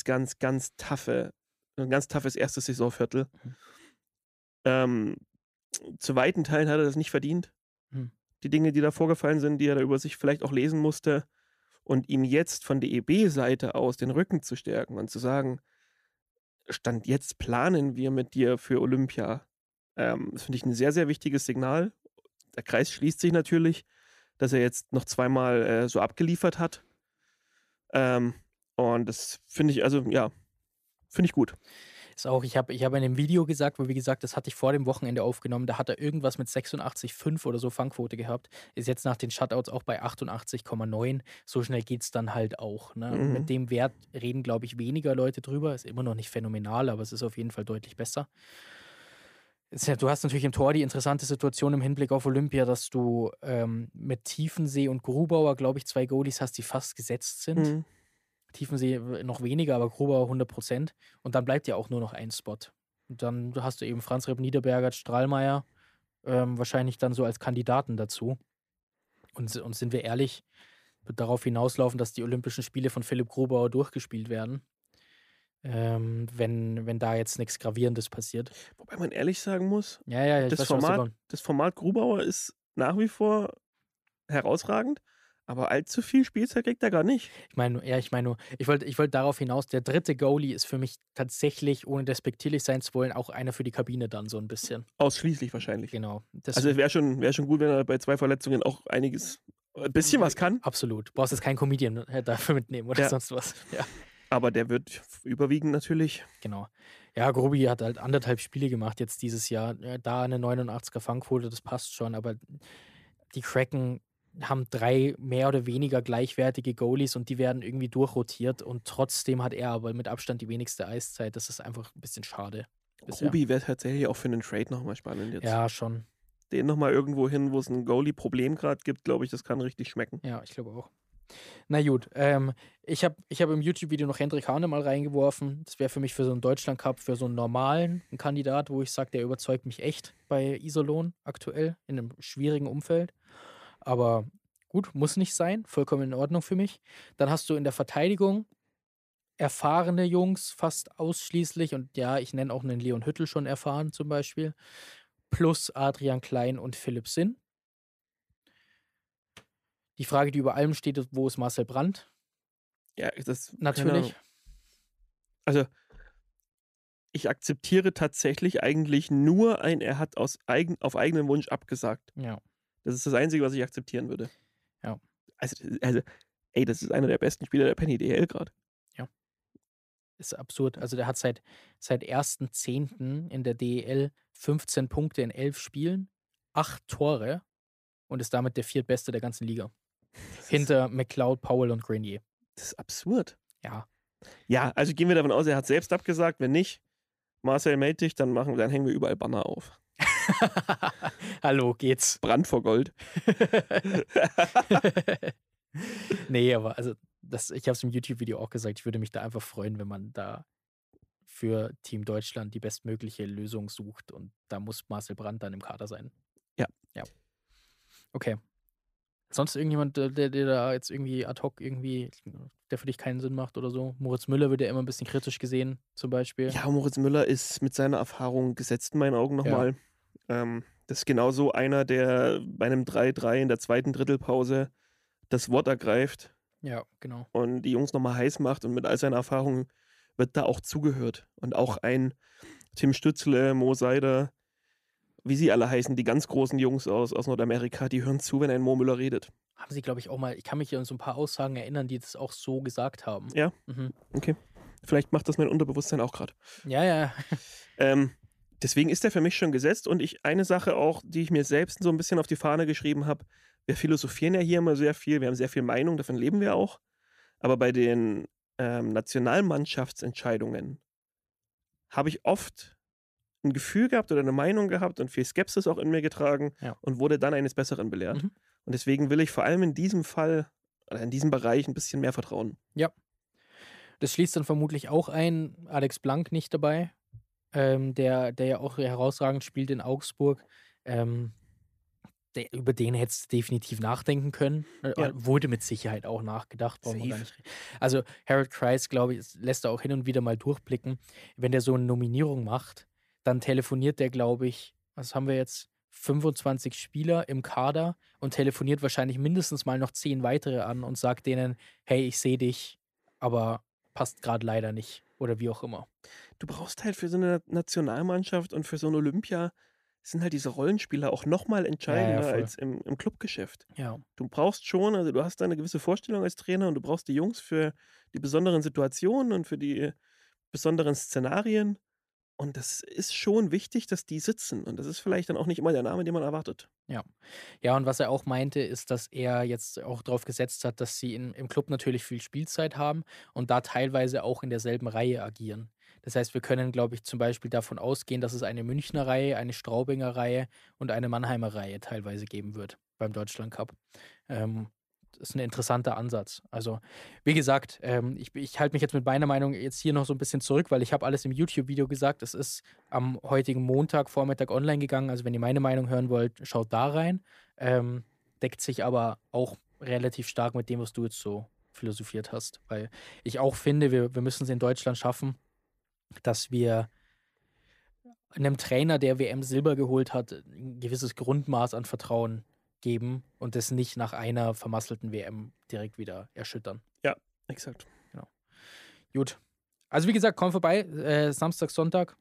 toughes erstes Saisonviertel. Zu weiten Teilen hat er das nicht verdient. Mhm. Die Dinge, die da vorgefallen sind, die er da über sich vielleicht auch lesen musste, und ihm jetzt von der EB-Seite aus den Rücken zu stärken und zu sagen, Stand jetzt planen wir mit dir für Olympia. Das finde ich ein sehr, sehr wichtiges Signal. Der Kreis schließt sich natürlich, dass er jetzt noch zweimal so abgeliefert hat. Und das finde ich, also ja, finde ich gut. Ist auch, ich hab in dem Video gesagt, weil wie gesagt, das hatte ich vor dem Wochenende aufgenommen, da hat er irgendwas mit 86,5 oder so Fangquote gehabt. Ist jetzt nach den Shutouts auch bei 88,9. So schnell geht es dann halt auch. Ne? Mhm. Mit dem Wert reden, glaube ich, weniger Leute drüber. Ist immer noch nicht phänomenal, aber es ist auf jeden Fall deutlich besser. Du hast natürlich im Tor die interessante Situation im Hinblick auf Olympia, dass du mit Tiefensee und Grubauer, glaube ich, 2 Goalies hast, die fast gesetzt sind. Mhm. Tiefensee noch weniger, aber Grubauer 100%. Und dann bleibt ja auch nur noch ein Spot. Und dann hast du eben Franz Repp, Niederberger, Strahlmeier wahrscheinlich dann so als Kandidaten dazu. Und sind wir ehrlich, wird darauf hinauslaufen, dass die Olympischen Spiele von Philipp Grubauer durchgespielt werden. Wenn da jetzt nichts Gravierendes passiert. Wobei man ehrlich sagen muss, Ja, ich das weiß schon, was du meinst. Format Grubauer ist nach wie vor herausragend, aber allzu viel Spielzeit kriegt er gar nicht. Ich wollte darauf hinaus, der dritte Goalie ist für mich tatsächlich, ohne despektierlich sein zu wollen, auch einer für die Kabine dann so ein bisschen. Ausschließlich wahrscheinlich. Genau. Also es wäre schon gut, wenn er bei 2 Verletzungen auch ein bisschen was kann. Absolut. Du brauchst jetzt keinen Comedian dafür mitnehmen oder Ja. sonst was. Ja, Aber der wird überwiegend natürlich. genau. Ja, Grubi hat halt 1,5 Spiele gemacht jetzt dieses Jahr. Da eine 89er Fangquote, das passt schon, aber die Kraken haben 3 mehr oder weniger gleichwertige Goalies und die werden irgendwie durchrotiert und trotzdem hat er aber mit Abstand die wenigste Eiszeit. Das ist einfach ein bisschen schade. bisher. Ruby wäre tatsächlich auch für einen Trade nochmal spannend jetzt. Ja, schon. den nochmal irgendwo hin, wo es ein Goalie-Problem gerade gibt, glaube ich, das kann richtig schmecken. Ja, ich glaube auch. Na gut, ich hab im YouTube-Video noch Hendrik Hane mal reingeworfen. Das wäre für mich für so einen Deutschland-Cup, für so einen normalen einen Kandidat, wo ich sage, der überzeugt mich echt bei Iserlohn aktuell in einem schwierigen Umfeld. Aber gut, muss nicht sein, vollkommen in Ordnung für mich. Dann hast du in der Verteidigung erfahrene Jungs fast ausschließlich und ja, ich nenne auch einen Leon Hüttel schon erfahren zum Beispiel, plus Adrian Klein und Philipp Sinn. Die Frage, die über allem steht, ist, wo ist Marcel Brandt? Ja, das keine Natürlich. Ahnung. Also, ich akzeptiere tatsächlich eigentlich nur er hat auf eigenen Wunsch abgesagt. Ja. Das ist das Einzige, was ich akzeptieren würde. Ja. Also, ey, das ist einer der besten Spieler der Penny DL gerade. Ist absurd. Also der hat seit 1.10. in der DEL 15 Punkte in 11 Spielen, 8 Tore und ist damit der viertbeste der ganzen Liga. Hinter McLeod, Powell und Grenier. Das ist absurd. Ja. Ja, also gehen wir davon aus, er hat selbst abgesagt. Wenn nicht, Marcel, melde dich, dann hängen wir überall Banner auf. Hallo, geht's. Brand vor Gold. Nee, aber also ich habe es im YouTube-Video auch gesagt, ich würde mich da einfach freuen, wenn man da für Team Deutschland die bestmögliche Lösung sucht und da muss Marcel Brandt dann im Kader sein. Ja. Okay. Sonst irgendjemand, der da jetzt irgendwie ad hoc der für dich keinen Sinn macht oder so? Moritz Müller wird ja immer ein bisschen kritisch gesehen, zum Beispiel. Ja, Moritz Müller ist mit seiner Erfahrung gesetzt in meinen Augen nochmal. Das ist genauso einer, der bei einem 3-3 in der zweiten Drittelpause das Wort ergreift Ja, genau. und die Jungs nochmal heiß macht und mit all seiner Erfahrung wird da auch zugehört. Und auch ein Tim Stützle, Mo Seider, wie sie alle heißen, die ganz großen Jungs aus Nordamerika, die hören zu, wenn ein Mo Müller redet. Haben sie, glaube ich, auch mal, ich kann mich an so ein paar Aussagen erinnern, die das auch so gesagt haben. Ja? Mhm. Okay. Vielleicht macht das mein Unterbewusstsein auch gerade. Ja. Deswegen ist der für mich schon gesetzt und eine Sache auch, die ich mir selbst so ein bisschen auf die Fahne geschrieben habe, wir philosophieren ja hier immer sehr viel, wir haben sehr viel Meinung, davon leben wir auch, aber bei den Nationalmannschaftsentscheidungen habe ich oft ein Gefühl gehabt oder eine Meinung gehabt und viel Skepsis auch in mir getragen und wurde dann eines Besseren belehrt. Mhm. Und deswegen will ich vor allem in diesem Fall oder in diesem Bereich ein bisschen mehr vertrauen. Ja. Das schließt dann vermutlich auch ein, Alex Blank nicht dabei, der ja auch herausragend spielt in Augsburg. Über den hättest du definitiv nachdenken können. Ja. Wurde mit Sicherheit auch nachgedacht. Brauchen wir gar Safe. nicht. Also Harold Kreis, glaube ich, lässt er auch hin und wieder mal durchblicken. Wenn der so eine Nominierung macht, dann telefoniert der, glaube ich, was haben wir jetzt? 25 Spieler im Kader und telefoniert wahrscheinlich mindestens mal noch 10 weitere an und sagt denen, hey, ich sehe dich, aber passt gerade leider nicht oder wie auch immer. Du brauchst halt für so eine Nationalmannschaft und für so ein Olympia sind halt diese Rollenspieler auch nochmal entscheidender voll. als im Clubgeschäft. Ja. Du brauchst schon, also du hast da eine gewisse Vorstellung als Trainer und du brauchst die Jungs für die besonderen Situationen und für die besonderen Szenarien. Und das ist schon wichtig, dass die sitzen. Und das ist vielleicht dann auch nicht immer der Name, den man erwartet. Ja, und was er auch meinte, ist, dass er jetzt auch darauf gesetzt hat, dass sie im Club natürlich viel Spielzeit haben und da teilweise auch in derselben Reihe agieren. Das heißt, wir können, glaube ich, zum Beispiel davon ausgehen, dass es eine Münchner Reihe, eine Straubinger Reihe und eine Mannheimer Reihe teilweise geben wird beim Deutschland Cup. Das ist ein interessanter Ansatz. Also, wie gesagt, ich halte mich jetzt mit meiner Meinung jetzt hier noch so ein bisschen zurück, weil ich habe alles im YouTube-Video gesagt. Es ist am heutigen Montag Vormittag online gegangen. Also, wenn ihr meine Meinung hören wollt, schaut da rein. Deckt sich aber auch relativ stark mit dem, was du jetzt so philosophiert hast. Weil ich auch finde, wir müssen es in Deutschland schaffen, dass wir einem Trainer, der WM Silber geholt hat, ein gewisses Grundmaß an Vertrauen geben und das nicht nach einer vermasselten WM direkt wieder erschüttern. Ja, exakt. Genau. Gut. Also wie gesagt, komm vorbei. Samstag, Sonntag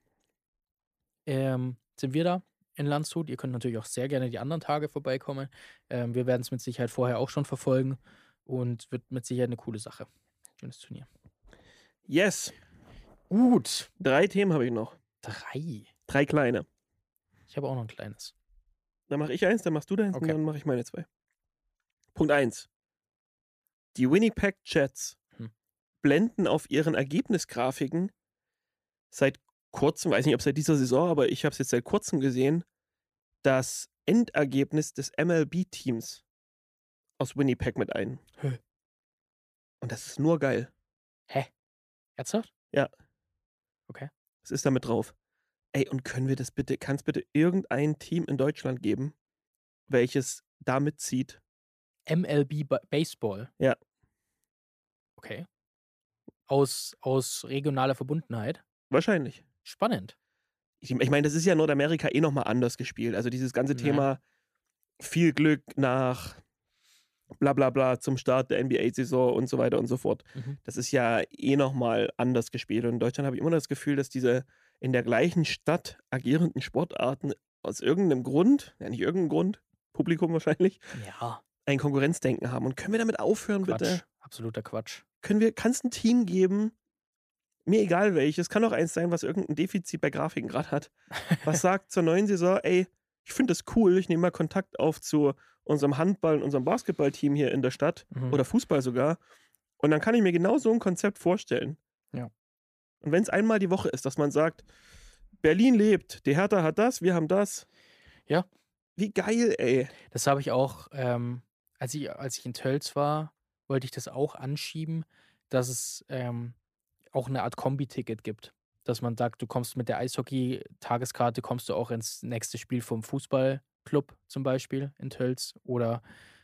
sind wir da in Landshut. Ihr könnt natürlich auch sehr gerne die anderen Tage vorbeikommen. Wir werden es mit Sicherheit vorher auch schon verfolgen und wird mit Sicherheit eine coole Sache. Schönes Turnier. Yes. Gut. 3 Themen habe ich noch. 3. 3 kleine. Ich habe auch noch ein kleines. Dann mache ich eins, dann machst du deins Okay. und dann mache ich meine 2. Punkt 1. Die Winnipeg Jets blenden auf ihren Ergebnisgrafiken seit kurzem, weiß nicht, ob seit dieser Saison, aber ich habe es jetzt seit kurzem gesehen, das Endergebnis des MLB-Teams aus Winnipeg mit ein. Hä? Und das ist nur geil. Hä? Ernsthaft? Ja. Okay. Was ist da mit drauf? Ey, und kann es bitte irgendein Team in Deutschland geben, welches da mitzieht? MLB Baseball. Ja. Okay. Aus regionaler Verbundenheit. Wahrscheinlich. Spannend. Ich meine, das ist ja in Nordamerika eh nochmal anders gespielt. Also dieses ganze Ja. Thema viel Glück nach bla bla bla zum Start der NBA-Saison und so weiter und so fort. Mhm. Das ist ja eh nochmal anders gespielt. Und in Deutschland habe ich immer das Gefühl, dass diese in der gleichen Stadt agierenden Sportarten aus irgendeinem Grund, ja nicht irgendeinem Grund, Publikum wahrscheinlich, Ja, ein Konkurrenzdenken haben. Und können wir damit aufhören, Quatsch. bitte? Absoluter Quatsch. Kann es ein Team geben, mir egal welches, kann auch eins sein, was irgendein Defizit bei Grafiken gerade hat, was sagt zur neuen Saison, ey, ich finde das cool, ich nehme mal Kontakt auf zu unserem Handball- und unserem Basketballteam hier in der Stadt Mhm. oder Fußball sogar. Und dann kann ich mir genau so ein Konzept vorstellen. Ja. Und wenn es einmal die Woche ist, dass man sagt, Berlin lebt, die Hertha hat das, wir haben das. Ja. Wie geil, ey. Das habe ich auch, als ich in Tölz war, wollte ich das auch anschieben, dass es auch eine Art Kombi-Ticket gibt. Dass man sagt, du kommst mit der Eishockey-Tageskarte, kommst du auch ins nächste Spiel vom Fußballclub zum Beispiel in Tölz. Oder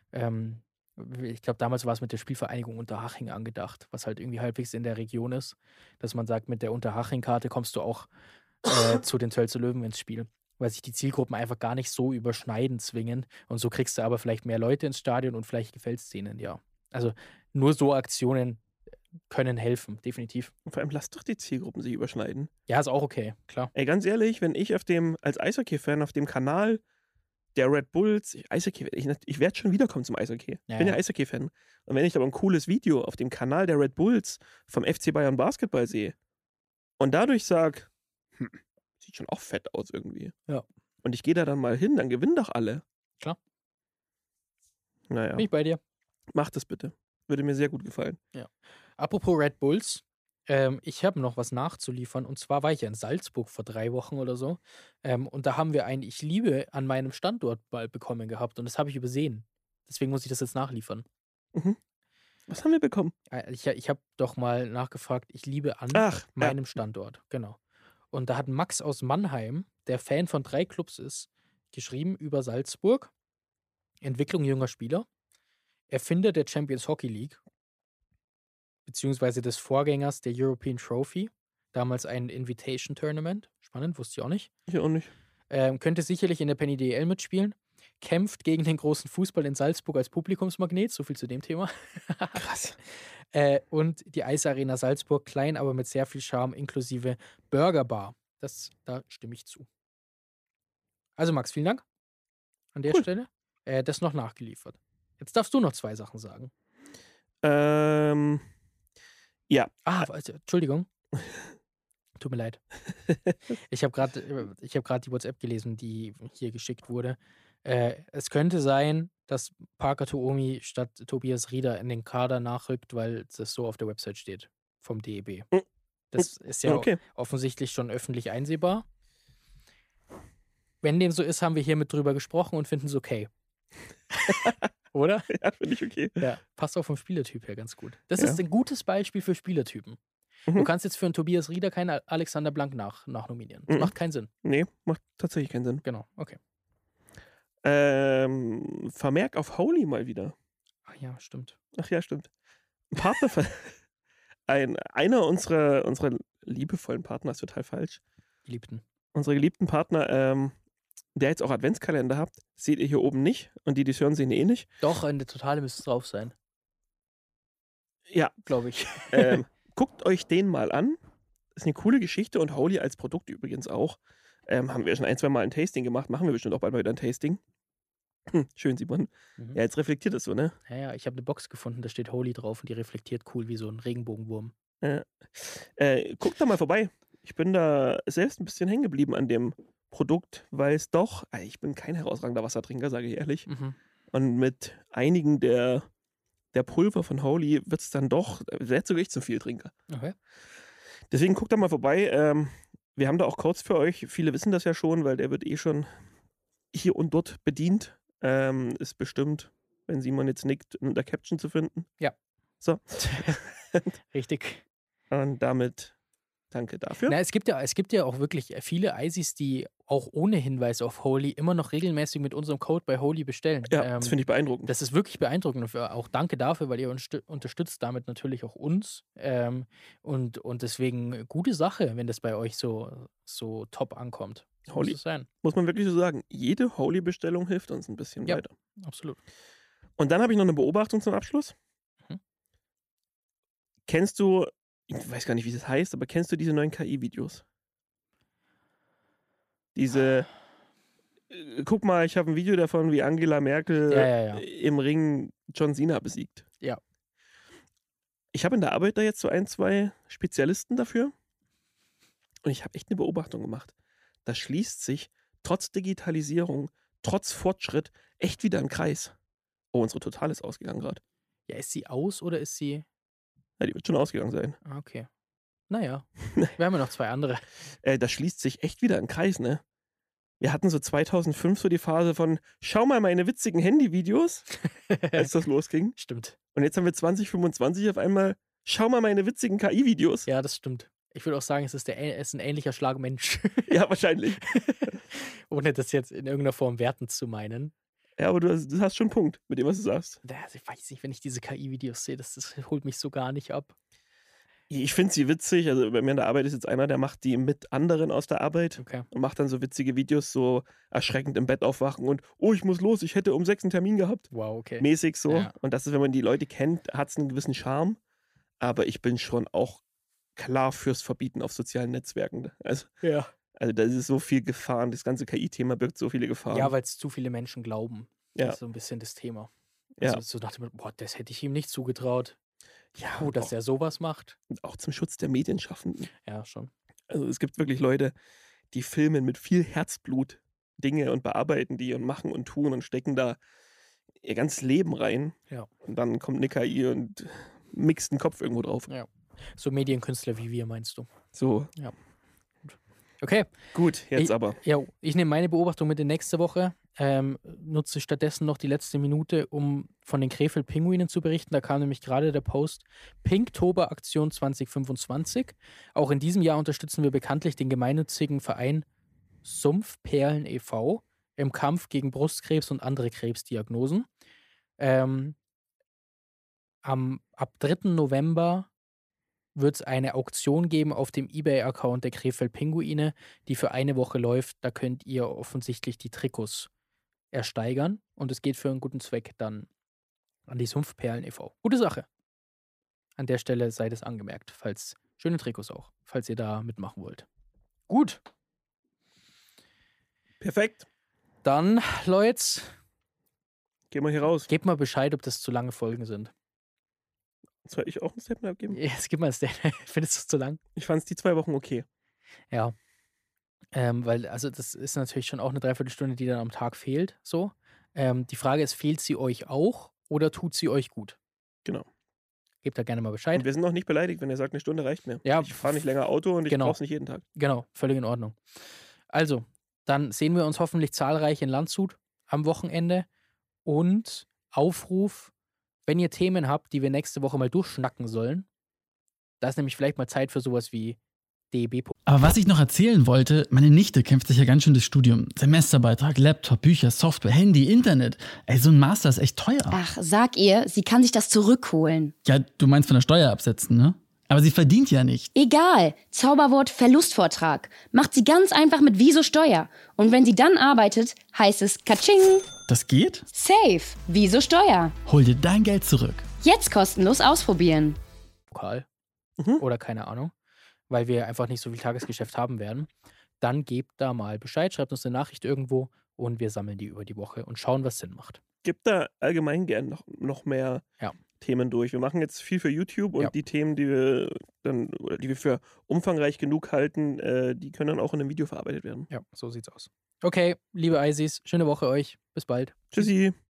ich glaube, damals war es mit der Spielvereinigung Unterhaching angedacht, was halt irgendwie halbwegs in der Region ist. Dass man sagt, mit der Unterhaching-Karte kommst du auch zu den Tölzer Löwen ins Spiel. Weil sich die Zielgruppen einfach gar nicht so überschneiden zwingen. Und so kriegst du aber vielleicht mehr Leute ins Stadion und vielleicht gefällt es denen, ja. Also nur so Aktionen können helfen, definitiv. Und vor allem lasst doch die Zielgruppen sich überschneiden. Ja, ist auch okay, klar. Ey, ganz ehrlich, wenn ich als Eishockey-Fan auf dem Kanal der Red Bulls, ich werde schon wiederkommen zum Eishockey. Ich bin ja Eishockey-Fan. Und wenn ich aber ein cooles Video auf dem Kanal der Red Bulls vom FC Bayern Basketball sehe und dadurch sage, sieht schon auch fett aus irgendwie. Ja. Und ich gehe da dann mal hin, dann gewinnen doch alle. Klar. Naja, Bin ich bei dir. macht das bitte. Würde mir sehr gut gefallen. Apropos Red Bulls, ich habe noch was nachzuliefern. Und zwar war ich ja in Salzburg vor 3 Wochen oder so. Und da haben wir ein Ich liebe an meinem Standort Ball bekommen gehabt. Und das habe ich übersehen. Deswegen muss ich das jetzt nachliefern. Mhm. Was haben wir bekommen? Ich habe doch mal nachgefragt, ich liebe an Ach, meinem Standort. Genau. Und da hat Max aus Mannheim, der Fan von 3 Clubs ist, geschrieben über Salzburg. Entwicklung junger Spieler. Erfinder der Champions Hockey League. Beziehungsweise des Vorgängers der European Trophy. Damals ein Invitation Tournament. Spannend, wusste ich auch nicht. Ich auch nicht. Könnte sicherlich in der Penny DL mitspielen. Kämpft gegen den großen Fußball in Salzburg als Publikumsmagnet. So viel zu dem Thema. Krass. Und die Eisarena Salzburg, klein, aber mit sehr viel Charme, inklusive Burgerbar. Da stimme ich zu. Also Max, vielen Dank an der Cool. Stelle. Das noch nachgeliefert. Jetzt darfst du noch 2 Sachen sagen. Ja. Entschuldigung. Tut mir leid. Ich habe gerade die WhatsApp gelesen, die hier geschickt wurde. Es könnte sein, dass Parker Tuomi statt Tobias Rieder in den Kader nachrückt, weil das so auf der Website steht vom DEB. Das ist ja Okay. offensichtlich schon öffentlich einsehbar. Wenn dem so ist, haben wir hiermit drüber gesprochen und finden es okay. Oder? Ja, finde ich okay. Ja, passt auch vom Spielertyp her ganz gut. Das Ja. ist ein gutes Beispiel für Spielertypen. Du Mhm. kannst jetzt für einen Tobias Rieder keinen Alexander Blank nachnominieren. Das Mhm. macht keinen Sinn. Nee, macht tatsächlich keinen Sinn. Genau, okay. Vermerk auf Holy mal wieder. Ach ja, stimmt. Ach ja, stimmt. Einer unserer liebevollen Partner ist total falsch. Geliebten. Unsere geliebten Partner, der jetzt auch Adventskalender habt, seht ihr hier oben nicht. Und die es hören, sehen eh nicht. Doch, in der Totale müsste es drauf sein, Ja, glaube ich. guckt euch den mal an. Ist eine coole Geschichte und Holy als Produkt übrigens auch. Haben wir schon 1-2 Mal ein Tasting gemacht. Machen wir bestimmt auch bald mal wieder ein Tasting. Schön, Simon. Mhm. Ja, jetzt reflektiert es so, ne? Ja, ich habe eine Box gefunden, da steht Holy drauf und die reflektiert cool wie so ein Regenbogenwurm. Guckt da mal vorbei. Ich bin da selbst ein bisschen hängen geblieben an dem Produkt, weil es doch, ich bin kein herausragender Wassertrinker, sage ich ehrlich. Mhm. Und mit einigen der Pulver von Holy wird es dann doch, werd sogar ich zum Vieltrinker. Okay. Deswegen guckt da mal vorbei. Wir haben da auch Codes für euch. Viele wissen das ja schon, weil der wird schon hier und dort bedient. Ist bestimmt, wenn Simon jetzt nickt, in der Caption zu finden. Ja. So. Richtig. Und damit danke dafür. Na, es gibt ja auch wirklich viele ISIs, die auch ohne Hinweis auf Holy immer noch regelmäßig mit unserem Code bei Holy bestellen. Ja, das finde ich beeindruckend. Das ist wirklich beeindruckend und auch danke dafür, weil ihr unterstützt damit natürlich auch uns. Und deswegen gute Sache, wenn das bei euch so top ankommt. Holy, muss es sein. muss man wirklich so sagen, jede Holy-Bestellung hilft uns ein bisschen Ja. weiter. Absolut. Und dann habe ich noch eine Beobachtung zum Abschluss. Mhm. Kennst du, ich weiß gar nicht, wie das heißt, aber kennst du diese neuen KI-Videos? Diese, guck mal, ich habe ein Video davon, wie Angela Merkel Ja. im Ring John Cena besiegt. Ja. Ich habe in der Arbeit da jetzt so 1, 2 Spezialisten dafür. Und ich habe echt eine Beobachtung gemacht. Da schließt sich trotz Digitalisierung, trotz Fortschritt echt wieder ein Kreis. Oh, unsere Total ist ausgegangen gerade. Ja, ist sie aus oder ist sie. Ja, die wird schon ausgegangen sein. Ah, okay. Naja, wir haben ja noch 2 andere. Da schließt sich echt wieder ein Kreis, ne? Wir hatten so 2005 so die Phase von, schau mal meine witzigen Handyvideos, als das losging. Stimmt. Und jetzt haben wir 2025 auf einmal, schau mal meine witzigen KI-Videos. Ja, das stimmt. Ich würde auch sagen, es ist ein ähnlicher Schlag Mensch. Ja, wahrscheinlich. Ohne das jetzt in irgendeiner Form wertend zu meinen. Ja, aber du hast schon einen Punkt mit dem, was du sagst. Also ich weiß nicht, wenn ich diese KI-Videos sehe, das holt mich so gar nicht ab. Ich finde sie witzig. Also bei mir in der Arbeit ist jetzt einer, der macht die mit anderen aus der Arbeit Okay. und macht dann so witzige Videos, so erschreckend im Bett aufwachen und, oh, ich muss los, ich hätte um 6 einen Termin gehabt. Wow, okay. Mäßig so. Ja. Und das ist, wenn man die Leute kennt, hat es einen gewissen Charme. Aber ich bin schon auch klar fürs Verbieten auf sozialen Netzwerken. Also Ja. da ist so viel Gefahren. Das ganze KI-Thema birgt so viele Gefahren. Ja, weil es zu viele Menschen glauben. Ja. Das ist so ein bisschen das Thema. Ja. Also so dachte ich mir, boah, das hätte ich ihm nicht zugetraut. Ja, Puh, und dass auch, er sowas macht. und auch zum Schutz der Medienschaffenden. Ja, schon. Also es gibt wirklich Leute, die filmen mit viel Herzblut Dinge und bearbeiten die und machen und tun und stecken da ihr ganzes Leben rein. Ja. Und dann kommt eine KI und mixt den Kopf irgendwo drauf. Ja. So Medienkünstler wie wir, meinst du? So, Okay. gut, jetzt Ich- aber. Ja, ich nehme meine Beobachtung mit in nächste Woche. Nutze stattdessen noch die letzte Minute, um von den Krefeld-Pinguinen zu berichten. Da kam nämlich gerade der Post Pinktober-Aktion 2025. Auch in diesem Jahr unterstützen wir bekanntlich den gemeinnützigen Verein Sumpfperlen e.V. im Kampf gegen Brustkrebs und andere Krebsdiagnosen. Ab 3. November wird es eine Auktion geben auf dem eBay-Account der Krefeld-Pinguine, die für eine Woche läuft. Da könnt ihr offensichtlich die Trikots ersteigern und es geht für einen guten Zweck dann an die Sumpfperlen e.V. Gute Sache. An der Stelle sei das angemerkt, falls schöne Trikots auch, falls ihr da mitmachen wollt. Gut, Perfekt. dann, Leute, Gehen wir hier raus. gebt mal Bescheid, ob das zu lange Folgen sind. Soll ich auch ein Statement abgeben? Jetzt gib mal ein Statement. Findest du es zu lang? Ich fand es die 2 Wochen okay. Ja. Weil, also das ist natürlich schon auch eine Dreiviertelstunde, die dann am Tag fehlt. So. Die Frage ist, fehlt sie euch auch oder tut sie euch gut? Genau. Gebt da gerne mal Und Bescheid. wir sind noch nicht beleidigt, wenn ihr sagt, eine Stunde reicht mir. Ja, Ich fahre nicht länger Auto und ich genau. brauche es nicht jeden Tag. Genau, völlig in Ordnung. Also, dann sehen wir uns hoffentlich zahlreich in Landshut am Wochenende. Und Aufruf, wenn ihr Themen habt, die wir nächste Woche mal durchschnacken sollen, da ist nämlich vielleicht mal Zeit für sowas wie DEB. Aber was ich noch erzählen wollte, meine Nichte kämpft sich ja ganz schön das Studium. Semesterbeitrag, Laptop, Bücher, Software, Handy, Internet. Ey, so ein Master ist echt teuer. Ach, sag ihr, sie kann sich das zurückholen. Ja, du meinst von der Steuer absetzen, ne? Aber sie verdient ja nicht. Egal, Zauberwort Verlustvortrag. Macht sie ganz einfach mit Wieso Steuer. Und wenn sie dann arbeitet, heißt es Katsching. Das geht? Safe. Wieso Steuer. Hol dir dein Geld zurück. Jetzt kostenlos ausprobieren. Pokal Mhm. oder keine Ahnung, weil wir einfach nicht so viel Tagesgeschäft haben werden, dann gebt da mal Bescheid, schreibt uns eine Nachricht irgendwo und wir sammeln die über die Woche und schauen, was Sinn macht. Gibt da allgemein gern noch mehr Ja. Themen durch. Wir machen jetzt viel für YouTube und Ja. die Themen, die wir für umfangreich genug halten, die können dann auch in einem Video verarbeitet werden. Ja, so sieht's aus. Okay, liebe Eisis, schöne Woche euch. Bis bald. Tschüssi.